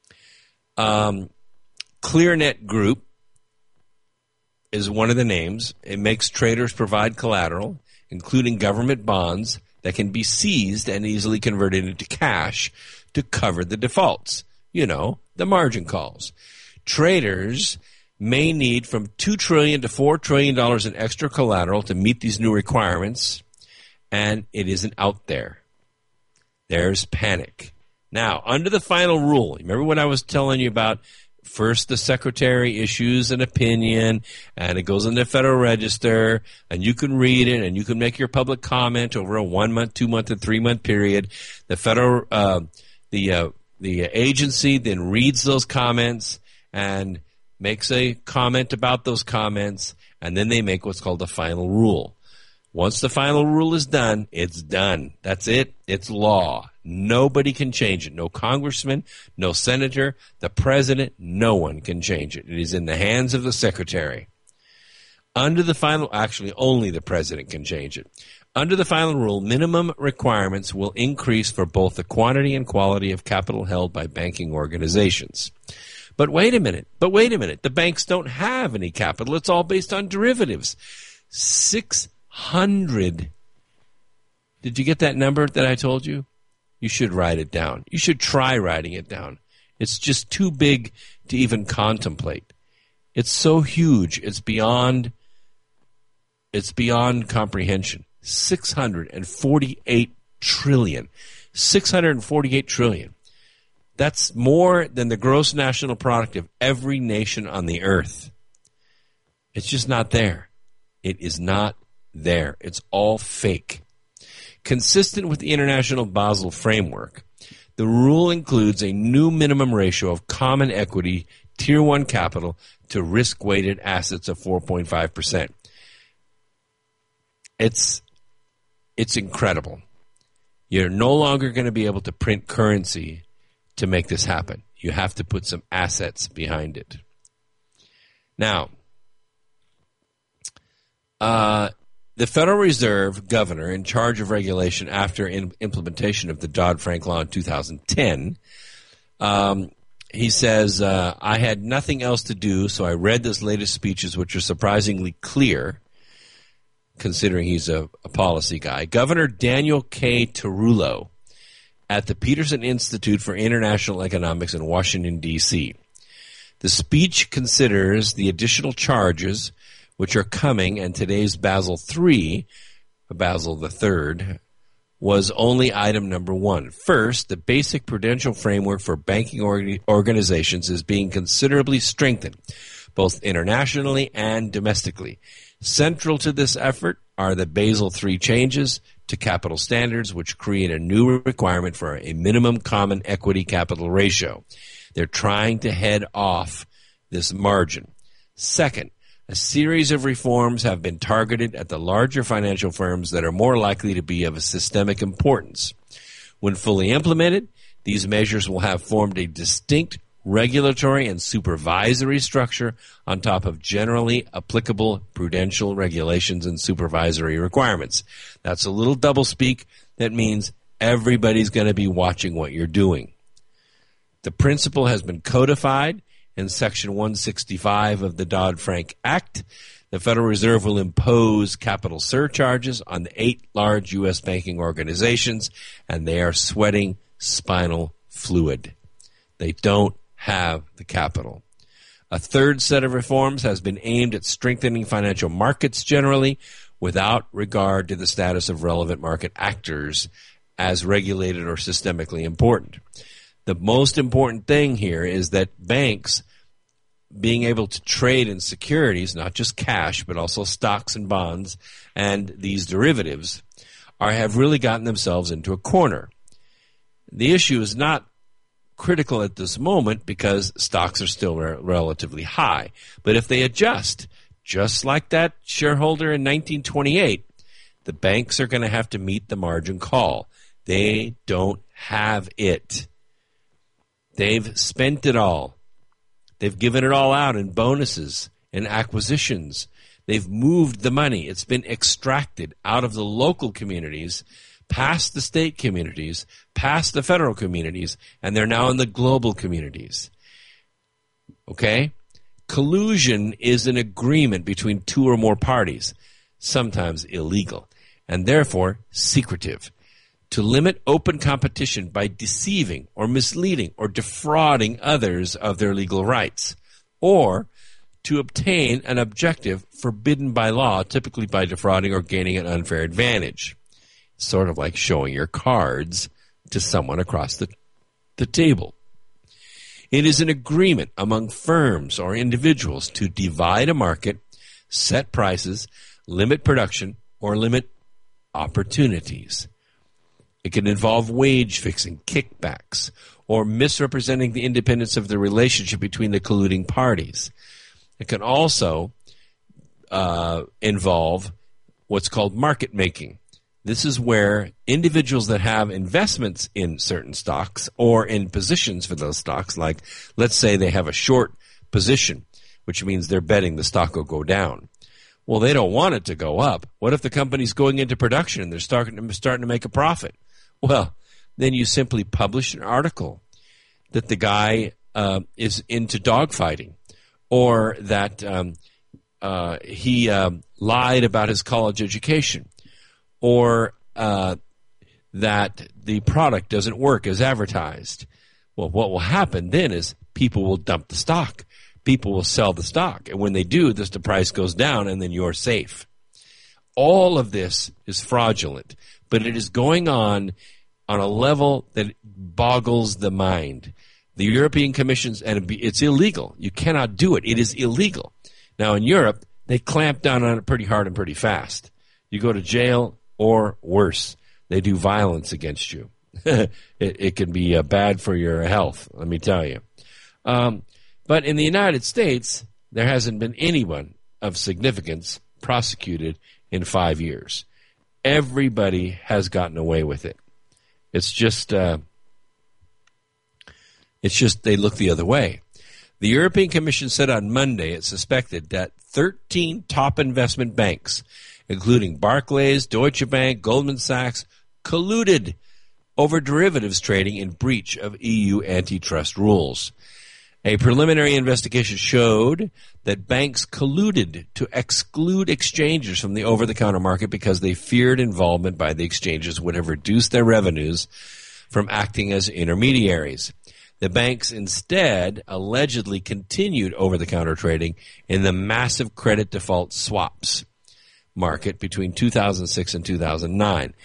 ClearNet Group is one of the names. It makes traders provide collateral, including government bonds, that can be seized and easily converted into cash to cover the defaults. You know, the margin calls. Traders may need from $2 trillion to $4 trillion in extra collateral to meet these new requirements, and it isn't out there. There's panic. Now, under the final rule, remember what I was telling you about? First, the secretary issues an opinion, and it goes in the Federal Register, and you can read it, and you can make your public comment over a 1 month, 2 month, and 3 month period. The federal, the agency then reads those comments and makes a comment about those comments, and then they make what's called the final rule. Once the final rule is done, it's done. That's it. It's law. Nobody can change it. No congressman, no senator, the president, no one can change it. It is in the hands of the secretary. Under the final, actually, only the president can change it. Under the final rule, minimum requirements will increase for both the quantity and quality of capital held by banking organizations. But wait a minute. The banks don't have any capital. It's all based on derivatives. 600. Did you get that number that I told you? You should write it down. You should try writing it down. It's just too big to even contemplate. It's so huge. It's beyond comprehension. 648 trillion. 648 trillion. That's more than the gross national product of every nation on the earth. It's just not there. It is not there. It's all fake. Consistent with the International Basel Framework, the rule includes a new minimum ratio of common equity Tier 1 capital to risk-weighted assets of 4.5%. It's incredible. You're no longer going to be able to print currency to make this happen. You have to put some assets behind it. Now, the Federal Reserve governor in charge of regulation after implementation of the Dodd-Frank law in 2010, he says, I had nothing else to do, so I read his latest speeches, which are surprisingly clear, considering he's a policy guy. Governor Daniel K. Tarullo at the Peterson Institute for International Economics in Washington, D.C. The speech considers the additional charges which are coming, and today's Basel III, Basel the Third, was only item number one. First, the basic prudential framework for banking organizations is being considerably strengthened, both internationally and domestically. Central to this effort are the Basel III changes to capital standards, which create a new requirement for a minimum common equity capital ratio. They're trying to head off this margin. Second, a series of reforms have been targeted at the larger financial firms that are more likely to be of a systemic importance. When fully implemented, these measures will have formed a distinct regulatory and supervisory structure on top of generally applicable prudential regulations and supervisory requirements. That's a little doublespeak. That means everybody's going to be watching what you're doing. The principle has been codified in Section 165 of the Dodd-Frank Act. The Federal Reserve will impose capital surcharges on the 8 large U.S. banking organizations, and they are sweating spinal fluid. They don't have the capital. A third set of reforms has been aimed at strengthening financial markets generally, without regard to the status of relevant market actors as regulated or systemically important. The most important thing here is that banks being able to trade in securities, not just cash, but also stocks and bonds and these derivatives, have really gotten themselves into a corner. The issue is not critical at this moment because stocks are still relatively high. But if they adjust, just like that shareholder in 1928, the banks are going to have to meet the margin call. They don't have it. They've spent it all. They've given it all out in bonuses and acquisitions. They've moved the money. It's been extracted out of the local communities, past the state communities, past the federal communities, and they're now in the global communities. Okay? Collusion is an agreement between 2 or more parties, sometimes illegal, and therefore secretive, to limit open competition by deceiving or misleading or defrauding others of their legal rights, or to obtain an objective forbidden by law, typically by defrauding or gaining an unfair advantage. Sort of like showing your cards to someone across the table. It is an agreement among firms or individuals to divide a market, set prices, limit production, or limit opportunities. It can involve wage fixing, kickbacks, or misrepresenting the independence of the relationship between the colluding parties. It can also involve what's called market making. This is where individuals that have investments in certain stocks or in positions for those stocks, like let's say they have a short position, which means they're betting the stock will go down. Well, they don't want it to go up. What if the company's going into production and they're starting to make a profit? Well, then you simply publish an article that the guy is into dogfighting, or that he lied about his college education, or that the product doesn't work as advertised. Well, what will happen then is people will dump the stock. People will sell the stock. And when they do, the price goes down, and then you're safe. All of this is fraudulent, but it is going on a level that boggles the mind. The European Commission's, and it's illegal. You cannot do it. It is illegal. Now, in Europe, they clamp down on it pretty hard and pretty fast. You go to jail, or worse, they do violence against you. It can be bad for your health, let me tell you. But in the United States, there hasn't been anyone of significance prosecuted in 5 years. Everybody has gotten away with it. It's just they look the other way. The European Commission said on Monday it suspected that 13 top investment banks, including Barclays, Deutsche Bank, Goldman Sachs, colluded over derivatives trading in breach of EU antitrust rules. A preliminary investigation showed that banks colluded to exclude exchanges from the over-the-counter market because they feared involvement by the exchanges would have reduced their revenues from acting as intermediaries. The banks instead allegedly continued over-the-counter trading in the massive credit default swaps market between 2006 and 2009.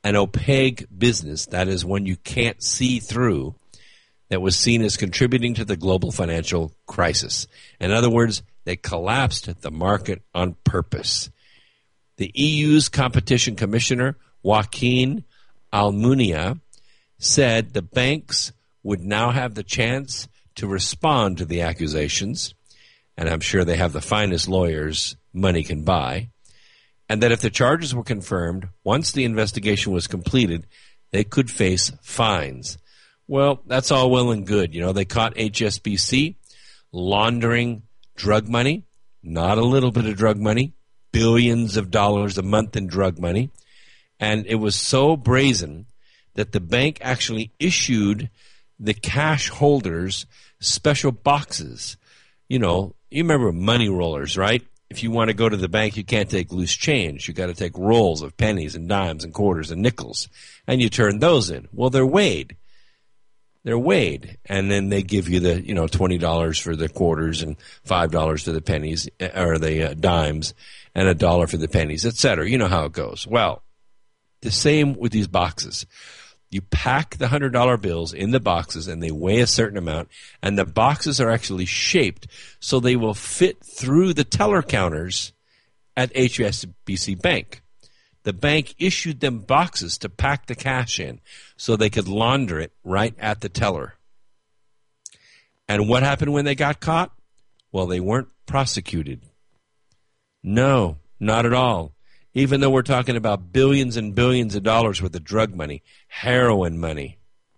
an opaque business, that is one you can't see through, that was seen as contributing to the global financial crisis. In other words, they collapsed the market on purpose. The EU's competition commissioner, Joaquin Almunia, said the banks would now have the chance to respond to the accusations, and I'm sure they have the finest lawyers money can buy, and that if the charges were confirmed, once the investigation was completed, they could face fines. Well, that's all well and good. You know, they caught HSBC laundering drug money, not a little bit of drug money, billions of dollars a month in drug money. And it was so brazen that the bank actually issued the cash holders special boxes. You know, you remember money rollers, right? If you want to go to the bank, you can't take loose change. You got to take rolls of pennies and dimes and quarters and nickels, and you turn those in. Well, they're weighed. They're weighed, and then they give you the, $20 for the quarters and $5 for the pennies or the dimes and $1 for the pennies, etc. You know how it goes. Well, the same with these boxes. You pack the $100 bills in the boxes, and they weigh a certain amount, and the boxes are actually shaped so they will fit through the teller counters at HSBC Bank. The bank issued them boxes to pack the cash in so they could launder it right at the teller. And what happened when they got caught? Well, they weren't prosecuted. No, not at all. Even though we're talking about billions and billions of dollars worth of drug money, heroin money,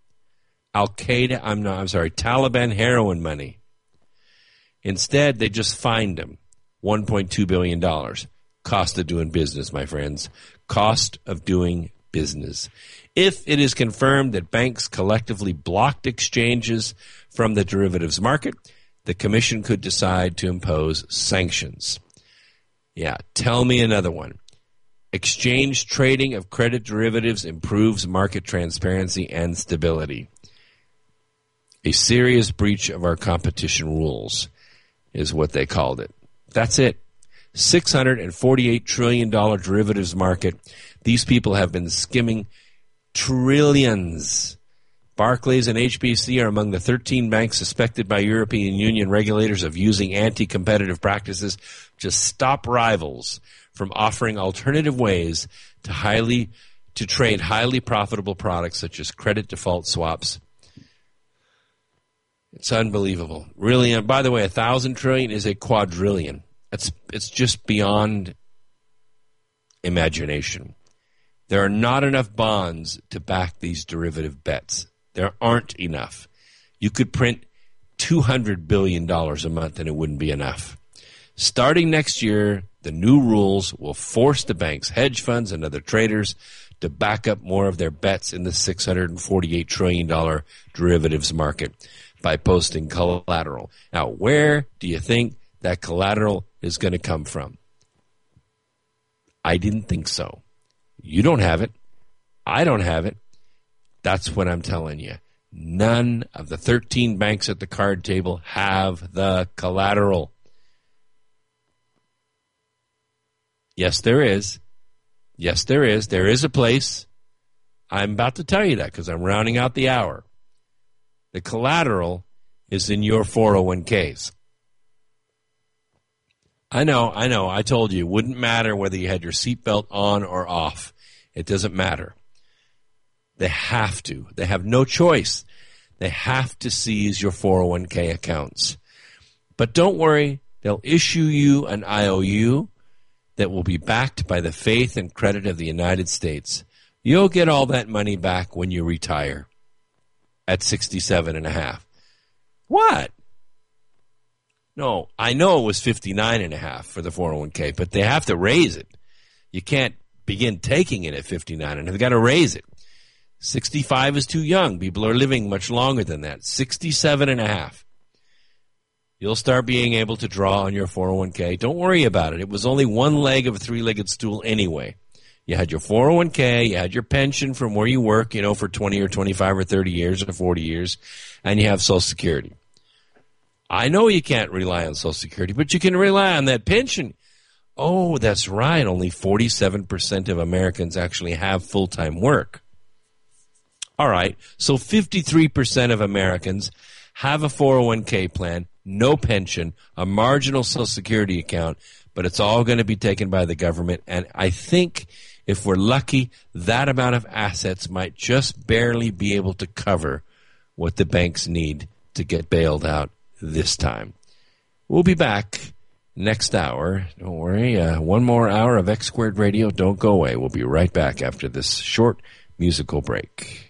Taliban heroin money. Instead, they just fined them $1.2 billion. Cost of doing business, my friends. Cost of doing business. If it is confirmed that banks collectively blocked exchanges from the derivatives market, the commission could decide to impose sanctions. Yeah, tell me another one. Exchange trading of credit derivatives improves market transparency and stability. A serious breach of our competition rules is what they called it. That's it. $648 trillion derivatives market. These people have been skimming trillions. Barclays and HSBC are among the 13 banks suspected by European Union regulators of using anti-competitive practices to stop rivals from offering alternative ways to trade highly profitable products such as credit default swaps. It's unbelievable. Really, and by the way, 1,000 trillion is a quadrillion. It's just beyond imagination. There are not enough bonds to back these derivative bets. There aren't enough. You could print $200 billion a month and it wouldn't be enough. Starting next year, the new rules will force the banks, hedge funds, and other traders to back up more of their bets in the $648 trillion derivatives market by posting collateral. Now, where do you think that collateral is going to come from? I didn't think so. You don't have it. I don't have it. That's what I'm telling you. None of the 13 banks at the card table have the collateral. Yes, there is. Yes, there is. There is a place. I'm about to tell you that because I'm rounding out the hour. The collateral is in your 401ks. I know. I told you it wouldn't matter whether you had your seatbelt on or off. It doesn't matter. They have to. They have no choice. They have to seize your 401k accounts. But don't worry. They'll issue you an IOU that will be backed by the faith and credit of the United States. You'll get all that money back when you retire at 67 and a half. What? No, I know it was 59 and a half for the 401k, but they have to raise it. You can't begin taking it at 59 and they've got to raise it. 65 is too young. People are living much longer than that. 67 and a half. You'll start being able to draw on your 401k. Don't worry about it. It was only one leg of a three-legged stool anyway. You had your 401k, you had your pension from where you work, for 20 or 25 or 30 years or 40 years, and you have Social Security. I know you can't rely on Social Security, but you can rely on that pension. Oh, that's right. Only 47% of Americans actually have full-time work. All right. So 53% of Americans have a 401k plan, no pension, a marginal Social Security account, but it's all going to be taken by the government. And I think if we're lucky, that amount of assets might just barely be able to cover what the banks need to get bailed out this time. We'll be back next hour. Don't worry. One more hour of X Squared Radio. Don't go away. We'll be right back after this short musical break.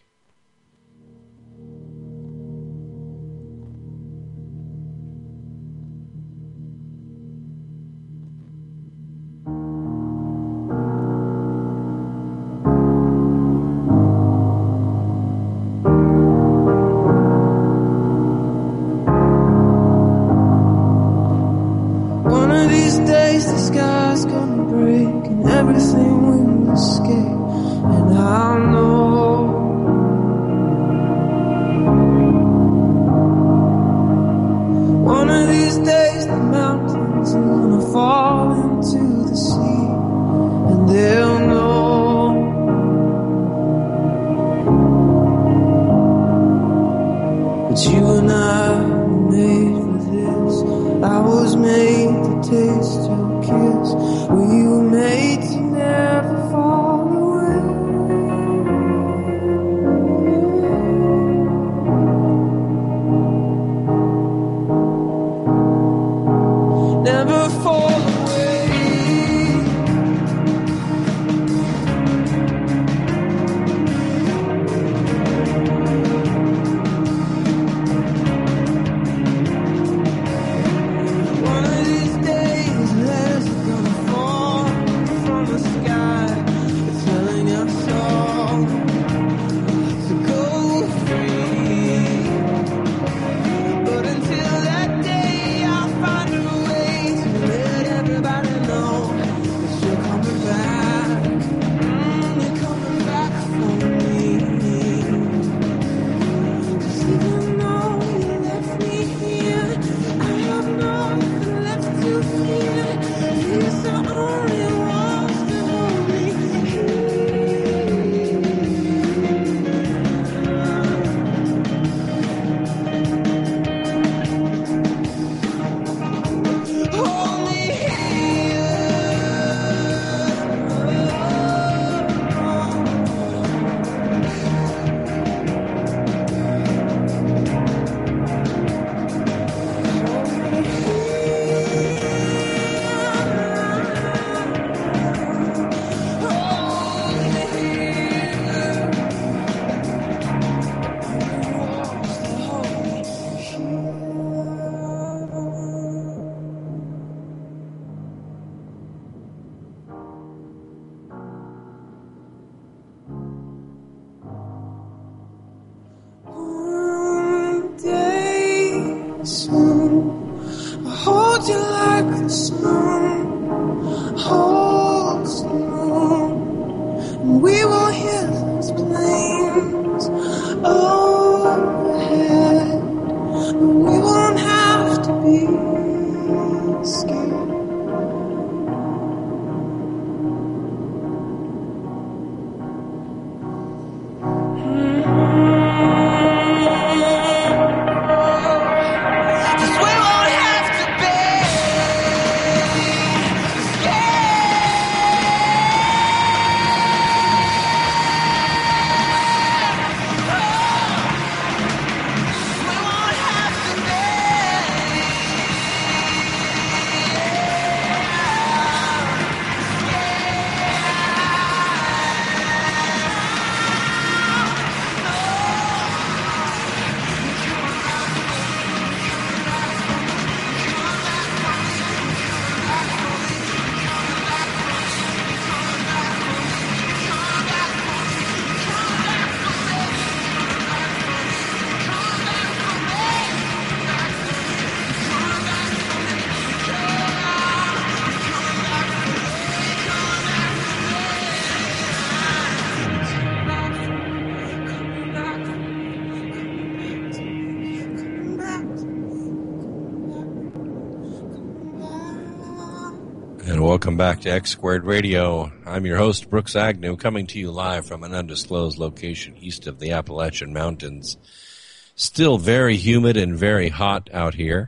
welcome back to X Squared Radio. I'm your host, Brooks Agnew, coming to you live from an undisclosed location east of the Appalachian Mountains. Still very humid and very hot out here.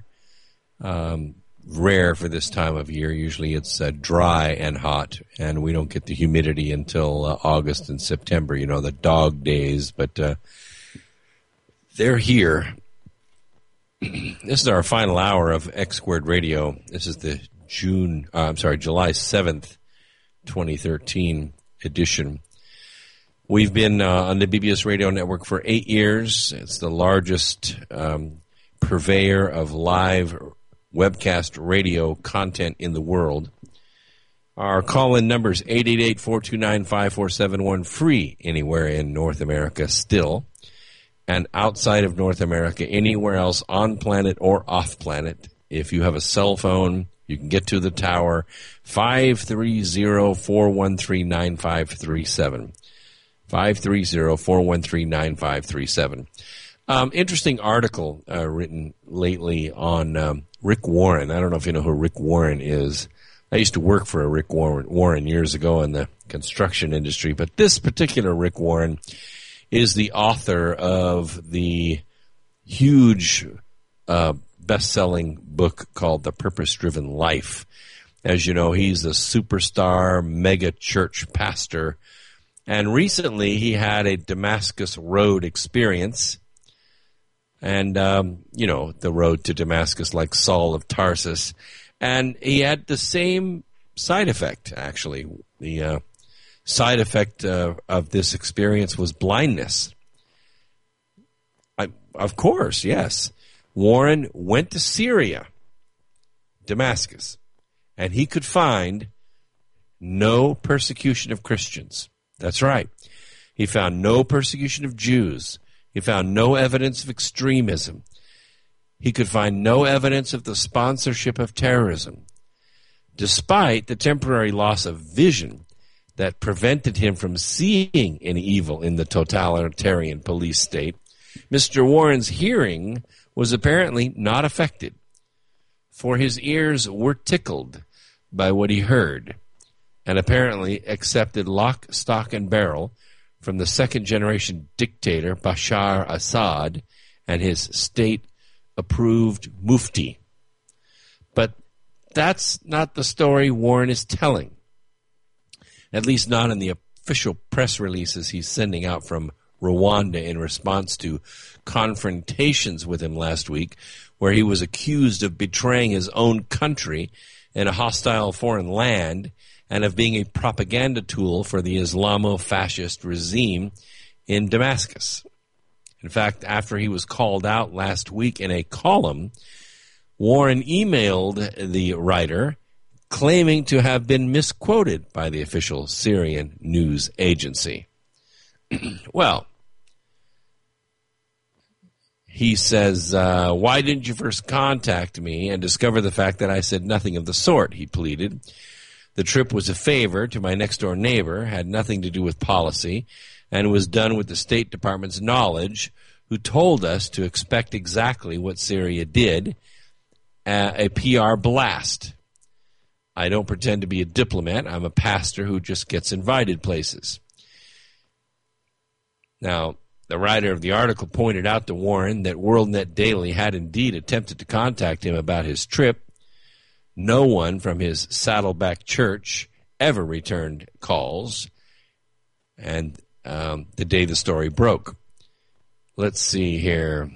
Rare for this time of year. Usually it's dry and hot, and we don't get the humidity until August and September, you know, the dog days, but they're here. This is our final hour of X Squared Radio. This is the July 7th, 2013 edition. We've been on the BBS Radio Network for 8 years. It's the largest purveyor of live webcast radio content in the world. Our call-in number is 888-429-5471, free anywhere in North America still. And outside of North America, anywhere else on planet or off planet. If you have a cell phone, you can get to the tower, 530-413-9537. 530-413-9537. Interesting article written lately on Rick Warren. I don't know if you know who Rick Warren is. I used to work for a Rick Warren years ago in the construction industry, but this particular Rick Warren is the author of the huge best-selling book called The Purpose-Driven Life. As you know, he's a superstar mega church pastor, and recently he had a Damascus Road experience. And, you know, the road to Damascus, like Saul of Tarsus. And he had the same side effect, actually. The side effect of this experience was blindness. Of course, yes. Warren went to Syria, Damascus, and he could find no persecution of Christians. That's right. He found no persecution of Jews. He found no evidence of extremism. He could find no evidence of the sponsorship of terrorism. Despite the temporary loss of vision that prevented him from seeing any evil in the totalitarian police state, Mr. Warren's hearing was apparently not affected, for his ears were tickled by what he heard, and apparently accepted lock, stock, and barrel from the second-generation dictator Bashar Assad and his state-approved mufti. But that's not the story Warren is telling, at least not in the official press releases he's sending out from Rwanda in response to confrontations with him last week, where he was accused of betraying his own country in a hostile foreign land and of being a propaganda tool for the Islamo-fascist regime in Damascus. In fact, after he was called out last week in a column, Warren emailed the writer claiming to have been misquoted by the official Syrian news agency. Well, he says, why didn't you first contact me and discover the fact that I said nothing of the sort, he pleaded. The trip was a favor to my next-door neighbor, had nothing to do with policy, and was done with the State Department's knowledge, who told us to expect exactly what Syria did, a PR blast. I don't pretend to be a diplomat. I'm a pastor who just gets invited places. Now, the writer of the article pointed out to Warren that WorldNet Daily had indeed attempted to contact him about his trip. No one from his Saddleback church ever returned calls, and the day the story broke. Let's see here.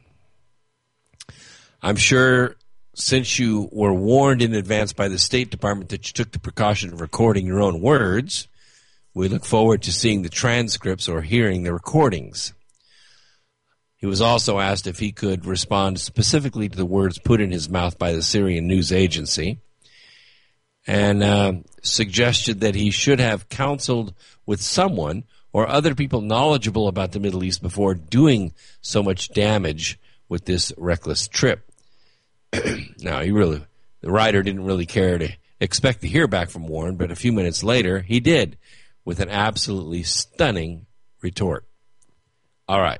I'm sure since you were warned in advance by the State Department that you took the precaution of recording your own words, we look forward to seeing the transcripts or hearing the recordings. He was also asked if he could respond specifically to the words put in his mouth by the Syrian news agency, and suggested that he should have counseled with someone or other people knowledgeable about the Middle East before doing so much damage with this reckless trip. Now, the writer didn't really care to expect to hear back from Warren, but a few minutes later, he did, with an absolutely stunning retort. All right.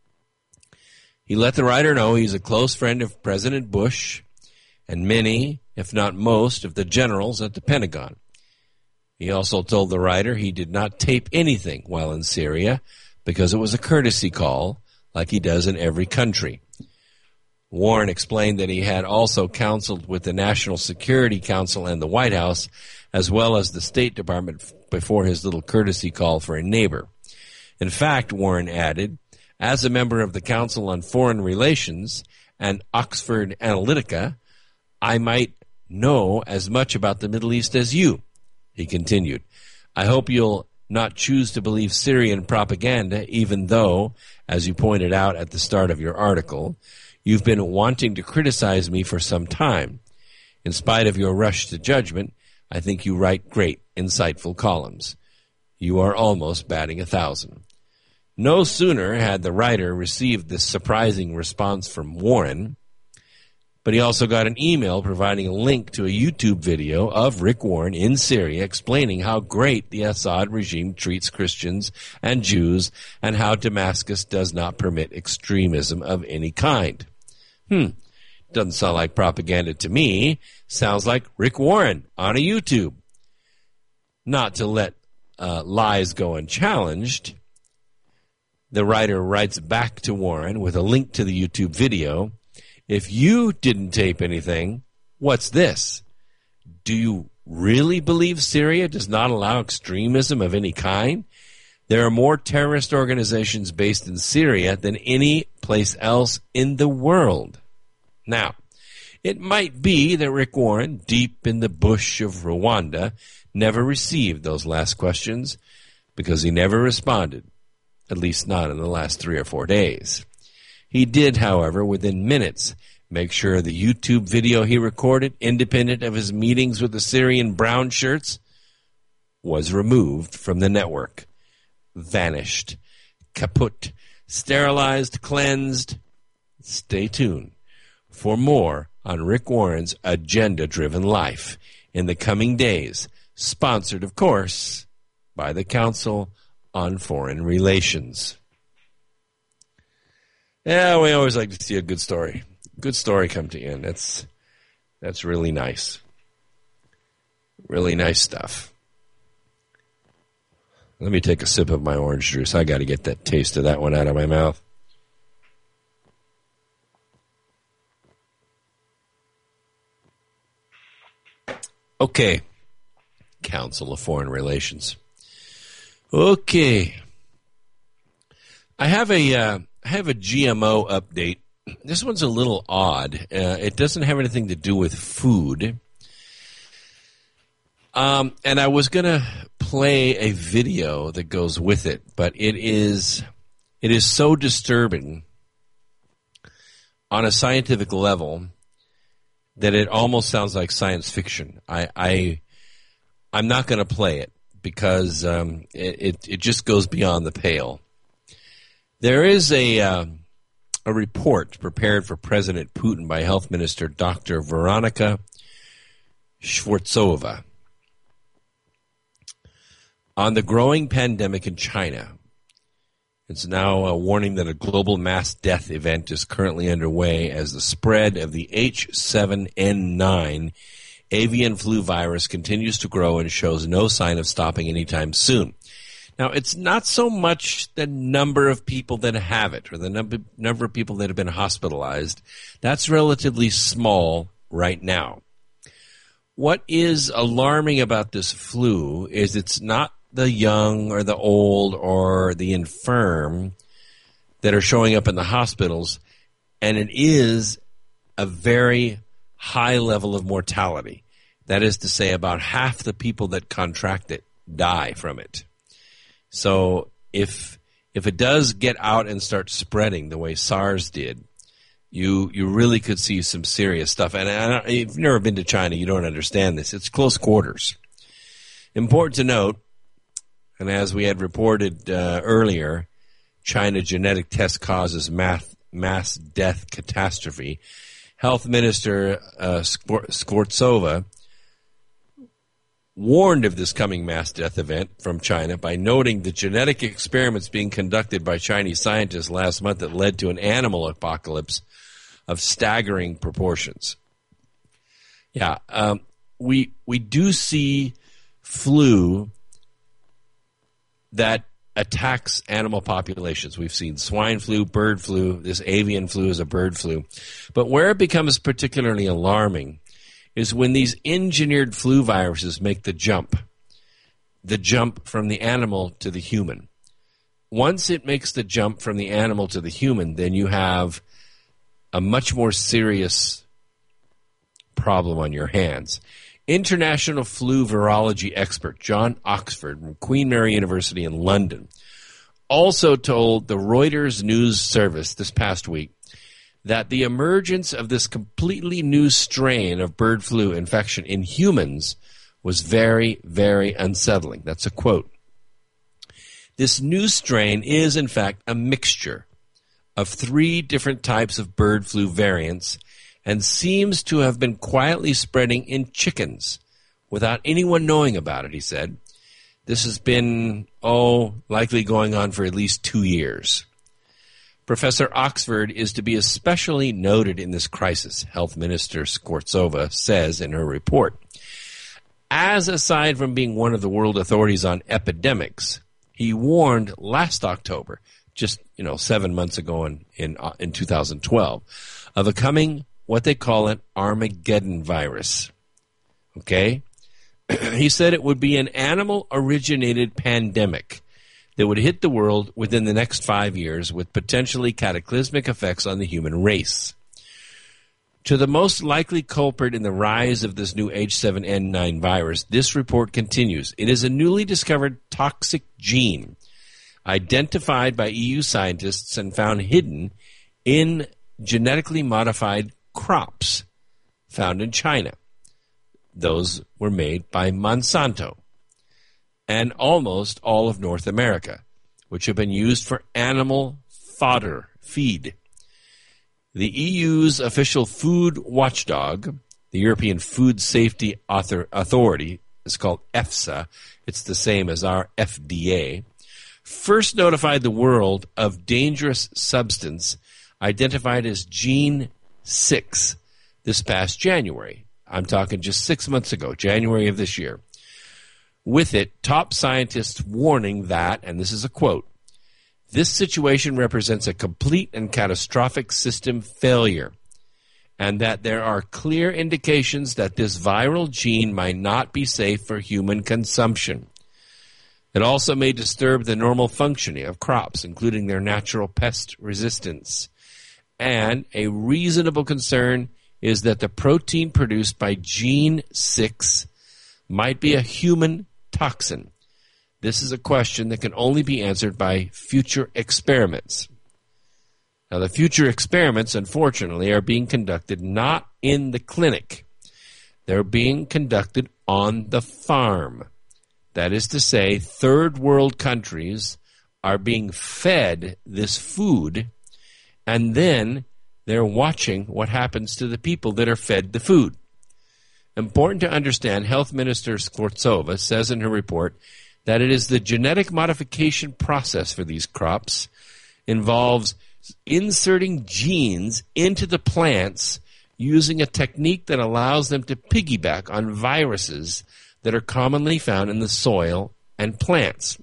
He let the writer know he's a close friend of President Bush, and many, if not most, of the generals at the Pentagon. He also told the writer he did not tape anything while in Syria because it was a courtesy call, like he does in every country. Warren explained that he had also counseled with the National Security Council and the White House, as well as the State Department before his little courtesy call for a neighbor. In fact, Warren added, as a member of the Council on Foreign Relations and Oxford Analytica, I might know as much about the Middle East as you. He continued, I hope you'll not choose to believe Syrian propaganda, even though, as you pointed out at the start of your article, you've been wanting to criticize me for some time. In spite of your rush to judgment, I think you write great, insightful columns. You are almost batting 1,000. No sooner had the writer received this surprising response from Warren, but he also got an email providing a link to a YouTube video of Rick Warren in Syria explaining how great the Assad regime treats Christians and Jews and how Damascus does not permit extremism of any kind. Doesn't sound like propaganda to me. Sounds like Rick Warren on a YouTube. Not to let lies go unchallenged, the writer writes back to Warren with a link to the YouTube video. If you didn't tape anything, what's this? Do you really believe Syria does not allow extremism of any kind? There are more terrorist organizations based in Syria than any place else in the world. Now, it might be that Rick Warren, deep in the bush of Rwanda, never received those last questions because he never responded, at least not in the last 3 or 4 days. He did, however, within minutes, make sure the YouTube video he recorded, independent of his meetings with the Syrian brown shirts, was removed from the network. Vanished. Kaput. Sterilized. Cleansed. Stay tuned for more on Rick Warren's agenda-driven life in the coming days, sponsored, of course, by the Council on Foreign Relations. Yeah, we always like to see a good story. Good story come to end. That's really nice. Really nice stuff. Let me take a sip of my orange juice. I got to get that taste of that one out of my mouth. Okay. Council of Foreign Relations. Okay. I have a GMO update. This one's a little odd. It doesn't have anything to do with food. And I was going to play a video that goes with it, but it is so disturbing on a scientific level that it almost sounds like science fiction. I'm not going to play it because it just goes beyond the pale. There is a report prepared for President Putin by Health Minister Dr. Veronika Shvartsova on the growing pandemic in China. It's now a warning that a global mass death event is currently underway as the spread of the H7N9 avian flu virus continues to grow and shows no sign of stopping anytime soon. Now, it's not so much the number of people that have it or the number of people that have been hospitalized. That's relatively small right now. What is alarming about this flu is it's not the young or the old or the infirm that are showing up in the hospitals, and it is a very high level of mortality. That is to say, about half the people that contract it die from it. So if it does get out and start spreading the way SARS did, you really could see some serious stuff. And if you've never been to China, you don't understand this. It's close quarters. Important to note, and as we had reported earlier, China genetic test causes mass death catastrophe. Health Minister Shvartsova warned of this coming mass death event from China by noting the genetic experiments being conducted by Chinese scientists last month that led to an animal apocalypse of staggering proportions. Yeah, we do see flu that attacks animal populations. We've seen swine flu, bird flu. This avian flu is a bird flu. But where it becomes particularly alarming is when these engineered flu viruses make the jump from the animal to the human. Once it makes the jump from the animal to the human, then you have a much more serious problem on your hands. International flu virology expert John Oxford from Queen Mary University in London also told the Reuters news service this past week that the emergence of this completely new strain of bird flu infection in humans was very, very unsettling. That's a quote. This new strain is, in fact, a mixture of 3 different types of bird flu variants and seems to have been quietly spreading in chickens without anyone knowing about it, he said. This has been, likely going on for at least 2 years. Professor Oxford is to be especially noted in this crisis, Health Minister Skvortsova says in her report. As aside from being one of the world authorities on epidemics, he warned last October, just 7 months ago in 2012, of a coming what they call an Armageddon virus. Okay? He said it would be an animal-originated pandemic that would hit the world within the next 5 years with potentially cataclysmic effects on the human race. To the most likely culprit in the rise of this new H7N9 virus, this report continues. It is a newly discovered toxic gene identified by EU scientists and found hidden in genetically modified crops found in China. Those were made by Monsanto and almost all of North America, which have been used for animal fodder feed. The EU's official food watchdog, the European Food Safety Authority, is called EFSA. It's the same as our FDA. First notified the world of dangerous substance identified as Gene 6 this past January. I'm talking just 6 months ago, January of this year. With it, top scientists warning that, and this is a quote, this situation represents a complete and catastrophic system failure, and that there are clear indications that this viral gene might not be safe for human consumption. It also may disturb the normal functioning of crops, including their natural pest resistance. And a reasonable concern is that the protein produced by Gene 6 might be a human toxin. This is a question that can only be answered by future experiments. Now, the future experiments, unfortunately, are being conducted not in the clinic. They're being conducted on the farm. That is to say, third world countries are being fed this food, and then they're watching what happens to the people that are fed the food. Important to understand, Health Minister Skvortsova says in her report that it is the genetic modification process for these crops involves inserting genes into the plants using a technique that allows them to piggyback on viruses that are commonly found in the soil and plants.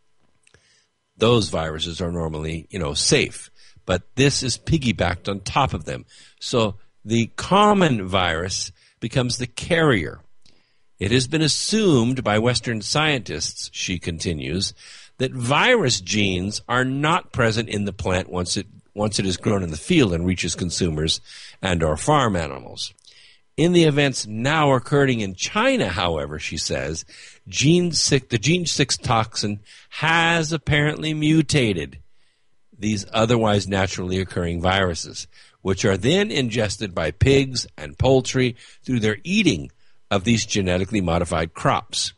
Those viruses are normally, safe, but this is piggybacked on top of them. So the common virus becomes the carrier. It has been assumed by Western scientists, she continues, that virus genes are not present in the plant once it is grown in the field and reaches consumers and or farm animals. In the events now occurring in China, however, she says, the Gene 6 toxin has apparently mutated these otherwise naturally occurring viruses, which are then ingested by pigs and poultry through their eating of these genetically modified crops.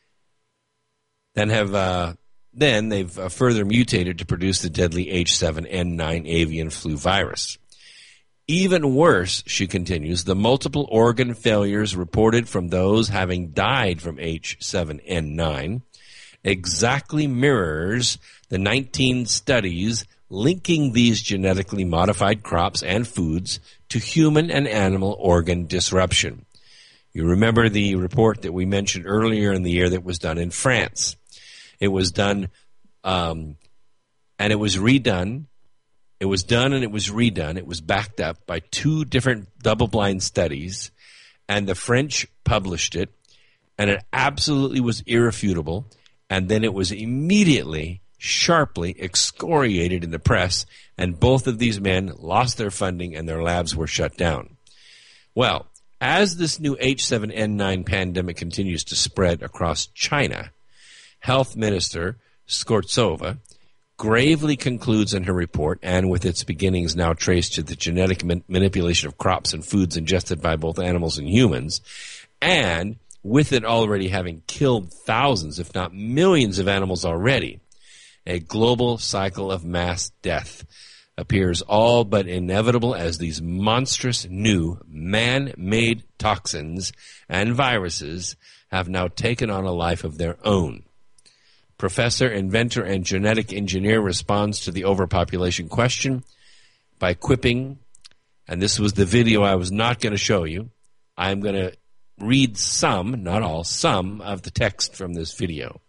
Then they've further mutated to produce the deadly H7N9 avian flu virus. Even worse, she continues, the multiple organ failures reported from those having died from H7N9 exactly mirrors the 19 studies linking these genetically modified crops and foods to human and animal organ disruption. You remember the report that we mentioned earlier in the year that was done in France. It was done, and it was redone. It was done and it was redone. It was backed up by 2 different double-blind studies, and the French published it, and it absolutely was irrefutable, and then it was immediately, sharply excoriated in the press, and both of these men lost their funding and their labs were shut down. Well, as this new H7N9 pandemic continues to spread across China, Health Minister Skvortsova gravely concludes in her report, and with its beginnings now traced to the genetic manipulation of crops and foods ingested by both animals and humans, and with it already having killed thousands, if not millions of animals already, a global cycle of mass death appears all but inevitable as these monstrous new man-made toxins and viruses have now taken on a life of their own. Professor, inventor, and genetic engineer responds to the overpopulation question by quipping, and this was the video I was not going to show you. I'm going to read some, not all, some of the text from this video.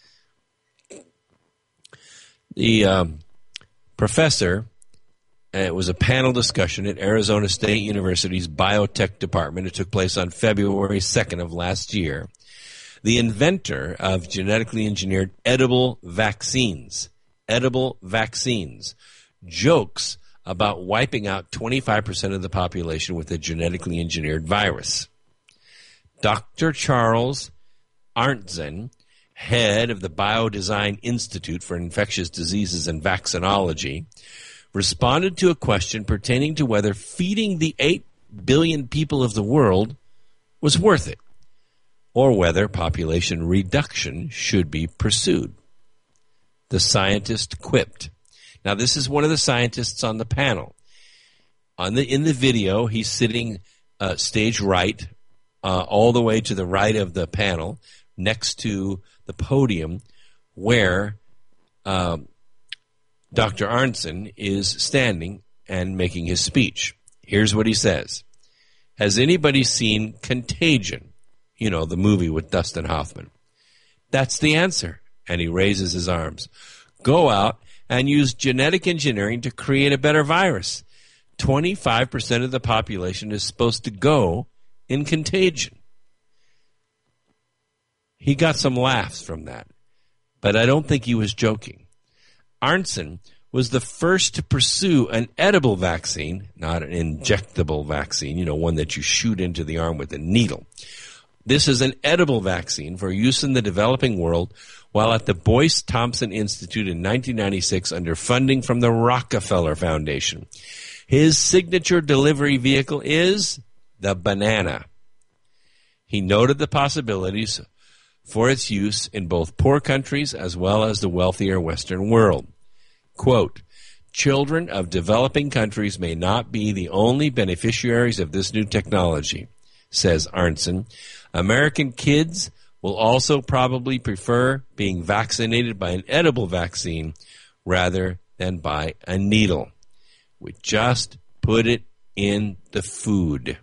The professor, it was a panel discussion at Arizona State University's biotech department. It took place on February 2nd of last year. The inventor of genetically engineered edible vaccines, jokes about wiping out 25% of the population with a genetically engineered virus. Dr. Charles Arntzen, head of the Biodesign Institute for Infectious Diseases and Vaccinology, responded to a question pertaining to whether feeding the 8 billion people of the world was worth it, or whether population reduction should be pursued. The scientist quipped. Now, this is one of the scientists on the panel. In the video, he's sitting stage right, all the way to the right of the panel, next to the podium where Dr. Arntzen is standing and making his speech. Here's what he says. Has anybody seen Contagion? You know, the movie with Dustin Hoffman. That's the answer. And he raises his arms. Go out and use genetic engineering to create a better virus. 25% of the population is supposed to go in Contagion. He got some laughs from that, but I don't think he was joking. Arntzen was the first to pursue an edible vaccine, not an injectable vaccine, you know, one that you shoot into the arm with a needle. This is an edible vaccine for use in the developing world while at the Boyce Thompson Institute in 1996 under funding from the Rockefeller Foundation. His signature delivery vehicle is the banana. He noted the possibilities for its use in both poor countries as well as the wealthier Western world. Quote, children of developing countries may not be the only beneficiaries of this new technology, says Arntzen. American kids will also probably prefer being vaccinated by an edible vaccine rather than by a needle. We just put it in the food.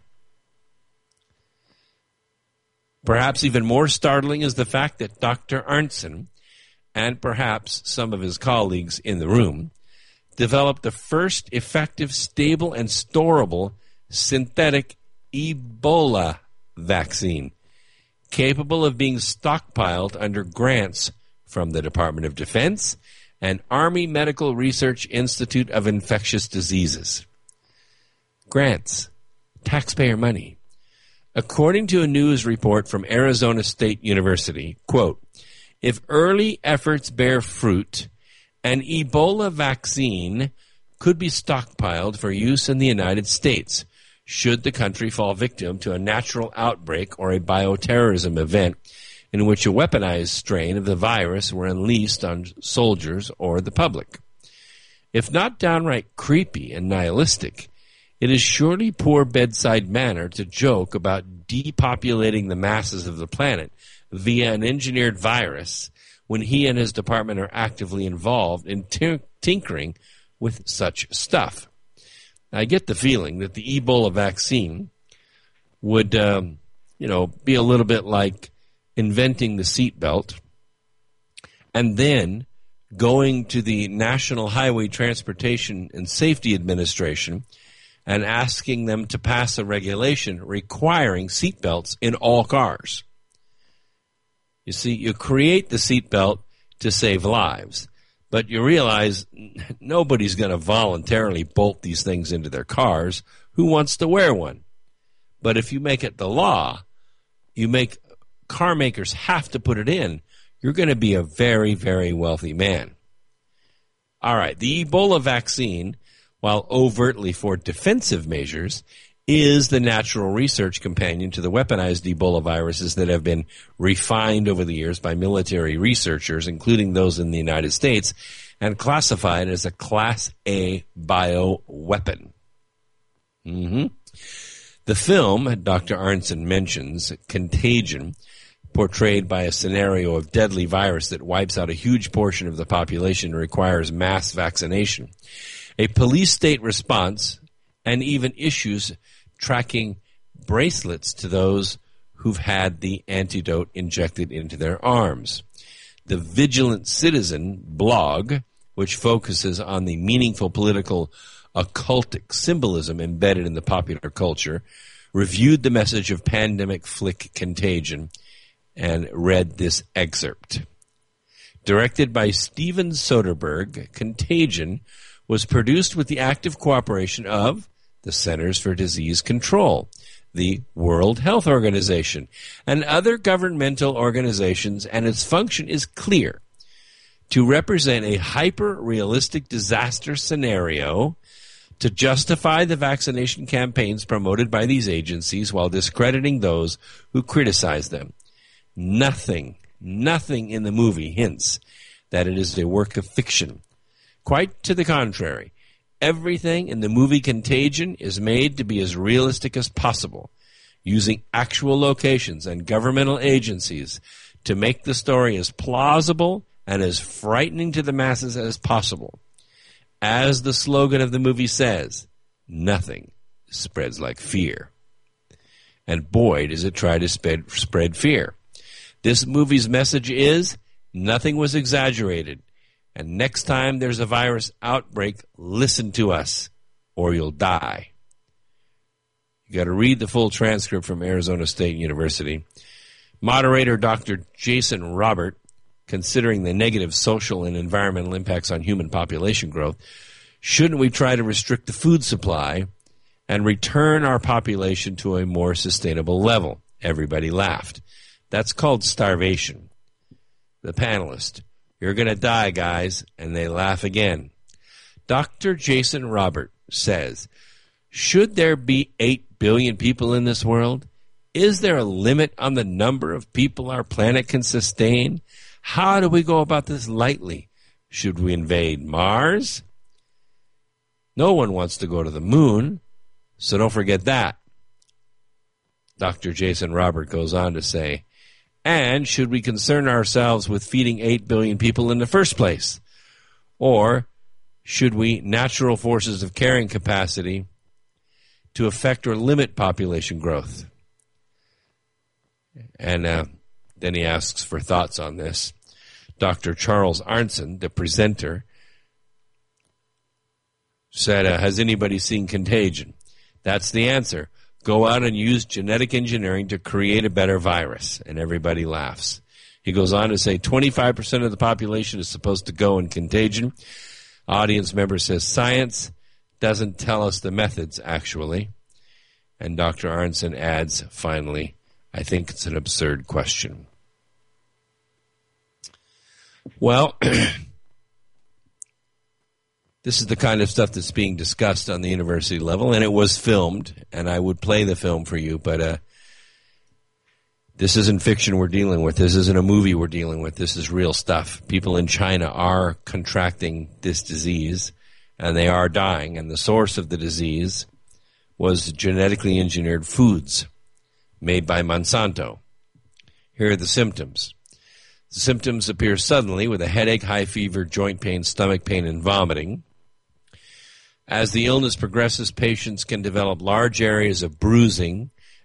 Perhaps even more startling is the fact that Dr. Arntzen, and perhaps some of his colleagues in the room, developed the first effective, stable, and storable synthetic Ebola vaccine, capable of being stockpiled under grants from the Department of Defense and Army Medical Research Institute of Infectious Diseases. Grants, taxpayer money. According to a news report from Arizona State University, quote, if early efforts bear fruit, an Ebola vaccine could be stockpiled for use in the United States should the country fall victim to a natural outbreak or a bioterrorism event in which a weaponized strain of the virus were unleashed on soldiers or the public. If not downright creepy and nihilistic, it is surely poor bedside manner to joke about depopulating the masses of the planet via an engineered virus when he and his department are actively involved in tinkering with such stuff. I get the feeling that the Ebola vaccine would be a little bit like inventing the seatbelt and then going to the National Highway Transportation and Safety Administration and asking them to pass a regulation requiring seatbelts in all cars. You see, you create the seatbelt to save lives, but you realize nobody's going to voluntarily bolt these things into their cars. Who wants to wear one? But if you make it the law, you make car makers have to put it in, you're going to be a very, very wealthy man. All right, the Ebola vaccine, while overtly for defensive measures, is the natural research companion to the weaponized Ebola viruses that have been refined over the years by military researchers, including those in the United States, and classified as a Class A bioweapon. The film, Dr. Arntzen mentions, Contagion, portrayed by a scenario of deadly virus that wipes out a huge portion of the population and requires mass vaccination, a police state response, and even issues tracking bracelets to those who've had the antidote injected into their arms. The Vigilant Citizen blog, which focuses on the meaningful political occultic symbolism embedded in the popular culture, reviewed the message of pandemic flick Contagion and read this excerpt. Directed by Steven Soderbergh, Contagion was produced with the active cooperation of the Centers for Disease Control, the World Health Organization, and other governmental organizations, and its function is clear: to represent a hyper-realistic disaster scenario to justify the vaccination campaigns promoted by these agencies while discrediting those who criticize them. Nothing in the movie hints that it is a work of fiction. Quite to the contrary, everything in the movie Contagion is made to be as realistic as possible, using actual locations and governmental agencies to make the story as plausible and as frightening to the masses as possible. As the slogan of the movie says, nothing spreads like fear. And boy, does it try to spread fear. This movie's message is, nothing was exaggerated. And next time there's a virus outbreak, listen to us, or you'll die. You got to read the full transcript from Arizona State University. Moderator Dr. Jason Robert, considering the negative social and environmental impacts on human population growth, shouldn't we try to restrict the food supply and return our population to a more sustainable level? Everybody laughed. That's called starvation. The panelist, you're going to die, guys, and they laugh again. Dr. Jason Robert says, should there be 8 billion people in this world? Is there a limit on the number of people our planet can sustain? How do we go about this lightly? Should we invade Mars? No one wants to go to the moon, so don't forget that. Dr. Jason Robert goes on to say, and should we concern ourselves with feeding 8 billion people in the first place? Or should we natural forces of carrying capacity to affect or limit population growth? And then he asks for thoughts on this. Dr. Charles Arntzen, the presenter, said, has anybody seen Contagion? That's the answer. Go out and use genetic engineering to create a better virus. And everybody laughs. He goes on to say 25% of the population is supposed to go in Contagion. Audience member says science doesn't tell us the methods, actually. And Dr. Arntzen adds, finally, I think it's an absurd question. Well, this is the kind of stuff that's being discussed on the university level, and it was filmed, and I would play the film for you, but this isn't fiction we're dealing with. This isn't a movie we're dealing with. This is real stuff. People in China are contracting this disease, and they are dying, and the source of the disease was genetically engineered foods made by Monsanto. Here are the symptoms. The symptoms appear suddenly with a headache, high fever, joint pain, stomach pain, and vomiting. As the illness progresses, patients can develop large areas of bruising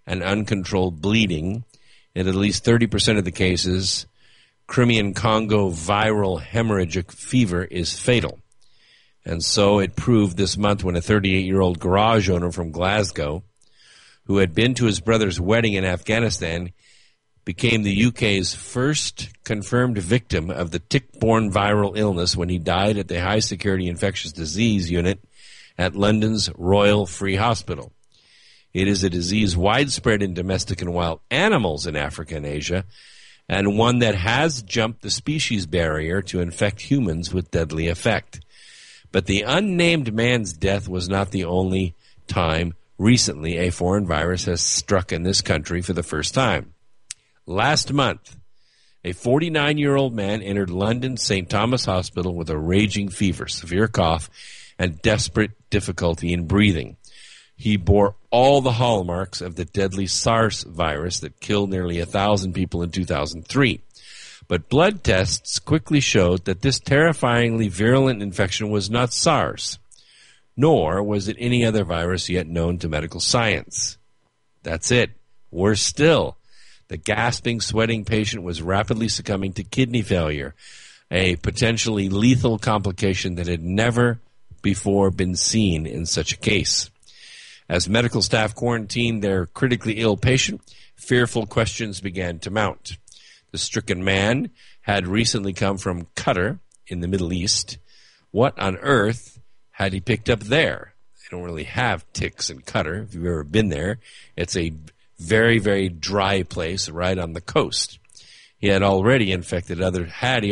and uncontrolled bleeding. In at least 30% of the cases, Crimean Congo viral hemorrhagic fever is fatal. And so it proved this month when a 38-year-old garage owner from Glasgow, who had been to his brother's wedding in Afghanistan, became the UK's first confirmed victim of the tick-borne viral illness when he died at the high-security infectious disease unit at London's Royal Free Hospital. It is a disease widespread in domestic and wild animals in Africa and Asia, and one that has jumped the species barrier to infect humans with deadly effect. But the unnamed man's death was not the only time recently a foreign virus has struck in this country for the first time. Last month, a 49-year-old man entered London's St. Thomas Hospital with a raging fever, severe cough, and desperate difficulty in breathing. He bore all the hallmarks of the deadly SARS virus that killed nearly 1,000 people in 2003. But blood tests quickly showed that this terrifyingly virulent infection was not SARS, nor was it any other virus yet known to medical science. That's it. Worse still, the gasping, sweating patient was rapidly succumbing to kidney failure, a potentially lethal complication that had never before been seen in such a case. As medical staff quarantined their critically ill patient, fearful questions began to mount. The stricken man had recently come from Qatar in the Middle East. What on earth had he picked up there? They don't really have ticks in Qatar. If you've ever been there, it's a very, very dry place right on the coast. He had already infected others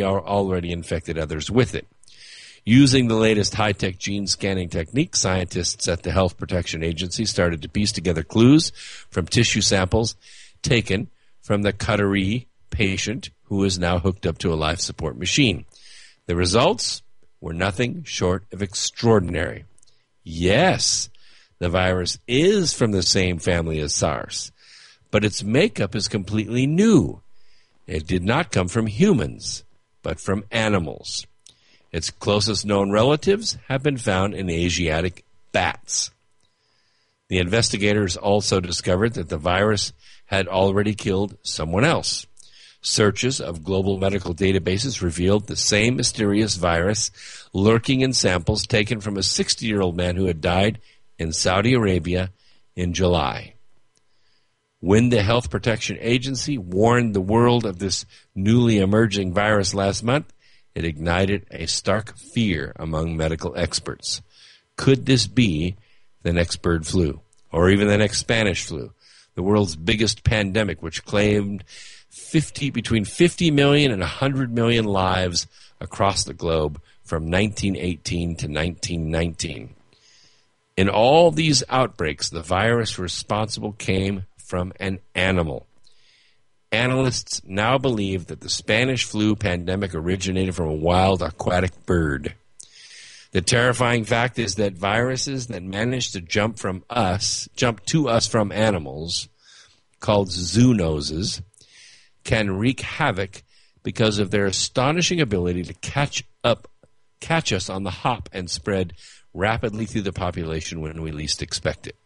with it. Using the latest high-tech gene scanning technique, scientists at the Health Protection Agency started to piece together clues from tissue samples taken from the Qatari patient who is now hooked up to a life support machine. The results were nothing short of extraordinary. Yes, the virus is from the same family as SARS, but its makeup is completely new. It did not come from humans, but from animals. Its closest known relatives have been found in Asiatic bats. The investigators also discovered that the virus had already killed someone else. Searches of global medical databases revealed the same mysterious virus lurking in samples taken from a 60-year-old man who had died in Saudi Arabia in July. When the Health Protection Agency warned the world of this newly emerging virus last month, it ignited a stark fear among medical experts. Could this be the next bird flu, or even the next Spanish flu, the world's biggest pandemic, which claimed between 50 million and 100 million lives across the globe from 1918 to 1919? In all these outbreaks, the virus responsible came from an animal. Analysts now believe that the Spanish flu pandemic originated from a wild aquatic bird. The terrifying fact is that viruses that manage to jump to us from animals, called zoonoses, can wreak havoc because of their astonishing ability to catch us on the hop and spread rapidly through the population when we least expect it.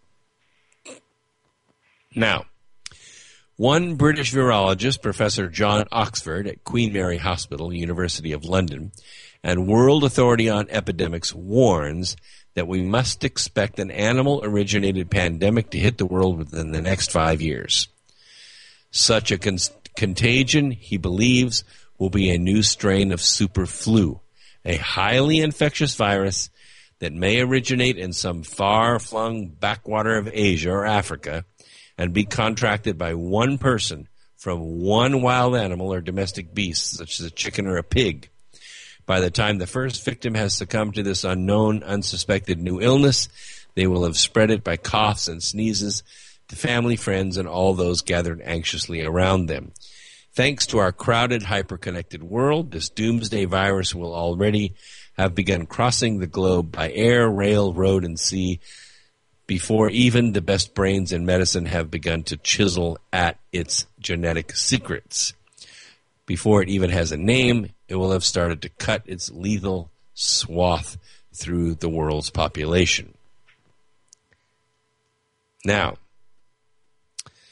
Now, one British virologist, Professor John Oxford at Queen Mary Hospital, University of London, and World Authority on Epidemics warns that we must expect an animal-originated pandemic to hit the world within the next 5 years. Such a contagion, he believes, will be a new strain of super flu, a highly infectious virus that may originate in some far-flung backwater of Asia or Africa and be contracted by one person from one wild animal or domestic beast, such as a chicken or a pig. By the time the first victim has succumbed to this unknown, unsuspected new illness, they will have spread it by coughs and sneezes to family, friends, and all those gathered anxiously around them. Thanks to our crowded, hyper-connected world, this doomsday virus will already have begun crossing the globe by air, rail, road, and sea before even the best brains in medicine have begun to chisel at its genetic secrets. Before it even has a name, it will have started to cut its lethal swath through the world's population. Now,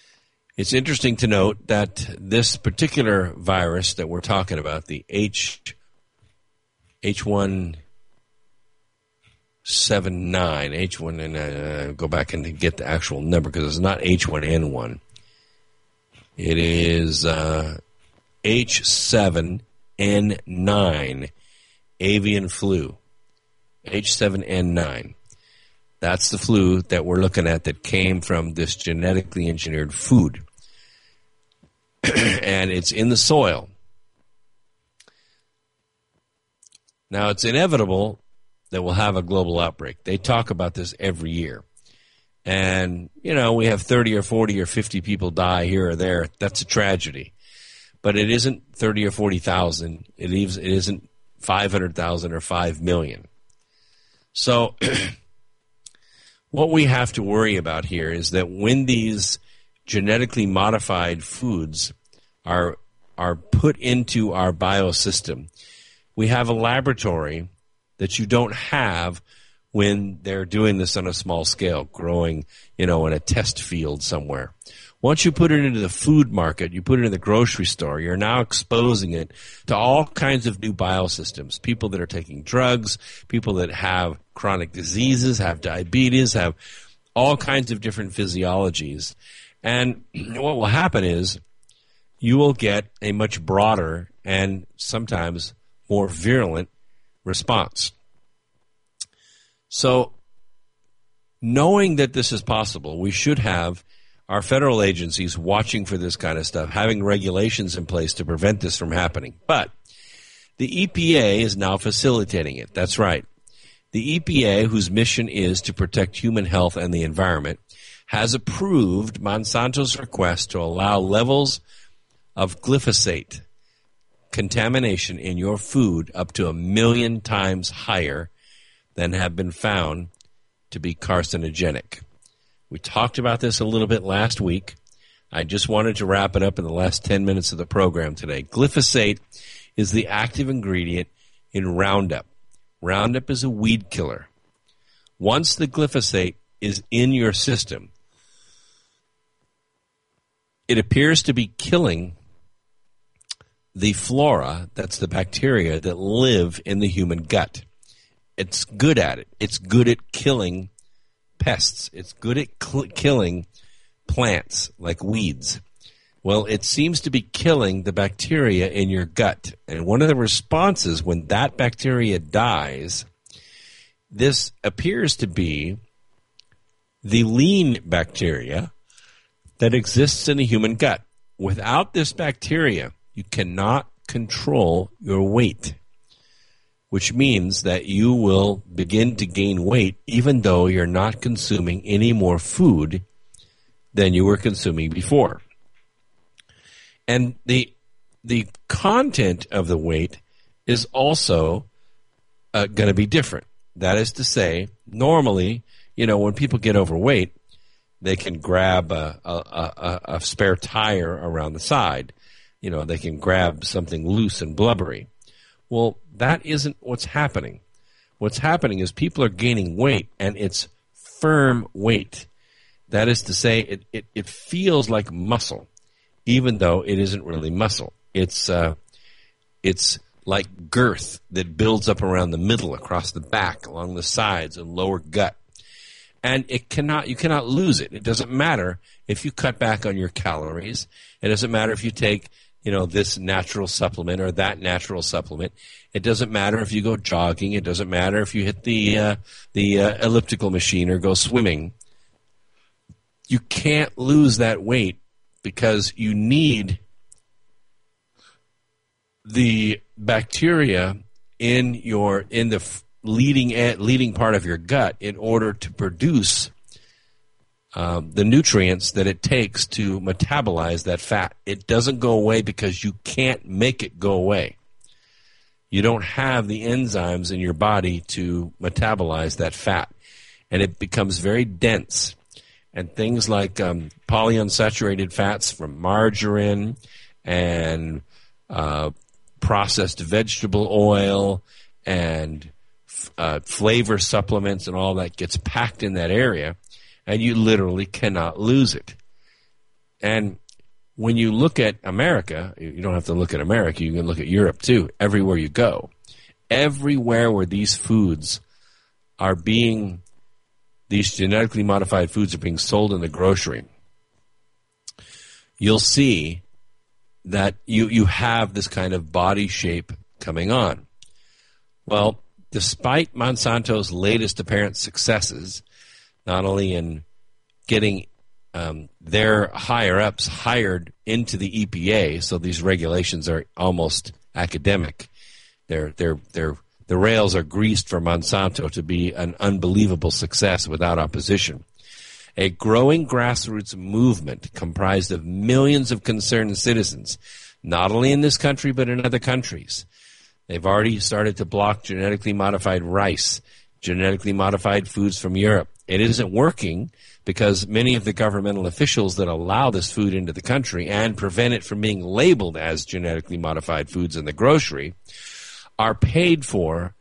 It's interesting to note that this particular virus that we're talking about, the H179, and go back and get the actual number because it's not H1N1. It is H7N9, avian flu. H7N9. That's the flu that we're looking at that came from this genetically engineered food. And it's in the soil. Now, it's inevitable that we'll have a global outbreak. They talk about this every year. And, you know, we have 30 or 40 or 50 people die here or there. That's a tragedy. But it isn't 30 or 40,000. It isn't 500,000 or 5 million. So what we have to worry about here is that when these genetically modified foods are put into our biosystem, we have a laboratory that you don't have when they're doing this on a small scale, growing, you know, in a test field somewhere. Once you put it into the food market, you put it in the grocery store, you're now exposing it to all kinds of new biosystems. People that are taking drugs, people that have chronic diseases, have diabetes, have all kinds of different physiologies. And what will happen is you will get a much broader and sometimes more virulent response. So knowing that this is possible, we should have our federal agencies watching for this kind of stuff, having regulations in place to prevent this from happening. But the EPA is now facilitating it. That's right. The EPA, whose mission is to protect human health and the environment, has approved Monsanto's request to allow levels of glyphosate contamination in your food up to 1 million times higher than have been found to be carcinogenic. We talked about this a little bit last week. I just wanted to wrap it up in the last 10 minutes of the program today. Glyphosate is the active ingredient in Roundup. Roundup is a weed killer. Once the glyphosate is in your system, it appears to be killing the flora, that's the bacteria that live in the human gut. It's good at it. It's good at killing pests. It's good at killing plants like weeds. Well, it seems to be killing the bacteria in your gut. And one of the responses when that bacteria dies, this appears to be the lean bacteria that exists in the human gut. Without this bacteria, you cannot control your weight, which means that you will begin to gain weight even though you're not consuming any more food than you were consuming before. And the content of the weight is also going to be different. That is to say, normally, you know, when people get overweight, they can grab a spare tire around the side. You know, they can grab something loose and blubbery. Well, that isn't what's happening. What's happening is people are gaining weight, and it's firm weight. That is to say, it feels like muscle, even though it isn't really muscle. It's like girth that builds up around the middle, across the back, along the sides, and lower gut. And you cannot lose it. It doesn't matter if you cut back on your calories. It doesn't matter if you take, you know, this natural supplement or that natural supplement. It doesn't matter if you go jogging. It doesn't matter if you hit the elliptical machine or go swimming. You can't lose that weight because you need the bacteria in the leading part of your gut in order to produce the nutrients that it takes to metabolize that fat. It doesn't go away because you can't make it go away. You don't have the enzymes in your body to metabolize that fat, and it becomes very dense. And things like polyunsaturated fats from margarine and processed vegetable oil and flavor supplements and all that gets packed in that area, and you literally cannot lose it. And when you look at America, you don't have to look at America, you can look at Europe too, everywhere you go. Everywhere where these foods are being, these genetically modified foods are being sold in the grocery, you'll see that you have this kind of body shape coming on. Well, despite Monsanto's latest apparent successes, not only in getting their higher-ups hired into the EPA, so these regulations are almost academic. The rails are greased for Monsanto to be an unbelievable success without opposition. A growing grassroots movement comprised of millions of concerned citizens, not only in this country but in other countries. They've already started to block genetically modified rice, genetically modified foods from Europe. It isn't working because many of the governmental officials that allow this food into the country and prevent it from being labeled as genetically modified foods in the grocery are paid by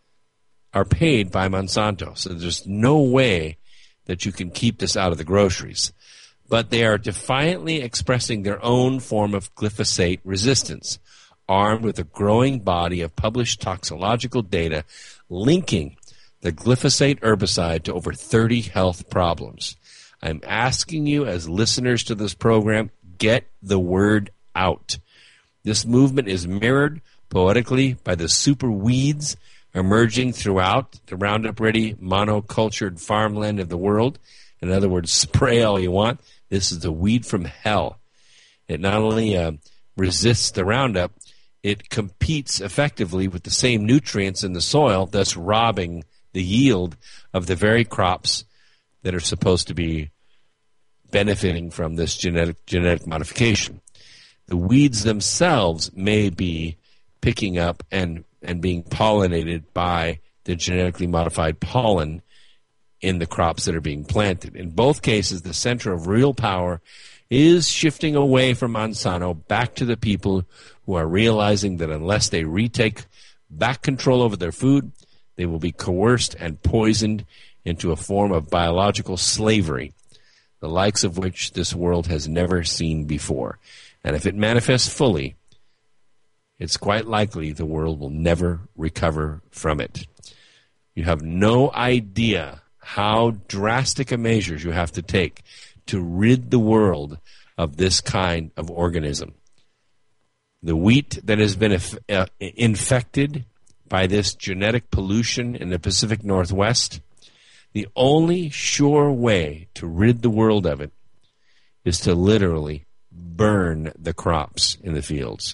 Monsanto. So there's no way that you can keep this out of the groceries. But they are defiantly expressing their own form of glyphosate resistance, armed with a growing body of published toxicological data linking the glyphosate herbicide to over 30 health problems. I'm asking you as listeners to this program, get the word out. This movement is mirrored poetically by the super weeds emerging throughout the Roundup-ready monocultured farmland of the world. In other words, spray all you want. This is the weed from hell. It not only resists the Roundup, it competes effectively with the same nutrients in the soil, thus robbing the yield of the very crops that are supposed to be benefiting from this genetic modification. The weeds themselves may be picking up and being pollinated by the genetically modified pollen in the crops that are being planted. In both cases, the center of real power is shifting away from Monsanto back to the people who are realizing that unless they retake back control over their food, they will be coerced and poisoned into a form of biological slavery, the likes of which this world has never seen before. And if it manifests fully, it's quite likely the world will never recover from it. You have no idea how drastic a measures you have to take to rid the world of this kind of organism. The wheat that has been infected by this genetic pollution in the Pacific Northwest, the only sure way to rid the world of it is to literally burn the crops in the fields.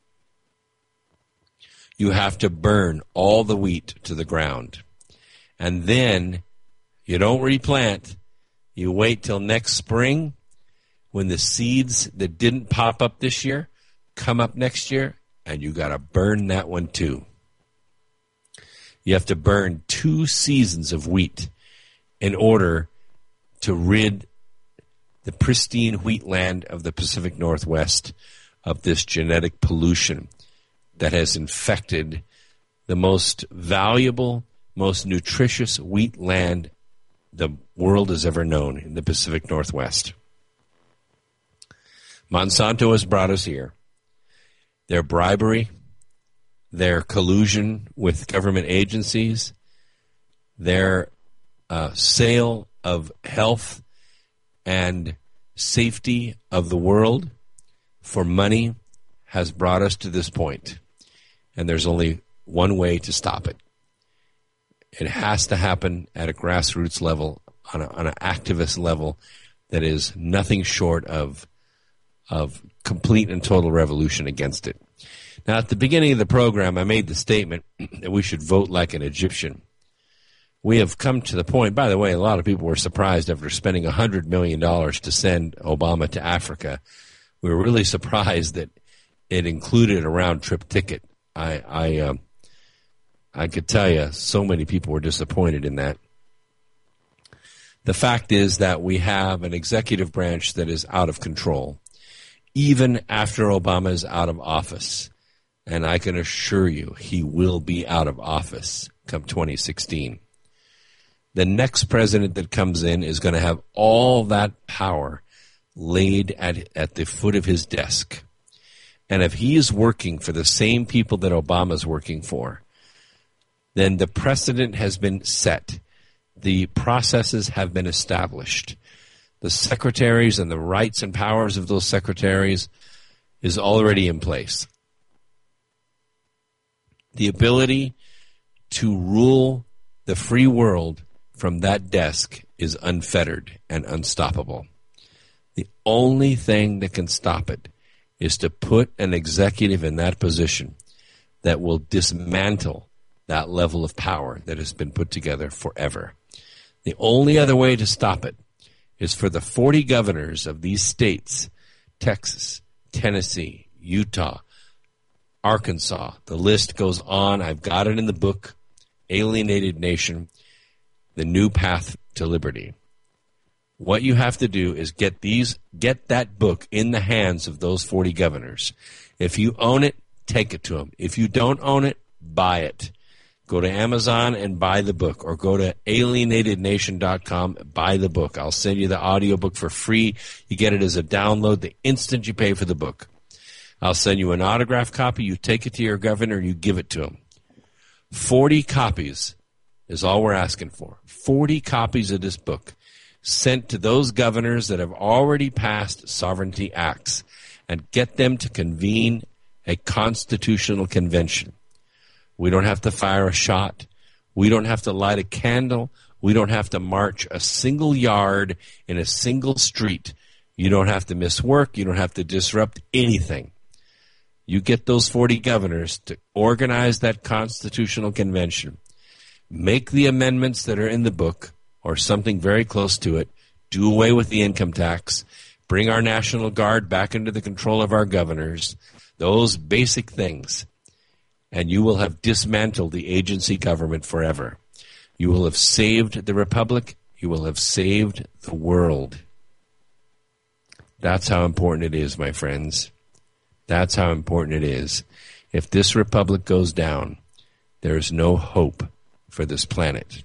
You have to burn all the wheat to the ground. And then you don't replant. You wait till next spring when the seeds that didn't pop up this year come up next year, and you got to burn that one too. You have to burn 2 seasons of wheat in order to rid the pristine wheatland of the Pacific Northwest of this genetic pollution that has infected the most valuable, most nutritious wheat land the world has ever known in the Pacific Northwest. Monsanto has brought us here. Their bribery, their collusion with government agencies, their sale of health and safety of the world for money has brought us to this point. And there's only one way to stop it. It has to happen at a grassroots level, on an activist level that is nothing short of complete and total revolution against it. Now, at the beginning of the program, I made the statement that we should vote like an Egyptian. We have come to the point, by the way, a lot of people were surprised after spending $100 million to send Obama to Africa. We were really surprised that it included a round-trip ticket. I could tell you so many people were disappointed in that. The fact is that we have an executive branch that is out of control, even after Obama is out of office. And I can assure you he will be out of office come 2016. The next president that comes in is going to have all that power laid at the foot of his desk. And if he is working for the same people that Obama's working for, then the precedent has been set. The processes have been established. The secretaries and the rights and powers of those secretaries is already in place. The ability to rule the free world from that desk is unfettered and unstoppable. The only thing that can stop it is to put an executive in that position that will dismantle that level of power that has been put together forever. The only other way to stop it is for the 40 governors of these states, Texas, Tennessee, Utah, Arkansas, the list goes on. I've got it in the book, Alienated Nation, The New Path to Liberty. What you have to do is get that book in the hands of those 40 governors. If you own it, take it to them. If you don't own it, buy it. Go to Amazon and buy the book, or go to alienatednation.com, buy the book. I'll send you the audiobook for free. You get it as a download the instant you pay for the book. I'll send you an autographed copy. You take it to your governor and you give it to him. 40 copies is all we're asking for. 40 copies of this book sent to those governors that have already passed sovereignty acts, and get them to convene a constitutional convention. We don't have to fire a shot. We don't have to light a candle. We don't have to march a single yard in a single street. You don't have to miss work. You don't have to disrupt anything. You get those 40 governors to organize that constitutional convention, make the amendments that are in the book or something very close to it, do away with the income tax, bring our National Guard back into the control of our governors, those basic things, and you will have dismantled the agency government forever. You will have saved the republic. You will have saved the world. That's how important it is, my friends. That's how important it is. If this republic goes down, there is no hope for this planet.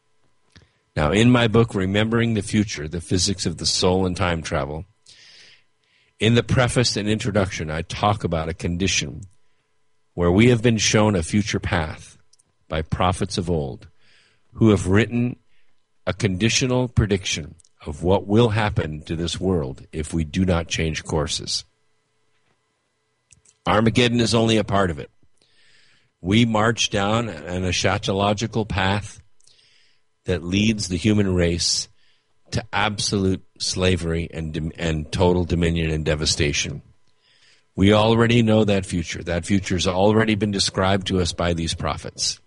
Now, in my book, Remembering the Future, The Physics of the Soul and Time Travel, in the preface and introduction, I talk about a condition where we have been shown a future path by prophets of old who have written a conditional prediction of what will happen to this world if we do not change courses. Armageddon is only a part of it. We march down an eschatological path that leads the human race to absolute slavery and total dominion and devastation. We already know that future. That future has already been described to us by these prophets.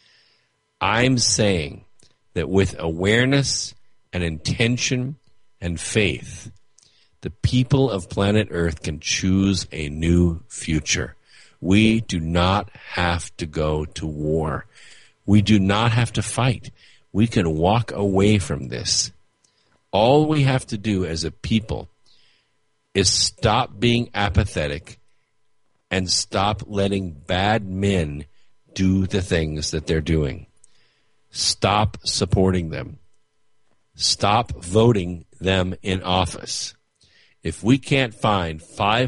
I'm saying that with awareness and intention and faith, the people of planet Earth can choose a new future. We do not have to go to war. We do not have to fight. We can walk away from this. All we have to do as a people is stop being apathetic and stop letting bad men do the things that they're doing. Stop supporting them. Stop voting them in office. If we can't find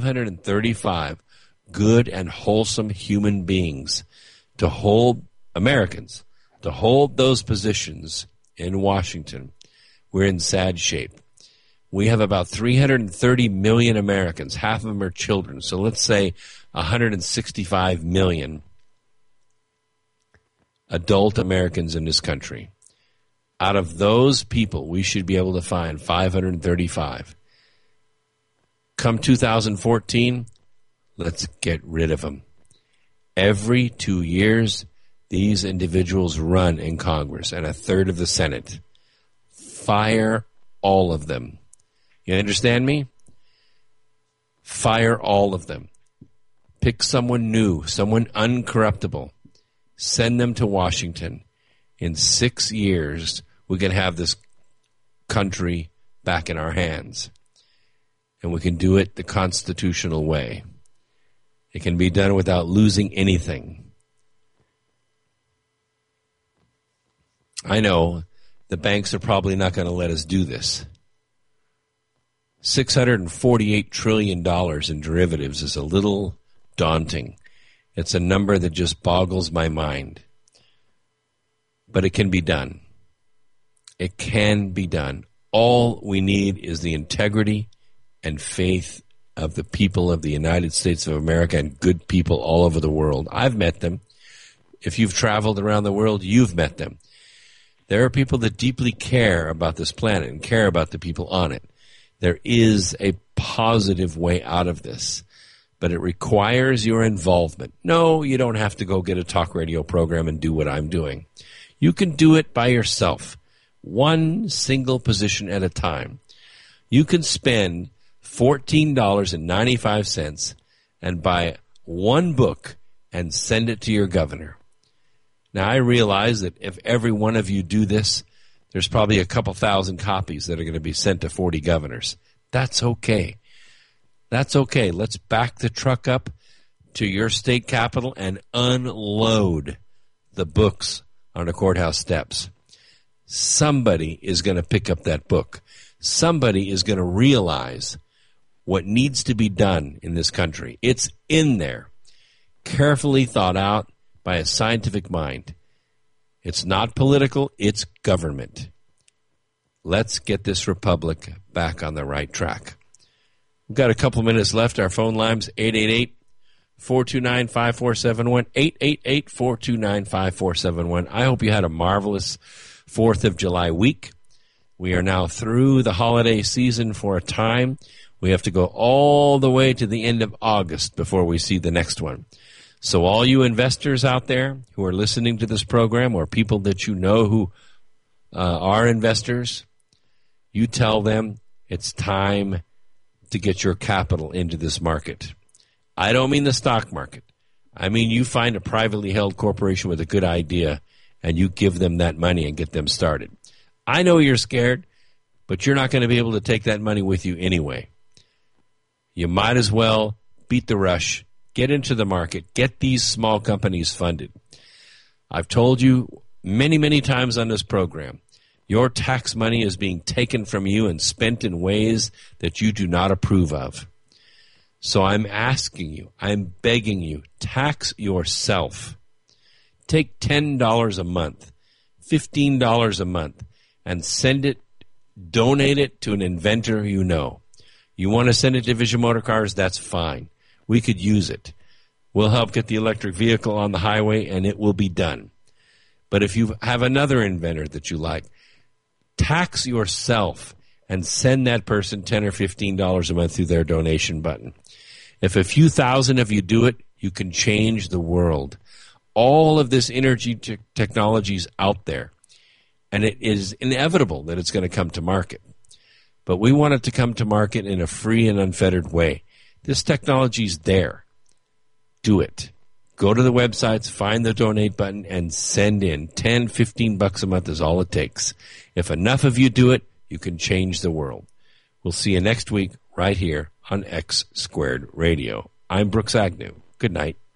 535 good and wholesome human beings to hold Americans, to hold those positions in Washington, we're in sad shape. We have about 330 million Americans. Half of them are children. So let's say 165 million adult Americans in this country. Out of those people, we should be able to find 535. Come 2014, let's get rid of them. Every 2 years, these individuals run in Congress and a third of the Senate. Fire all of them. You understand me? Fire all of them. Pick someone new, someone uncorruptible. Send them to Washington. In 6 years, we can have this country back in our hands. And we can do it the constitutional way. It can be done without losing anything. I know the banks are probably not going to let us do this. $648 trillion in derivatives is a little daunting. It's a number that just boggles my mind. But it can be done. It can be done. All we need is the integrity and faith of the people of the United States of America and good people all over the world. I've met them. If you've traveled around the world, you've met them. There are people that deeply care about this planet and care about the people on it. There is a positive way out of this, but it requires your involvement. No, you don't have to go get a talk radio program and do what I'm doing. You can do it by yourself, one single position at a time. You can spend $14.95 and buy one book and send it to your governor. Now, I realize that if every one of you do this, there's probably a couple thousand copies that are going to be sent to 40 governors. That's okay. That's okay. Let's back the truck up to your state capital and unload the books on the courthouse steps. Somebody is going to pick up that book. Somebody is going to realize what needs to be done in this country. It's in there, carefully thought out by a scientific mind. It's not political, it's government. Let's get this republic back on the right track. We've got a couple minutes left. Our phone lines, 888-429-5471, 888-429-5471. I hope you had a marvelous 4th of July week. We are now through the holiday season for a time. We have to go all the way to the end of August before we see the next one. So all you investors out there who are listening to this program, or people that you know who are investors, you tell them it's time to get your capital into this market. I don't mean the stock market. I mean you find a privately held corporation with a good idea and you give them that money and get them started. I know you're scared, but you're not going to be able to take that money with you anyway. You might as well beat the rush, get into the market, get these small companies funded. I've told you many, many times on this program, your tax money is being taken from you and spent in ways that you do not approve of. So I'm asking you, I'm begging you, tax yourself. Take $10 a month, $15 a month, and send it, donate it to an inventor you know. You want to send it to Vision Motor Cars, that's fine. We could use it. We'll help get the electric vehicle on the highway, and it will be done. But if you have another inventor that you like, tax yourself and send that person $10 or $15 a month through their donation button. If a few thousand of you do it, you can change the world. All of this energy technology is out there, and it is inevitable that it's going to come to market. But we want it to come to market in a free and unfettered way. This technology is there. Do it. Go to the websites, find the donate button, and send in. $10, $15 a month is all it takes. If enough of you do it, you can change the world. We'll see you next week right here on X Squared Radio. I'm Brooks Agnew. Good night.